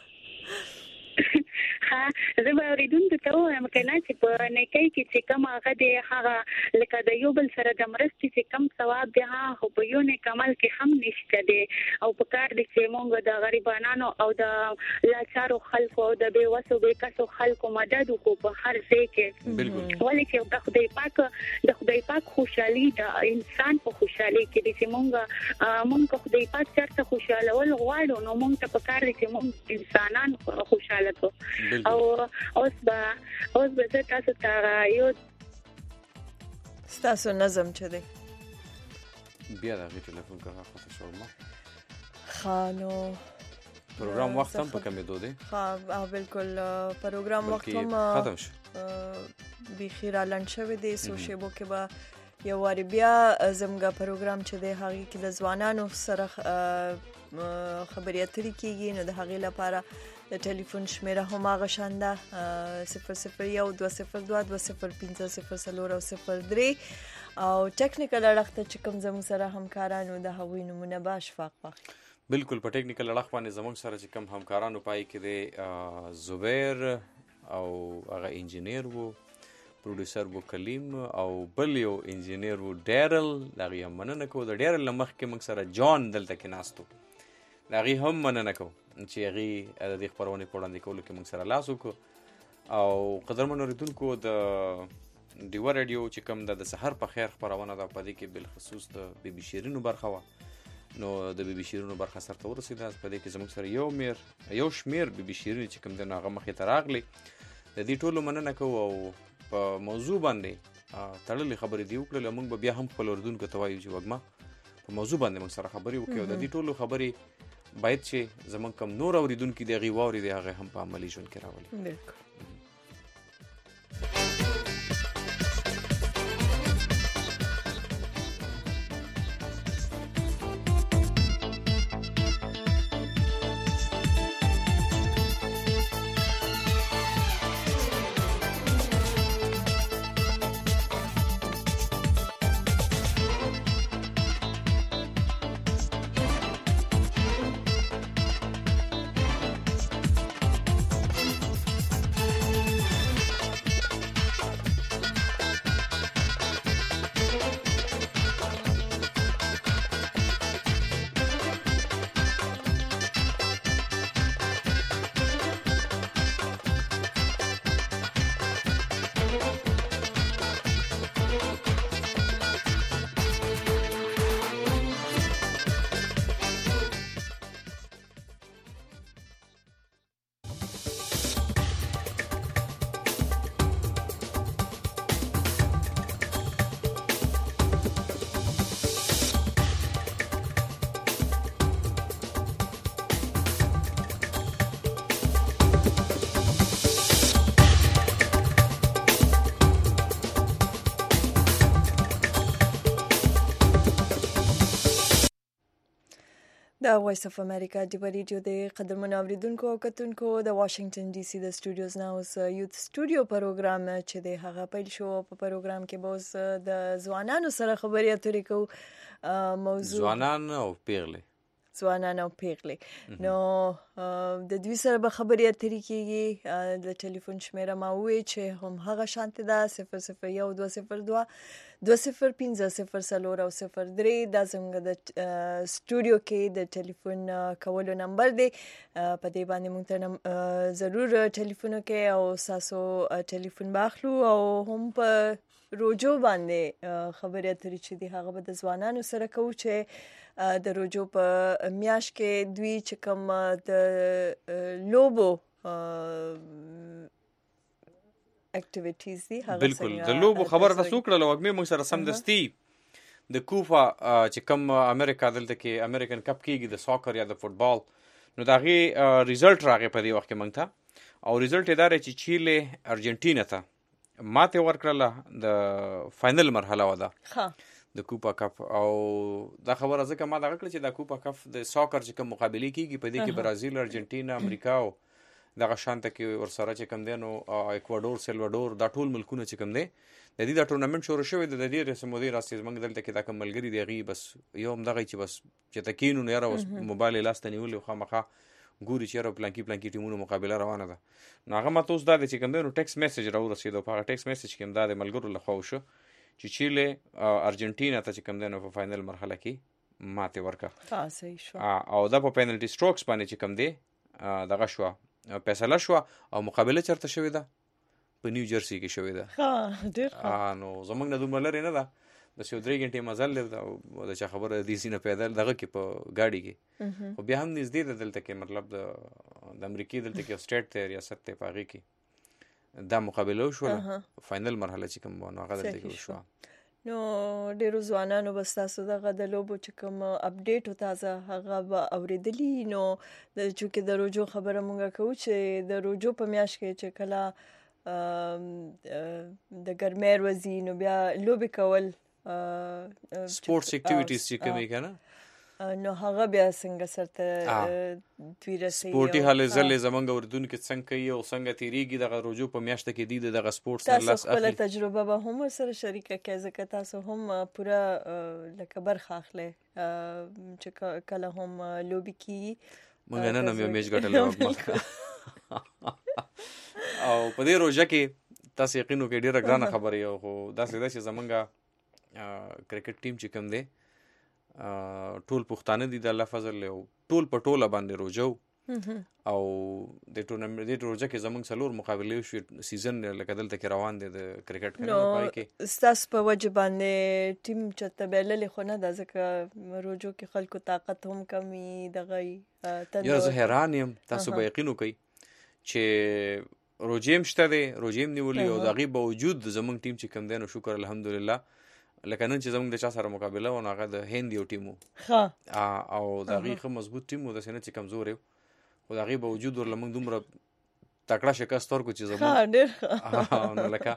Speaker 6: ها زه به اوریدونکو ته وایم کنه چې په نیکۍ کې چې کوم هغه دی هغه لکه د یو بل سره د مرستې چې کوم ثواب دی هغه په یو نیک عمل کې هم نشته دی او په کار دی چې موږ د غریبانو او د لاچارو خلکو او د بې وسو بې کسو خلکو مدد وکړو په هر ځای کې ولې چې د خدای پاک د خدای پاک خوشحالي د انسان په خوشحالي کې دی چې موږ موږ خدای پاک چرته خوشاله ول غواړو نو موږ ته په کار دی چې موږ انسانان خوشاله کو او اوس با اوس به تاسو ته یو
Speaker 1: تاسو نظم چه دی
Speaker 2: بیا دا ټلیفون کا خاصه شورما
Speaker 1: خانو
Speaker 2: پروګرام وخت هم په کمې دوه دی
Speaker 1: ها بالکل پروګرام وخت هم
Speaker 2: ختم شو
Speaker 1: به خیره لند شوی دی سو شیبو کې با یو واری بیا زمګه پروګرام چه دی هغه کې د ځوانانو سره خبرې اترې کیږي نو د هغې لپاره د ټلیفون شمیره هم هغه شان ده صفر صفر یو دوه صفر دوه دوه صفر پنځه صفر څلور او صفر درې او ټیکنیکل اړخ ته چې کوم زموږ سره همکارانو د هغوی نومونه به اشفاق واخلي.
Speaker 2: بالکل په ټیکنیکل اړخ باندې زموږ سره چې کوم همکارانو پای کې دی زبیر او هغه انجینیر وو پروډوسر وو کلیم او بل یو انجینیر وو ډیرل هغې هم مننه کوو د ډیرل نه مخکې موږ سره جان دلته کې ناست و د هغې هم مننه کوو چې هغې د دې خپرونې په وړاندې کولو کې موږ سره لاس وکړو او قدرمنو اورېدونکو د ډیوه راډیو چې کوم ده د سحر په خیر خپرونه ده په دې کې بالخصوص د بي بي شیرینو برخه وه نو د بي بي شیرینو برخه سرته ورسېده په دې کې زموږ سره یو میر یو شمیر بي بي شیرینې چې کوم دی نو هغه مخې ته راغلی د دې ټولو مننه کوو او په موضوع باندې تړلې خبرې دې وکړلې موږ به بیا هم خپل اورېدونکو ته وایو چې وږمه په موضوع باندې موږ سره خبرې وکړو د دې ټولو خبرې باید چې زمونږ کم نور اوریدونکي د هغې واوري د هغه هم په عملي ژوند کې راولي.
Speaker 1: بالکل. د وایس اف امریکا د ریډیو د قدرمنو اوریدونکو او کتونکو د واشنگټن ډي سي د سټوډیوز نه اوس یوث سټوډیو پروګرام چې د هغه پیل شو په پروګرام کې به اوس د ځوانانو سره خبرې اترې کوو. موضوع
Speaker 2: ځوانان او پیغلې
Speaker 1: ځوانان او پیغلې نو د دوی سره به خبرې اترې کېږي. د ټلیفون شمیره ما وویل چې هم هغه شانتې ده صفر صفر یو دوه صفر دوه دوه صفر پنځه صفر څلور او صفر درې دا زموږ د سټوډیو کې د ټلیفون کولو نمبر دی. په دې باندې موږ ته ضرور ټلیفون وکړئ او ستاسو ټلیفون به اخلو او هم په روجو باندې خبرې اترې چې دي هغه به د ځوانانو سره کوو چې د روجو په میاشت کې دوی چې کوم د لوبو اکټیویټیز دي هغه
Speaker 2: بالکل د لوبو خبره تاسو کړل او موږ موږ سره سم دستي د کوفا چې کوم امریکا دلته کې امریکن کپ کېږي د ساکر یا د فوتبال نو دا غي ریزلټ راغی په دې وخت کې موږ ته او ریزلټ یې دا چې چیله ارجنټینا ته ماته ورکړله د فائنل مرحله ودا
Speaker 1: ها
Speaker 2: د کوپا کپ او دا خبره ځکه ما دا کړل چې د کوپا کپ د ساکر چې کوم مقابله کېږي په دې کې برازیل ارجنټینا امریکا او دغه شانته کې ورسره چې کوم دی نو ایکوادور سلوادور دا ټول ملکونه چې کوم دی د دې د ټورنمنت شروع شوی د دې رسمو دی راستي زمنګ دلته کې دا کوم ملګری دی غي بس یو هم دغه چې بس چې تکینو نه راوس موبایل لاس ته نیول خو مخه ګوري چې را پلانکی پلانکی ټیمونو مقابله روانه ده نو هغه ماته اوس دا چې کوم دی نو ټیکس میسج راو رسیدو په ټیکس میسج کې دا د ملګرو لخوا شو چې چیله ارجنټینا ته چې کوم دی نو په فائنل مرحله کې ماته ورکا
Speaker 1: ها صحیح شو
Speaker 2: او دا په پینالټي سټروکس باندې چې کوم دی دغه شو فیصله شو او مقابله چرته شوې ده په نیو جرسي کې شوې ده.
Speaker 1: ها ډېر
Speaker 2: ښه نو زمونږ نه دومره لرې نه ده بس یو درې غنټې مزل دی او د چا خبره دي سینه پیدل دغه کې په ګاډي کې خو بیا هم نږدې ده دلته کې مطلب د د امریکې دلته کې سټیټ ته ریاست ته پاغي کې دا مقابله شوه فائنل مرحله چې کوم نو هغه دلته کې شو
Speaker 1: نو ډیرو ځوانانو بس تاسو دغه د لوبو چې کوم اپډیټ او تازه هغه به اوریدلی نو د چې د روجو خبره مونږه کوو چې د روجو په میاشت کې چې کله د ګرمیر وزي نو بیا لوبي کول
Speaker 2: سپورتس اکټیویټیز چې کومې کنه
Speaker 1: نو هغه بیا څنګه سره دوی رسي
Speaker 2: سپورتي حالې زلې زمونږ اردن کې څنګه کوي او څنګه تیریږي دغه روجو په میاشت کې دي دغه سپورتس تر لاس
Speaker 1: اخلي تاسو خپل تجربه به هم سره شریکه کړئ ځکه تاسو هم پورا لکه برخه اخلي چې کله هم لوبي کی
Speaker 2: مونږ نه نو میچ ګټل او په دې روجه کې تاسو یقینو کې ډیره ګرانه خبره یو خو دا څه ده چې زمونږ کرکټ ټیم چې کوم دی ټول پښتانه دي د الله فضل له ټول په ټوله باندې روجو او د ټورنمنت د روجه کې زمونږ څلور مقابله شو سیزن لکه دلته کې روان دي د کرکټ
Speaker 1: کنه پای کې ستاسو په وجه باندې ټیم چته بیللې خو نه د ځکه روجو کې خلکو طاقت هم کمی دغه
Speaker 2: یا زه حیران یم تاسو به یقین وکئ چې روجیم شته دی روجیم نیولې او دغه باوجود زمونږ ټیم چې کم دی نو شکر الحمدلله لکه نن چې زموږ د چا سره مقابله و نو هغه د هند یو ټیم و او د هغې ښه مضبوط ټیم و، داسې نه چې کمزور یو، خو د هغې باوجود ورله موږ دومره تکړه شکست ورکړو چې زموږ نو لکه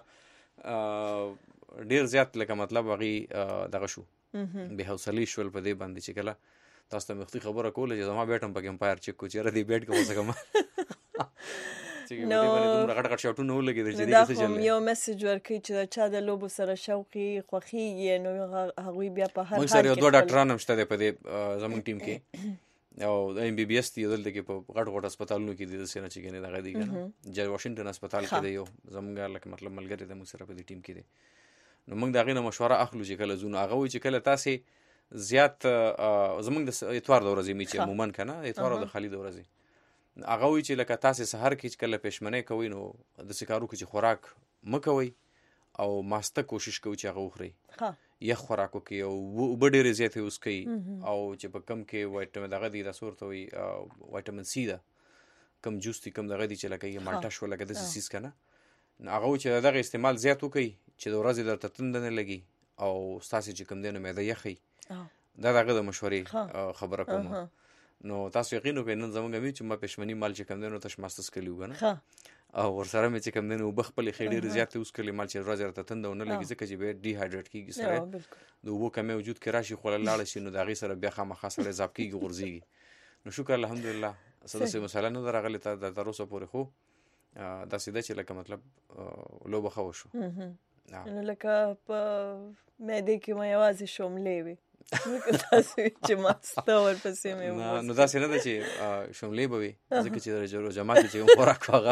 Speaker 2: ډېر زیات لکه مطلب هغې دغه شو بې حوصلې شول په دې باندې چې کله تاسو ته مې وختي خبره کوله چې زما بیټ هم پکې امپایر چک کړو چې یاره دې بیټ کې اوسه کمه
Speaker 1: نو
Speaker 2: دومره غټ غټ شاټونه ولګېدل چې
Speaker 1: دا خو یو میسج ورکوي چې د چا د لوبو سره شوقي خوښېږي نو هغوی بیا په هر حال کې
Speaker 2: موږ سره یو دوه ډاکټران هم شته دی په دې زموږ ټیم کې او د ایم بي بي ایس دی دلته کې په غټ غټ هسپتالونو کې دي داسې نه چې ګنې دغه دی که نه جل واشنګټن هسپتال کې دی یو زموږ لکه مطلب ملګری دی موږ سره په دې ټیم کې دی، نو موږ د هغې نه مشوره اخلو چې کله ځو نو هغه وایي چې کله تاسې زیات زموږ د اتوار د ورځې مې چې عموما که نه اتوار او د خالي د ورځې هغه وایي چې لکه تاسې سهار کې چې کله پېشمنۍ کوئ نو داسې کار وکړئ چې خوراک مه کوئ او ماسته کوشش کوئ چې هغه وخورئ، یخ خوراک وکړئ او اوبه ډېرې زیاتې وڅښئ او چې په کم کې وایټامین دغه دی داسې ورته وایي وایټامین سی ده کم جوس دی کم دغه دی چې لکه یې مالټه شوه لکه داسې څیز که نه، نو هغه وایي چې دغه استعمال زیات وکړئ چې د ورځې درته تنده نه لګي او ستاسې چې کوم دی نو معده یخی، دا د هغه د مشورې خبره کوم. نو تاسو یقین وکړئ نن زموږ مې چې ما پېشمني مال چې کوم دی نو تش ماسته څکلي وو که نه او ورسره مې چې کوم دی نو اوبه خپلې ښې ډېرې زیاتې وڅکلې مال چې ورځې راته تنده ونه لګي ځکه چې بیا ډیهایډریټ کېږي سړی د اوبو کمی وجود کې راشي خوله لاړه شي نو د هغې سره بیا خامخا سړی ضاب کېږي غورځېږي. نو شکر الحمدلله څه داسې مسله نه ده راغلې ته تر اوسه پورې، خو داسې ده چې لکه مطلب لوبه ښه وشو
Speaker 1: نو لکه په معدې کې مې یوازې شوملې وي چې ماسته ورپسې مې وباسي،
Speaker 2: نو داسې نه ده چې شوملې به وي ځکه چې د جماعت چې کوم خوراک هغه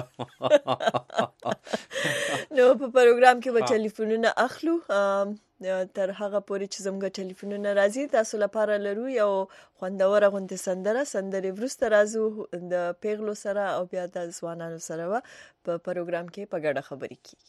Speaker 1: نو په پروګرام کې به ټلیفونونه اخلو تر هغه پورې چې زموږ ټلیفونونه راځي. تاسو لپاره لرو یو خوندوره غونډه سندره سندرې وروسته راځو د پیغلو سره او بیا د ځوانانو سره به په پروګرام کې په ګډه خبرې کیږي.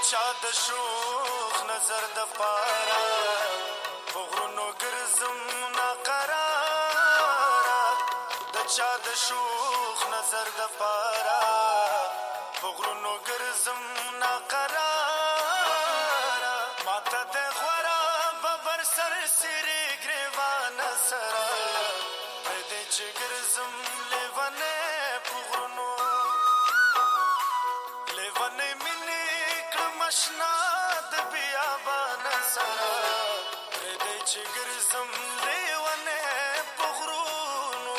Speaker 3: چا د شوخ نظر د پارا غرونو ګرځم ناقراره د چا د شوخ نظر د پارا غرونو ګرځم ناقراره ماته د غورا ببر سر سری ګریوان سره دې چې ګرځم لیوانه غرونو لیوانه مینه مشنا د بیابان سره دې چې ګرځم لیوانه په غرونو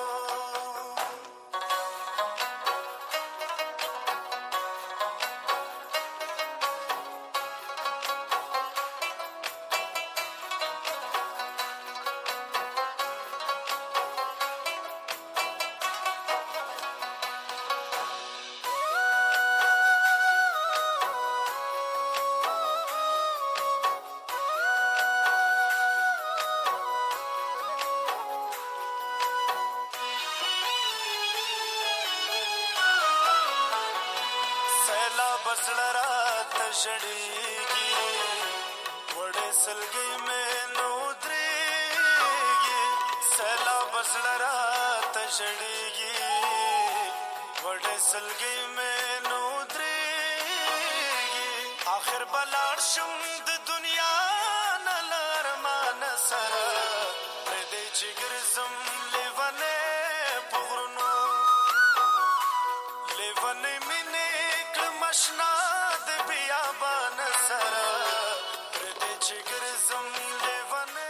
Speaker 3: شړېږي وړې سلګۍ مې نو درېږي سیلاب زړه راته شړېږي وړې سلګۍ مې نو درېږي آخر به لاړ شم د دنیا نه له ارمانه سره پرېږدی چې ګرځم لیونی په غرونو لیونی مینې کړم اشنا بیابان سره پرده چې ګرځم لیوانه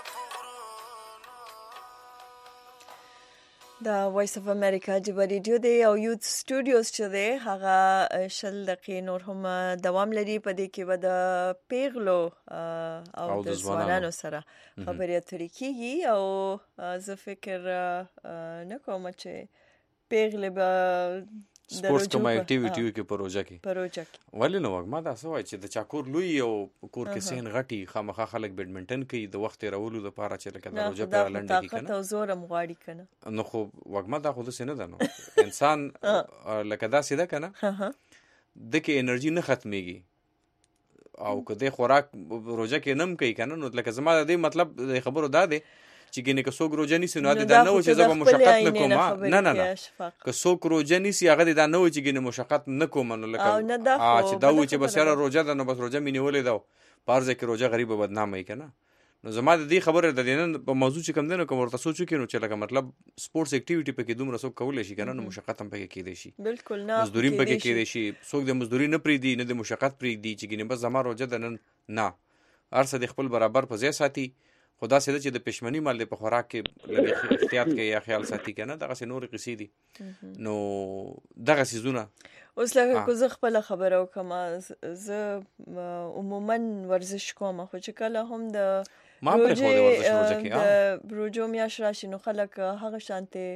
Speaker 1: دا وایس اف امریکا جبه ریډیو دی او یوت سټوډیوز چې دی هغه شل دقیقې نور هم دوام لري په دې کې به د پیغلو او د ځوانانو سره خبرې اترې کیږي او زه فکر نه کوم چې پیغلې به
Speaker 2: سپورټس کوم اکټیویټي کې پروژه کې
Speaker 1: پروژه کې
Speaker 2: ولې نو وګما دا سوای چې د چاکور لوی او کور کې سین غټي خامخا خلک بیډمنټن کوي د وخت راولو د پاره چې لکه د روزه په لنډه کې کنه
Speaker 1: طاقت او زور مغواړي کنه
Speaker 2: نو خو وګما دا خو د سینه ده نو انسان لکه دا سیده کنه د کې انرژي نه ختميږي او کله خوراک روزه کې نم کوي کنه نو لکه زما د دې مطلب خبرو دا دی چې ګینه که څوک روزه نیسي نو دا نه و چې زه به مشقت نه کوم نه نه نه که څوک روزه نیسي هغه دا نه و چې ګینه مشقت نه کوم نو لکه چې دا و چې بس یاره روزه ده نو بس روزه مې نیولې ده پارځه کې روزه غریب بدنامه کنه نو زما د دې خبره د دینن په موضوع چې کم دنه کوم ورته سوچو کې نو چې لکه مطلب سپورتس اکټیویټي په کې دومره څوک کولای شي کنه نو مشقت هم پکې کېدای شي
Speaker 1: بالکل نه
Speaker 2: مزدوري پکې کېدای شي څوک د مزدوري نه پری دی نه د مشقت پری دی چې ګینه بس زما روزه ده نه ارسه د خپل برابر په ځای ساتي خدا سره چې د پښمنی مال په خوراک کې لږ احتیاط کوي یا خیال ساتي کنه دغه سه نور قصې دي نو دغه سيزونه
Speaker 1: اوس لکه کو زه خپل خبرو کوم زه عموما ورزش کوم خو چې کله هم د
Speaker 2: ما په خو د ورزش ورزش کې
Speaker 1: د بروجو میاش راشي نو خلک هغه شانته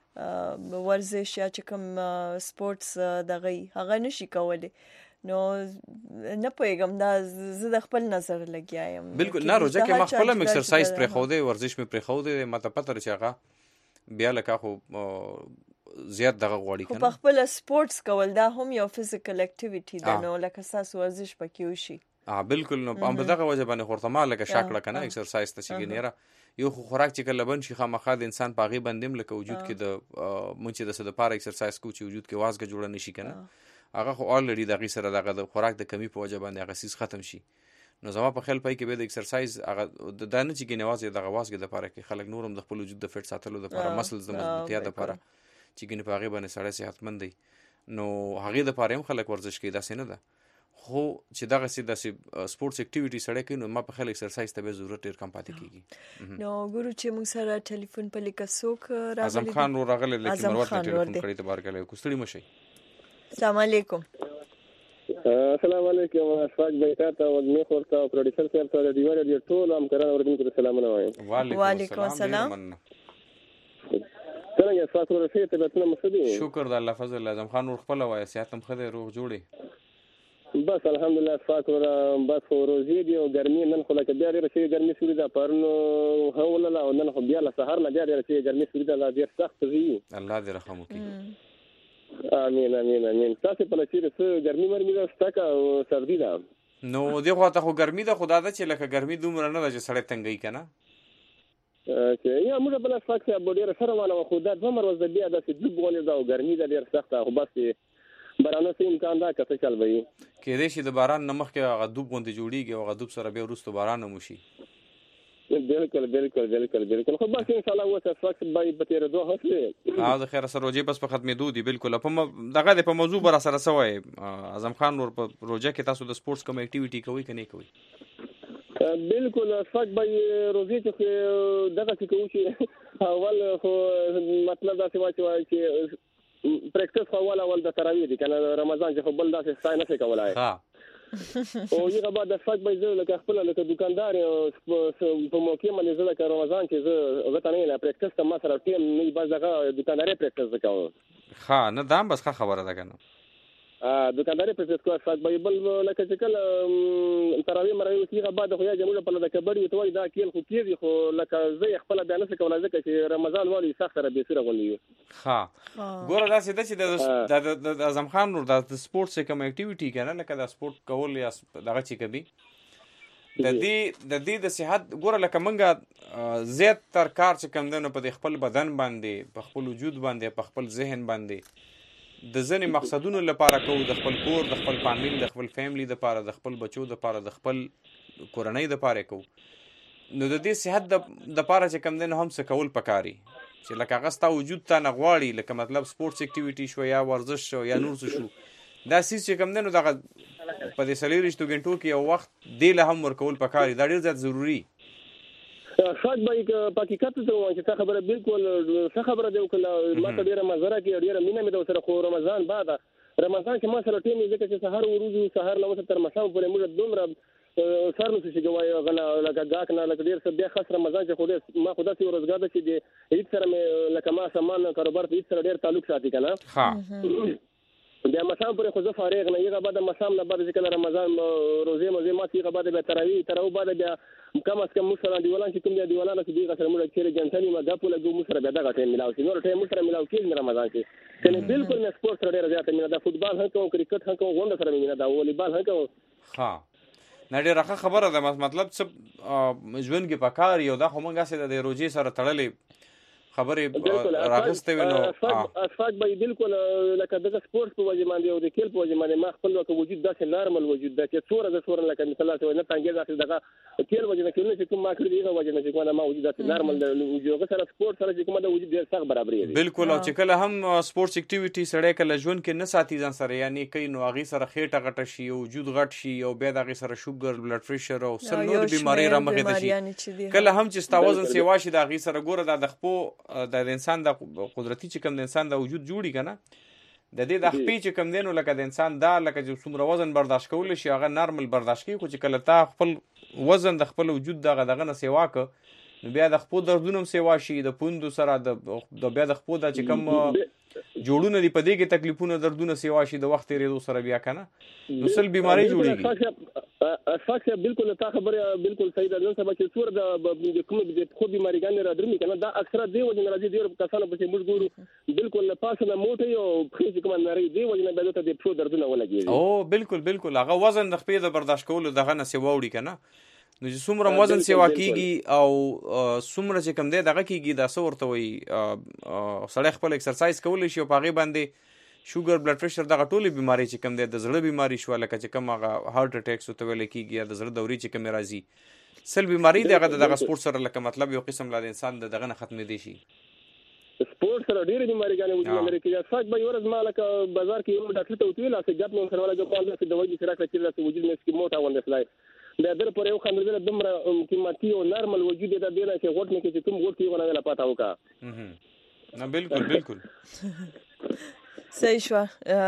Speaker 1: ورزش یا چې کوم سپورتس دغه هغه نشي کولای نو نه پوهیږم دا زه د خپل نظر لګیایم
Speaker 2: بالکل نه روزه کې ما خپل ایکسرسایز پرې خو دې ورزش مې پرې خو دې ماته پته لري چې هغه بیا لکه خو زیات دغه غوړي
Speaker 1: کنه په خپل سپورتس کول دا هم یو فزیکل اکټیویټي ده نو لکه تاسو ورزش پکې وشي
Speaker 2: اه بالکل نو په دغه وجه باندې خورتما لکه شاکړه کنه ایکسرسایز ته شي نه یو خو خوراک چې کله بن شي خامخا د انسان پاغي بندیم لکه وجود کې د مونږ چې د سده پاره ایکسرسایز کو چې وجود کې وازګه جوړ نه شي کنه هغه خو الریډي دغه سره دغه د خوراک د کمی په وجه باندې هغه سیس ختم شي نو زما په خیال پای کې به د ایکسرسایز هغه د دانه چې کې نوازې دغه واسګه د پاره کې خلک نورم د خپل وجود د فټ ساتلو د پاره مسلز د مضبوطیا د پاره چې ګنې په هغه باندې سړی صحتمند دی نو هغه د پاره هم خلک ورزش کوي دا څنګه ده خو چې دغه سي د سپورتس اکټیویټي سره کوي نو ما په خیال ایکسرسایز ته به ضرورت ډیر کم پاتې کیږي
Speaker 1: نو ګورو چې موږ سره ټلیفون په لیکه څوک راغلی
Speaker 2: اعظم خان ور راغلی لیکن مروت ټلیفون کړی ته بار کله کوستړي مشي
Speaker 1: السلام علیکم
Speaker 7: السلام علیکم اشفاق بھائی ته او نه خورته پروډوسر صاحب ته د دیوال دی ټول هم کران اوردونکو ته سلامونه وایم
Speaker 1: وعلیکم السلام
Speaker 7: څنګه اشفاق ورته ته بتنه مسدي
Speaker 2: شکر د الله فضل اعظم خان ور خپل وای سیاست هم خدای روغ جوړي
Speaker 7: بس الحمدلله اشفاق ور بس روزي دی او ګرمي نن خو لکه بیا ډیره شي ګرمي سوري دا پرنو هوله او نن خو بیا له سحر نه بیا ډیره شي ګرمي سوري دا ډیر سخت دی
Speaker 2: الله دې رحم وکړي
Speaker 7: امين امين امين. تاسو په لچې څه ګرمي مرمي ده ستکه او سردی ده؟
Speaker 2: نو دی خو ته خو ګرمي ده، خدا ده چې لکه ګرمي دومره نه ده چې سړی تنګي کنه.
Speaker 7: چې یا موږ بل فاکس یا ډیر سره وانه خو دا دوه مروز د بیا د سید بونه ده او ګرمي ده ډیر سخته، خو بس بارانه سي امکان ده کته چل وي
Speaker 2: کې دې شي د باران نمخ کې غدوب غونډه جوړیږي او غدوب سره به ورستو باران موشي.
Speaker 7: بالکل بالکل بالکل بالکل خو بس ان شاء الله وسه فاکس بای په تیر دوه هڅه
Speaker 2: ها د خیر سره روجي بس په ختمېدو دي. بالکل په دغه د په موضوع بر سره سوای اعظم خان ور په روجه کې تاسو د سپورتس کوم اکټیویټي کوي کني کوي؟
Speaker 7: بالکل فاکس بای روزي چې دغه څه کوي چې اول خو مطلب دا څه چې پریکټس خو اول اول د تراویح دي کنه رمضان چې خو بل داسې ستای نه کولای. ها او یغه بعد د فاک به زه لکه خپل لکه دکاندار په موقع باندې زه لکه رمضان چې زه غته نه نه پریکټس ته ما سره ټیم نه بس دغه دکانداري پریکټس وکاو.
Speaker 2: ها نه دام بس خبره ده کنه
Speaker 7: ا دکانداري پریکټس کوه فاک به بل لکه چې کله تراویح مروي یغه بعد خو یا جمهور په د کبډي توي دا کېل خو کېږي خو لکه زه خپل بیان څه کولای ځکه چې رمضان والی سخت سره به سره غونډي. ها
Speaker 2: ګوره دا څه د چې د اعظم خان نور د سپورتس کوم اکټیویټي کنه لکه د سپورت کول یا دغه چې کوي د دې د دې د صحت ګوره لکه منګه زیات تر کار چې کم دنه په خپل بدن باندې په خپل وجود باندې په خپل ذهن باندې د ځنې مقصدونو لپاره کوو، د خپل کور د خپل فامیل د خپل فیملی د لپاره د خپل بچو د لپاره د خپل کورنۍ د لپاره کوو. نو د دې صحت د لپاره چې کم دنه هم څه کول پکاري چې لکه هغه ستا وجود ته نه غواړي لکه مطلب سپورتس اکټیویټي شو یا ورزش شو یا نور څه شو دا سیس چې کم دنه دغه په دې سلیریشتو غنټو کې یو وخت دی له هم ورکول پکاري. دا ډیر زیات ضروری.
Speaker 7: فاک بای پاکیکات ته وایي چې خبره بالکل څه خبره دی وکړه ما ته ډیره مزره کې ډیره مینه مې د سره خو رمضان بعد رمضان کې ما سره ټیم ځکه چې سحر ورځو سحر نو تر مساو پورې موږ دومره سر نو چې جوای غلا لکه گاک نه لکه ډیر څه بیا خاص رمضان چې خو ما خدا سي روزګار ده چې د هیڅ سره مې لکه ما سامان کاروبار په هیڅ سره ډیر تعلق ساتي کنه. ها بیا مسام پورې خو زه فارغ نه یغه بعد مسام نه بعد چې رمضان روزه مزه ما چې بعد به تراویح تراو بعد بیا کم از کم مسره دیولان چې کوم دی دیولان چې دیغه سره موږ چیرې جنتنی ما غاپو لګو مسره به دغه ټیم ملاو شي نور ټیم مسره ملاو کېږي رمضان کې کنه بالکل نه سپورت سره ډیر زیات مینه دا فوتبال هم کوم کرکټ هم کوم غونډه سره مینه دا والیبال هم کوم.
Speaker 2: ها نه ډیره ښه خبره ده مطلب څه ژوند کې پکار یو دا خو مونږه سره د روزي سره تړلې خبرې راغسته وینو
Speaker 7: اسفاق به بالکل لکه دغه سپورت په وجه باندې او د کېل په وجه باندې ما خپل وکه وجود داسې نارمل وجود ده چې څوره د څوره لکه مثلا څه نه تانګي داسې دغه کېل وجه نه کېل چې کوم ما کړی دی وجه نه چې کومه ما وجود داسې نارمل د وجود سره سپورت سره چې کومه د وجود ډیر سخت برابرې دی.
Speaker 2: بالکل او چې کله هم سپورتس اکټیویټي سره کله ژوند کې نه ساتي ځان سره یعنی کین نو هغه سره خېټه غټه شي او وجود غټ شي او بیا دغه سره شوګر بلډ پريشر او سل نور بیماری را مخې ته شي. کله هم چې ستا وزن سی واشي د هغه سره ګوره د خپو د انسان د قدرتي چې کوم د انسان د وجود جوړی کنه د دې د خپې چې کوم دینو لکه د انسان دا لکه چې څومره وزن برداشت کول شي هغه نارمل برداشت کوي خو چې کله تا خپل وزن د خپل وجود دغه دغه نه سیوا ک نو بیا د خپل دردونو سیوا شي د پوندو سره د بیا د خپل د چې کوم جوړونه دی په دې کې تکلیفونه دردونه سیوا شي د وخت ریدو سره بیا کنه نو سل بیماری جوړیږي.
Speaker 7: اسفاق بالکل تا خبره بالکل صحیح ده نن سبا چې څور د کوم د خو بیماریګان را درمي کنه دا اکثره دی وجه نه راځي ډیر کسانو په موږ ګورو بالکل نه پاسه نه موټي او خېج کوم نه ری دی وجه نه به ته د پرو دردونه ولګي.
Speaker 2: او بالکل بالکل هغه وزن د خپې د برداشت کولو دغه نه سیوا وړي کنه نو چې څومره وزن سیوا کیږي او څومره چې کم دی دغه کیږي دا څو ورته وي سړی خپل ایکسرسایز کولی شي او په هغې باندې شوګر بلډ پريشر دغه ټولې بیماری چې کم دی د زړه بیماری شو لکه چې کم هغه هارت اٹیکس ورته ویل کیږي یا د زړه دورې چې کم راځي سل بیماری دغه دغه سپورت سره لکه مطلب یو قسم لا د انسان دغه نه ختمې دي شي.
Speaker 7: سپورت سره ډېرې بیماریګانې وجود لري کې اسفاق به ورځ ما لکه بازار کې یو ډاکټر ته وتویل چې ګټ مون سره ولا ګټ مال د وجود سره کړی چې وجود مې سکي موټا ونده فلای دا در پر یو خندل دمره قیمتي او نارمل وجود دا دی چې غوټ نه کې چې کوم غوټ یې ونه پاتاو کا.
Speaker 2: نه بالکل بالکل
Speaker 1: صحیح شو.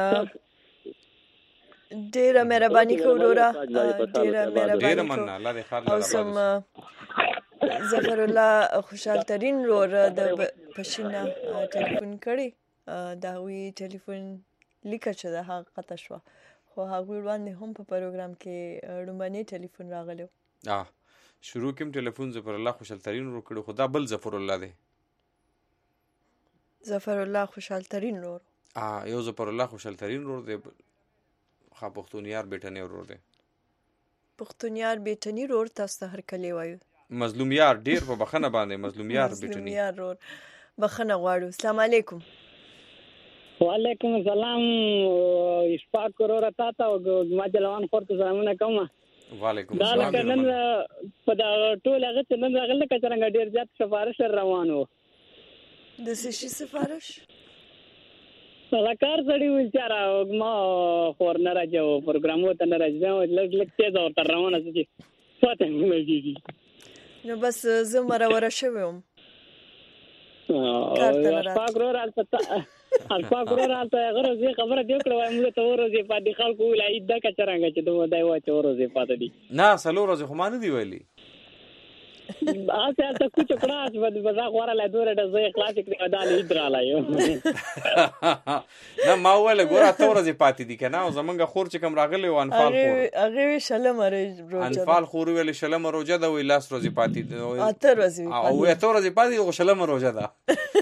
Speaker 1: ډیره مهرباني کوړه ډیره مهرباني او سم ظفر الله خوشحال ترين رور د پښینا ټلیفون کړي دا وی ټلیفون لیکه چې دا حقیقت شو خو هغه باندې هم په پروګرام کې ډومبني ټلیفون راغلو.
Speaker 2: اه شروع کوم ټلیفون ظفر الله خوشحال ترين رور کړو خدا بل ظفر الله دی.
Speaker 1: ظفر الله خوشحال ترين رور
Speaker 2: ا یو ظفر الله خوشحال ترین ورور دی خا پښتونیار بیٹنی ورور دی
Speaker 1: پښتونیار بیٹنی ورور تاسو ته هر کلی وایو
Speaker 2: مظلومیار ډیر په بخنه باندې مظلومیار بیٹنی
Speaker 1: مظلومیار ورور بخنه غواړو. السلام علیکم.
Speaker 8: وعلیکم السلام. اشفاق ورور تاسو او ما جلوان خورته سلامونه کوم.
Speaker 2: وعلیکم
Speaker 8: السلام. دا لکه نن په دا ټول هغه څه نن راغله کچرنګ ډیر زیات سفارش روانو.
Speaker 1: د څه شي سفارش؟
Speaker 8: سلاکار سړی وچاره ما خور نه راځو پروګرامو ته نه راځم لږ لږ تیز او تر روانه چې پته نه لګیږي.
Speaker 1: نو بس زه مرور شوم.
Speaker 8: اشفاق ورور البته اشفاق ورور البته غره زی خبره دی کړو موږ ته ورځې پاتې خلکو ولای د کچرنګ چې دوه دای واچ ورځې پاتې دي.
Speaker 2: نه سلو ورځې خو مان دی ویلي
Speaker 8: آسه ته کوچ کړاس بد بزا غوړه لا دوره د زې خلاص کړی ادا نه درالایو.
Speaker 2: نه ما ول ګور اته ورځې پاتې دي کنه او زمونږ خور چې کوم راغلی و انفال خور
Speaker 1: هغه شلم روزه
Speaker 2: انفال خور ویل شلم روزه دا وی لاس ورځې پاتې دي
Speaker 1: اته ورځې
Speaker 2: او اته ورځې پاتې او شلم روزه ده.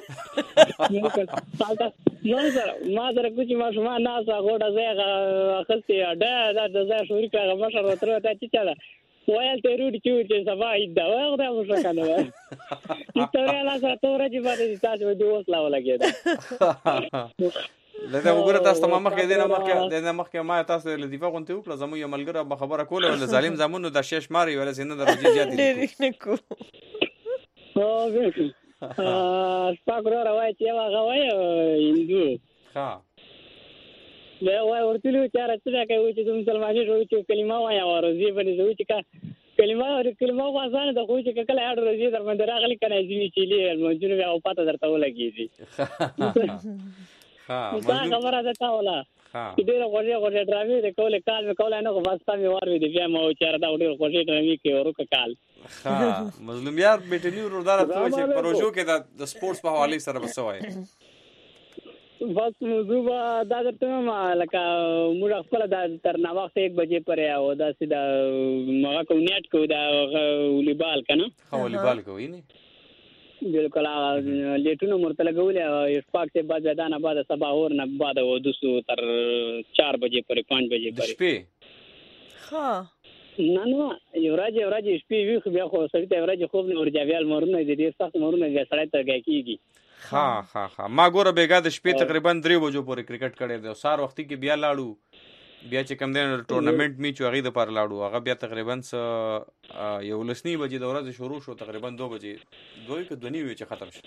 Speaker 8: نو سره ما سره کوچ ما شما ناسا غوډه زې اخستي اډه دا د زې شوري کاغه مشر وتر ته چې چاله وایل ته روډ چې چې سبا ایدا وای دا مو څه کنه وای هیڅ لا سره تور چې باندې تاسو د اوس لا ولګیدا.
Speaker 2: لکه وګوره تاسو ته مخکې دی نه مخکې د مخکې ما تاسو له دفاع غونته وکړه زمو یو ملګری به خبره کوله ول ظالم زمونو د شش ماري ول سینه درجه زیات
Speaker 1: دي نه کو
Speaker 8: او وګورئ ا سپاګرو راوای چې هغه وای هندو
Speaker 2: ها
Speaker 8: له وای ورتلو چې راځي کوي چې مسلمانۍ جوړ چې کلمه وای او ورځي باندې زوی چې کا کلمه کلمه واسانه د خو چې کله اړ ورځي در باندې راغلي کنه چې چيلي منځونه او پاته درته ولګيږي.
Speaker 2: ها
Speaker 8: دا خبره ده تا ولا ها ډیره غوړې غوړې ډرامې د کوله کال مې کوله نه واسطه مې ور وې دي بیا مو چې دا ډیره غوړې ډرامې کې ورکه کال.
Speaker 2: ها مظلومیار بیٹنی ورودار ته چې پروژو کې د سپورتس په حواله سره وسوي
Speaker 8: بس موضوع دا درته ما لکه موږ خپل د تر نو وخت یک بجې پرې او دا سیدا مغه کو نیټ کو دا والیبال کنه
Speaker 2: والیبال کوي نه
Speaker 8: بالکل لیټونو مرتله غولې اشفاق ته بعد دانه بعد صبح اور نه بعد و دوسو تر چار بجې پرې پنځ بجې پرې
Speaker 1: شپې ها
Speaker 8: نه نو یو راځي یو راځي شپې وی خو بیا خو سړی ته راځي خوب نه ورجاویال مورونه دي ډیر سخت مورونه دي سړی ته کېږي.
Speaker 2: ها ها ها ما ګوره بیګا د شپې تقریبا درې بجو پورې کرکټ کړی دی سار وختي کې بیا لاړو بیا چې کم دین ټورنمنت میچ هغه د پر لاړو هغه بیا تقریبا س یو لسنی بجې د ورځې شروع شو تقریبا دو بجې دوی کې دونی وی چې ختم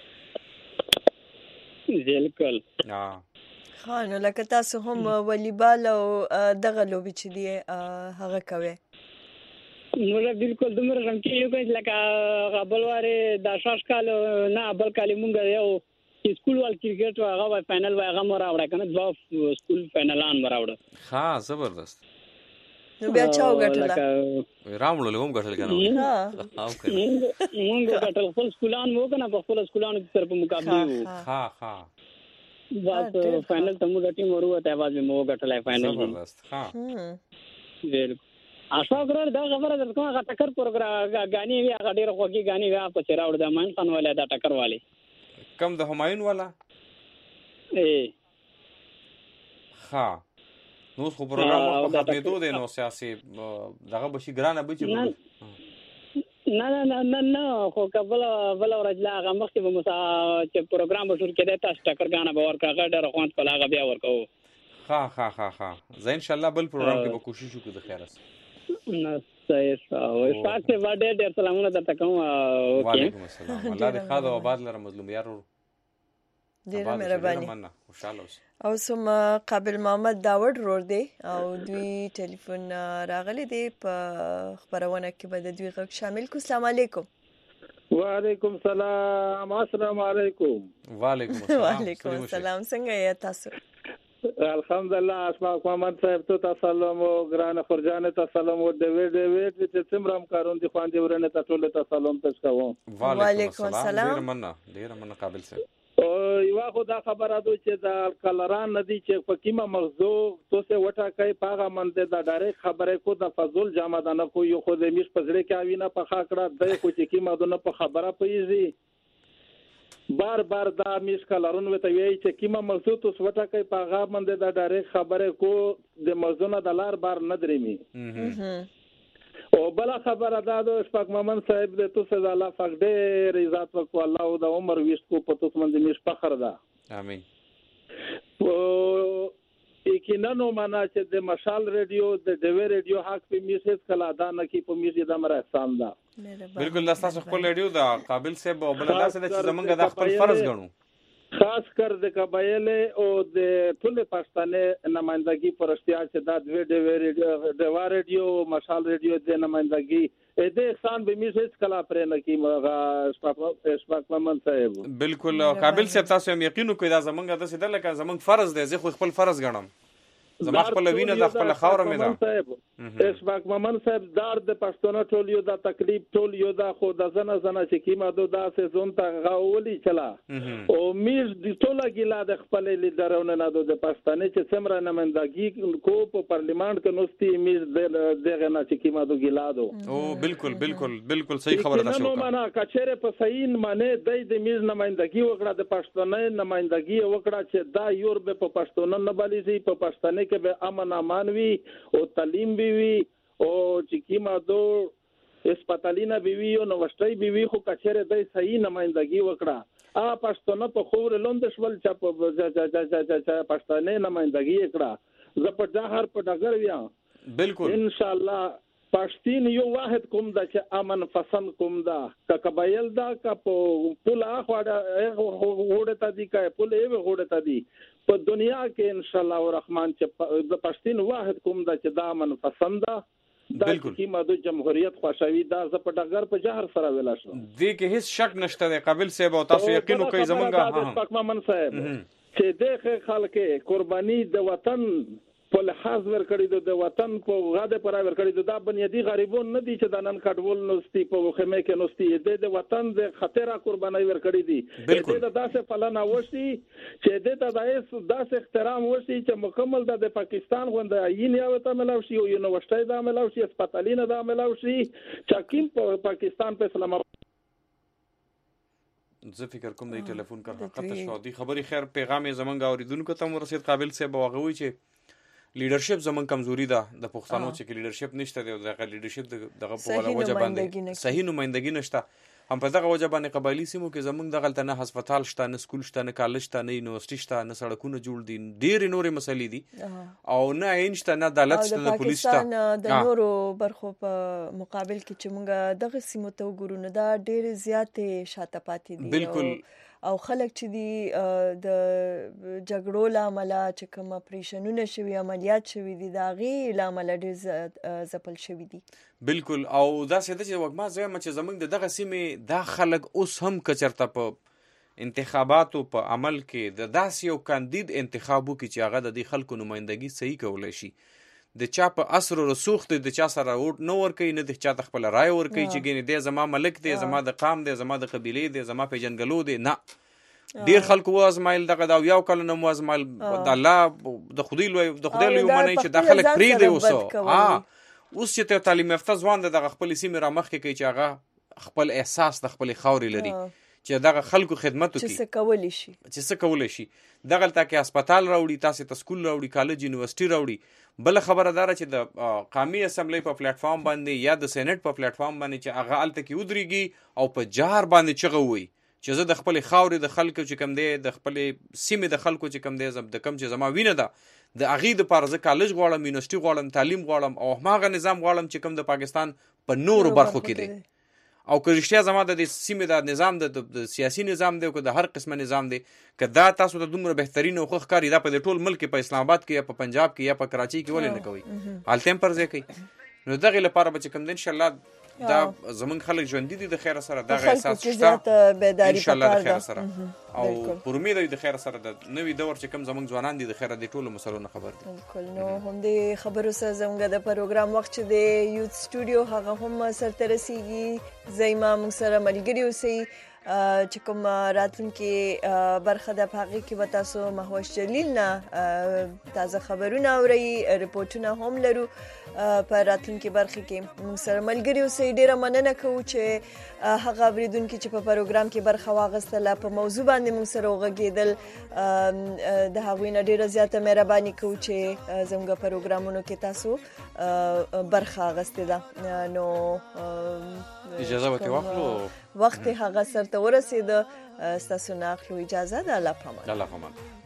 Speaker 8: شو. بالکل
Speaker 2: ها
Speaker 1: ها نو لکه تاسو هم والیبال او دغه لوبي چې دی هغه کوي.
Speaker 8: نو بالکل دومره رنګ کې یو کې لکه غبلواره د شاش کال نه بل کال مونږ یو سکول وال کرکټ هغه فائنل هغه مورا وړه کنه دوه سکول فائنلان مورا وړه.
Speaker 2: ها زبردست.
Speaker 1: نو بیا چا وګټل
Speaker 2: رامړو له هم ګټل کنه
Speaker 8: ها مونږ ګټل خپل سکولان مو کنه په خپل سکولانو سره په مقابله وو.
Speaker 2: ها ها
Speaker 8: بس فائنل ته موږ ټیم وروته आवाज مو ګټلای فائنل.
Speaker 2: زبردست. ها
Speaker 8: بالکل آشا ګرر دا خبره درته هغه ټکر پروګرام غاني وی هغه ډیر خوږی غاني وی په چیرې اور د مان خان والا دا ټکر والی
Speaker 2: کم د همایون والا
Speaker 8: اے
Speaker 2: ها نو خو پروګرام په خپل دوه د نو سیاسي دغه بشي ګرانه بچي
Speaker 8: نه نه نه نه نه خو قبل بل ورځ لا هغه مخکې به مسا چې پروګرام به شروع کېده تاسو ټکر غانه به ورکړه ډېر خوند کوله هغه بیا ورکو.
Speaker 2: ها ها ها ها زه ان شاء الله بل پروګرام کې به کوشش وکړو د خیر سره.
Speaker 8: نه صحیح او اشفاق ته باندې ډېر سلامونه درته کوم.
Speaker 2: وعلیکم السلام الله دې خاطر او آباد لره مظلومیار
Speaker 1: ډېر مهرباني
Speaker 2: خوشاله اوسه.
Speaker 1: او سم قابل محمد داوود رور دی او دوی ټلیفون راغلی دی په خبرونه کې به د دوی غږ شامل کو. السلام علیکم.
Speaker 9: وعلیکم السلام. السلام علیکم.
Speaker 2: وعلیکم السلام.
Speaker 1: وعلیکم السلام. څنګه یې تاسو؟
Speaker 9: الحمدلله. اشفاق محمد صاحب ته سلام او ګران خورجان ته سلام او د وی د وی چې څومره کارون دي خوان دي ورنه ته ټول ته سلام پېښ کوم.
Speaker 2: وعلیکم السلام. ډیر مننه ډیر مننه قابل صاحب.
Speaker 9: او یو خدا خبره ده چې د کلران ندي چې په کیمه مغزو تو سه وټا کوي پاغه منده د ډایرک خبره کو د فضل جامه ده نه کو یو خو د میش پزړه کې اوینه په خاکړه د خو چې کیمه ده نه په خبره پیږي بار بار دا میش کلرون وته وی چې کیما موضوع تو سوټه کوي په هغه باندې دا ډایرکټ خبره کو د موضوع نه د لار بار نه درېمي او بل خبره دا د شپږ ممن صاحب د تو سزا الله فق ډېر عزت وکړو الله د عمر وشت کو په توس باندې میش فخر ده
Speaker 2: امين
Speaker 9: او یقینا نو معنا چې د مشال ریډیو د ډیوی ریډیو حق په میسج کلا دا نه کی په میسج د مر احسان ده
Speaker 2: بالکل دا تاسو خپل ریډیو دا قابل صاحب او بل دا څه چې زمونږ د خپل فرض غنو
Speaker 9: خاص کر د قبایل او د ټول پښتنې نمائندګي پرشتیا چې دا د ډیوی ریډیو ډیوی ریډیو مشال ریډیو د نمائندګي اې د احسان به میسج کلا پرې نه کی مغه اشفاق محمد صاحب
Speaker 2: بالکل قابل صاحب تاسو هم یقین کوئ دا زمونږ د سیدل لکه زمونږ فرض دی زه خو خپل فرض غنم زما خپل وینه د خپل خاور مې ده
Speaker 9: اشفاق محمد صاحب دار د پښتون ټول یو د تکلیف ټول یو د خو د زنه زنه چې کیما دو دا سيزون ته غاولي چلا او میر د ټوله ګلا د خپل لیډرونه نه د پښتنې چې سمره نمائندګي کو په پارلیمان کې نوستي میر دغه نه چې کیما دو ګلا دو
Speaker 2: او بالکل بالکل بالکل صحیح خبره ده شو
Speaker 9: نو معنا کچره په صحیح معنی د میر نمائندګي وکړه د پښتنې نمائندګي وکړه چې دا یور به په پښتون نه بلی سي په پښتنې کې به امن امان وي او تعلیم به وي او چې کیما دو اسپیټالینا به وي او نوښتای به وي خو کچره د صحیح نمائندګي وکړه ا پښتون په خور لوند شول چې په پښتنې نمائندګي وکړه زه په ځهر په ډګر ویا
Speaker 2: بالکل
Speaker 9: ان شاء الله پښتين یو واحد کوم دا چې امن فسن کوم دا ک قبایل دا ک په لا خواړه وړه تا دي ک په له وړه تا دي په دنیا کې ان شاء الله الرحمن چې د پښتين واحد کوم دا چې دا امن فسن دا
Speaker 2: بالکل
Speaker 9: کی ماده جمهوریت خوشاوي دا ز په ډګر په جهر سره ویلا شو
Speaker 2: دې کې هیڅ شک نشته د قابل صاحب او تاسو یقین کوئ زمونږه
Speaker 9: ها پاک ممن صاحب چې دغه خلک قرباني د وطن په لحاظ ورکړی د وطن په غاده پر ورکړی دا بنیادی غریبون نه دي چې د نن کډول نوستي په خیمه کې نوستي د وطن د خطر قرباني ورکړی دي د داسې فلانه وشي چې د تدایس داسې احترام وشي چې مکمل د پاکستان غوند عین یا وته ملاو شي او یونیورسيټي دا ملاو شي اسپیټالینه دا ملاو شي چې کیم په پاکستان په اسلام
Speaker 2: زه فکر کوم د ټلیفون کار حقیقت شو دی خبري خیر پیغام زمونږ اوریدونکو ته ورسید قابل صاحب واغوي چې لیډرشپ زمون کمزوري ده د پښتنو چې لیډرشپ نشته دی دغه لیډرشپ دغه په ولا وجه باندې صحیح نمائندګي نشته هم په دغه وجه باندې قبایلی سیمو کې زمون دغه تل نه هسپتال شته نه سکول شته نه کالج شته نه یونیورسيټي شته نه سړکونه جوړ دي ډېر نورې مسلې دي او نه عین شته نه عدالت شته نه پولیس شته
Speaker 1: د نورو برخو په مقابل کې چې موږ دغه سیمو ته وګورو نو دا ډېر زیاتې شاته پاتې دي
Speaker 2: بالکل
Speaker 1: او خلک چې دي د جګړو لامل چې کوم اپریشنونه شوي عملیات شوي دي دا غي لامل ډېر زپل شوي دي
Speaker 2: بالکل او دا څه د وګما زما چې زمونږ دغه سیمه دا خلک اوس هم کچرته په انتخاباتو په عمل کې د داسې یو کاندید انتخابو کې چې هغه د خلکو نمائندګي صحیح کولای شي د چا په اثر او رسوخ د چا سره ووټ نه ورکوي نه د چا خپل رائے ورکوي چې ګینه د زما ملک دی زما د قام دی زما د قبيله دی زما په جنګلو دی نه ډیر خلکو وازمایل دغه دا یو کله نو وازمایل د الله د خدای لوی د خدای لوی منی چې د خلک پری دی اوسه ها اوس چې ته تعلیم یافته ځوان دغه خپل سیمه را مخ کې کوي چې هغه خپل احساس د خپل خاورې لري چې دغه خلکو خدمت وکړي
Speaker 1: چې څه کولای شي
Speaker 2: چې څه کولای شي دغه تلته هسپتال راوړي تاسو ته سکول راوړي کالج یونیورسيټي راوړي بل خبره دار چې د قومي اسمبلی په پلیټ فارم باندې یا د سېنات په پلیټ فارم باندې چې هغه الته کې ودرېږي او په جهر باندې چغوي چې زه د خپل خاورې د خلکو چې کم دی د خپل سیمې د خلکو چې کم دی زم د کم چې زما وینه ده د اغي د پارزه کالج غواړم یونیورسيټي غواړم تعلیم غواړم او هغه نظام غواړم چې کم د پاکستان په نورو برخو کې دی او که رښتیا زما د سیمې د نظام د سیاسي نظام دی او د هر قسمه نظام دی که دا تاسو ته دومره بهترین او ښه ښکاري دا په ټول ملک په اسلام آباد کې یا په پنجاب کې یا په کراچي کې ولې نه کوي حالت پر ځای کوي نو دغه لپاره به کوم ان شاء الله دا زمونږ خلک ژوند دي د خیر سره دغه احساس شته ان شاء الله د خیر سره او پر امید د خیر سره د نوې دور چې کوم زمونږ ځوانان دي د خیر د ټولو مسلو نه خبر دي
Speaker 1: بالکل نو هم د خبرو سره زموږ د پروګرام وخت چې د یوت سټوډیو هغه هم سره ترسيږي زېما موږ سره ملګری اوسئ چې کوم راتلونکي برخه د هغې کې به تاسو مهوش جلیل نه تازه خبرونه اورئ، ریپورټونه هم لرو په راتلونکي برخه کې. موږ سره ملګري اوسئ. ډېره مننه کوو چې هغه اورېدونکي چې په پروګرام کې برخه واخیستله په موضوع باندې موږ سره وغږېدل، د هغوی نه ډېره زیاته مهرباني کوو چې زموږ پروګرامونو کې تاسو برخه اخیستې ده. نو
Speaker 2: اجازه به ترې واخلو،
Speaker 1: وخت هغه سرته ورسېده، ستاسو نه اخلو اجازه. د الله پامان.
Speaker 2: الله پامان.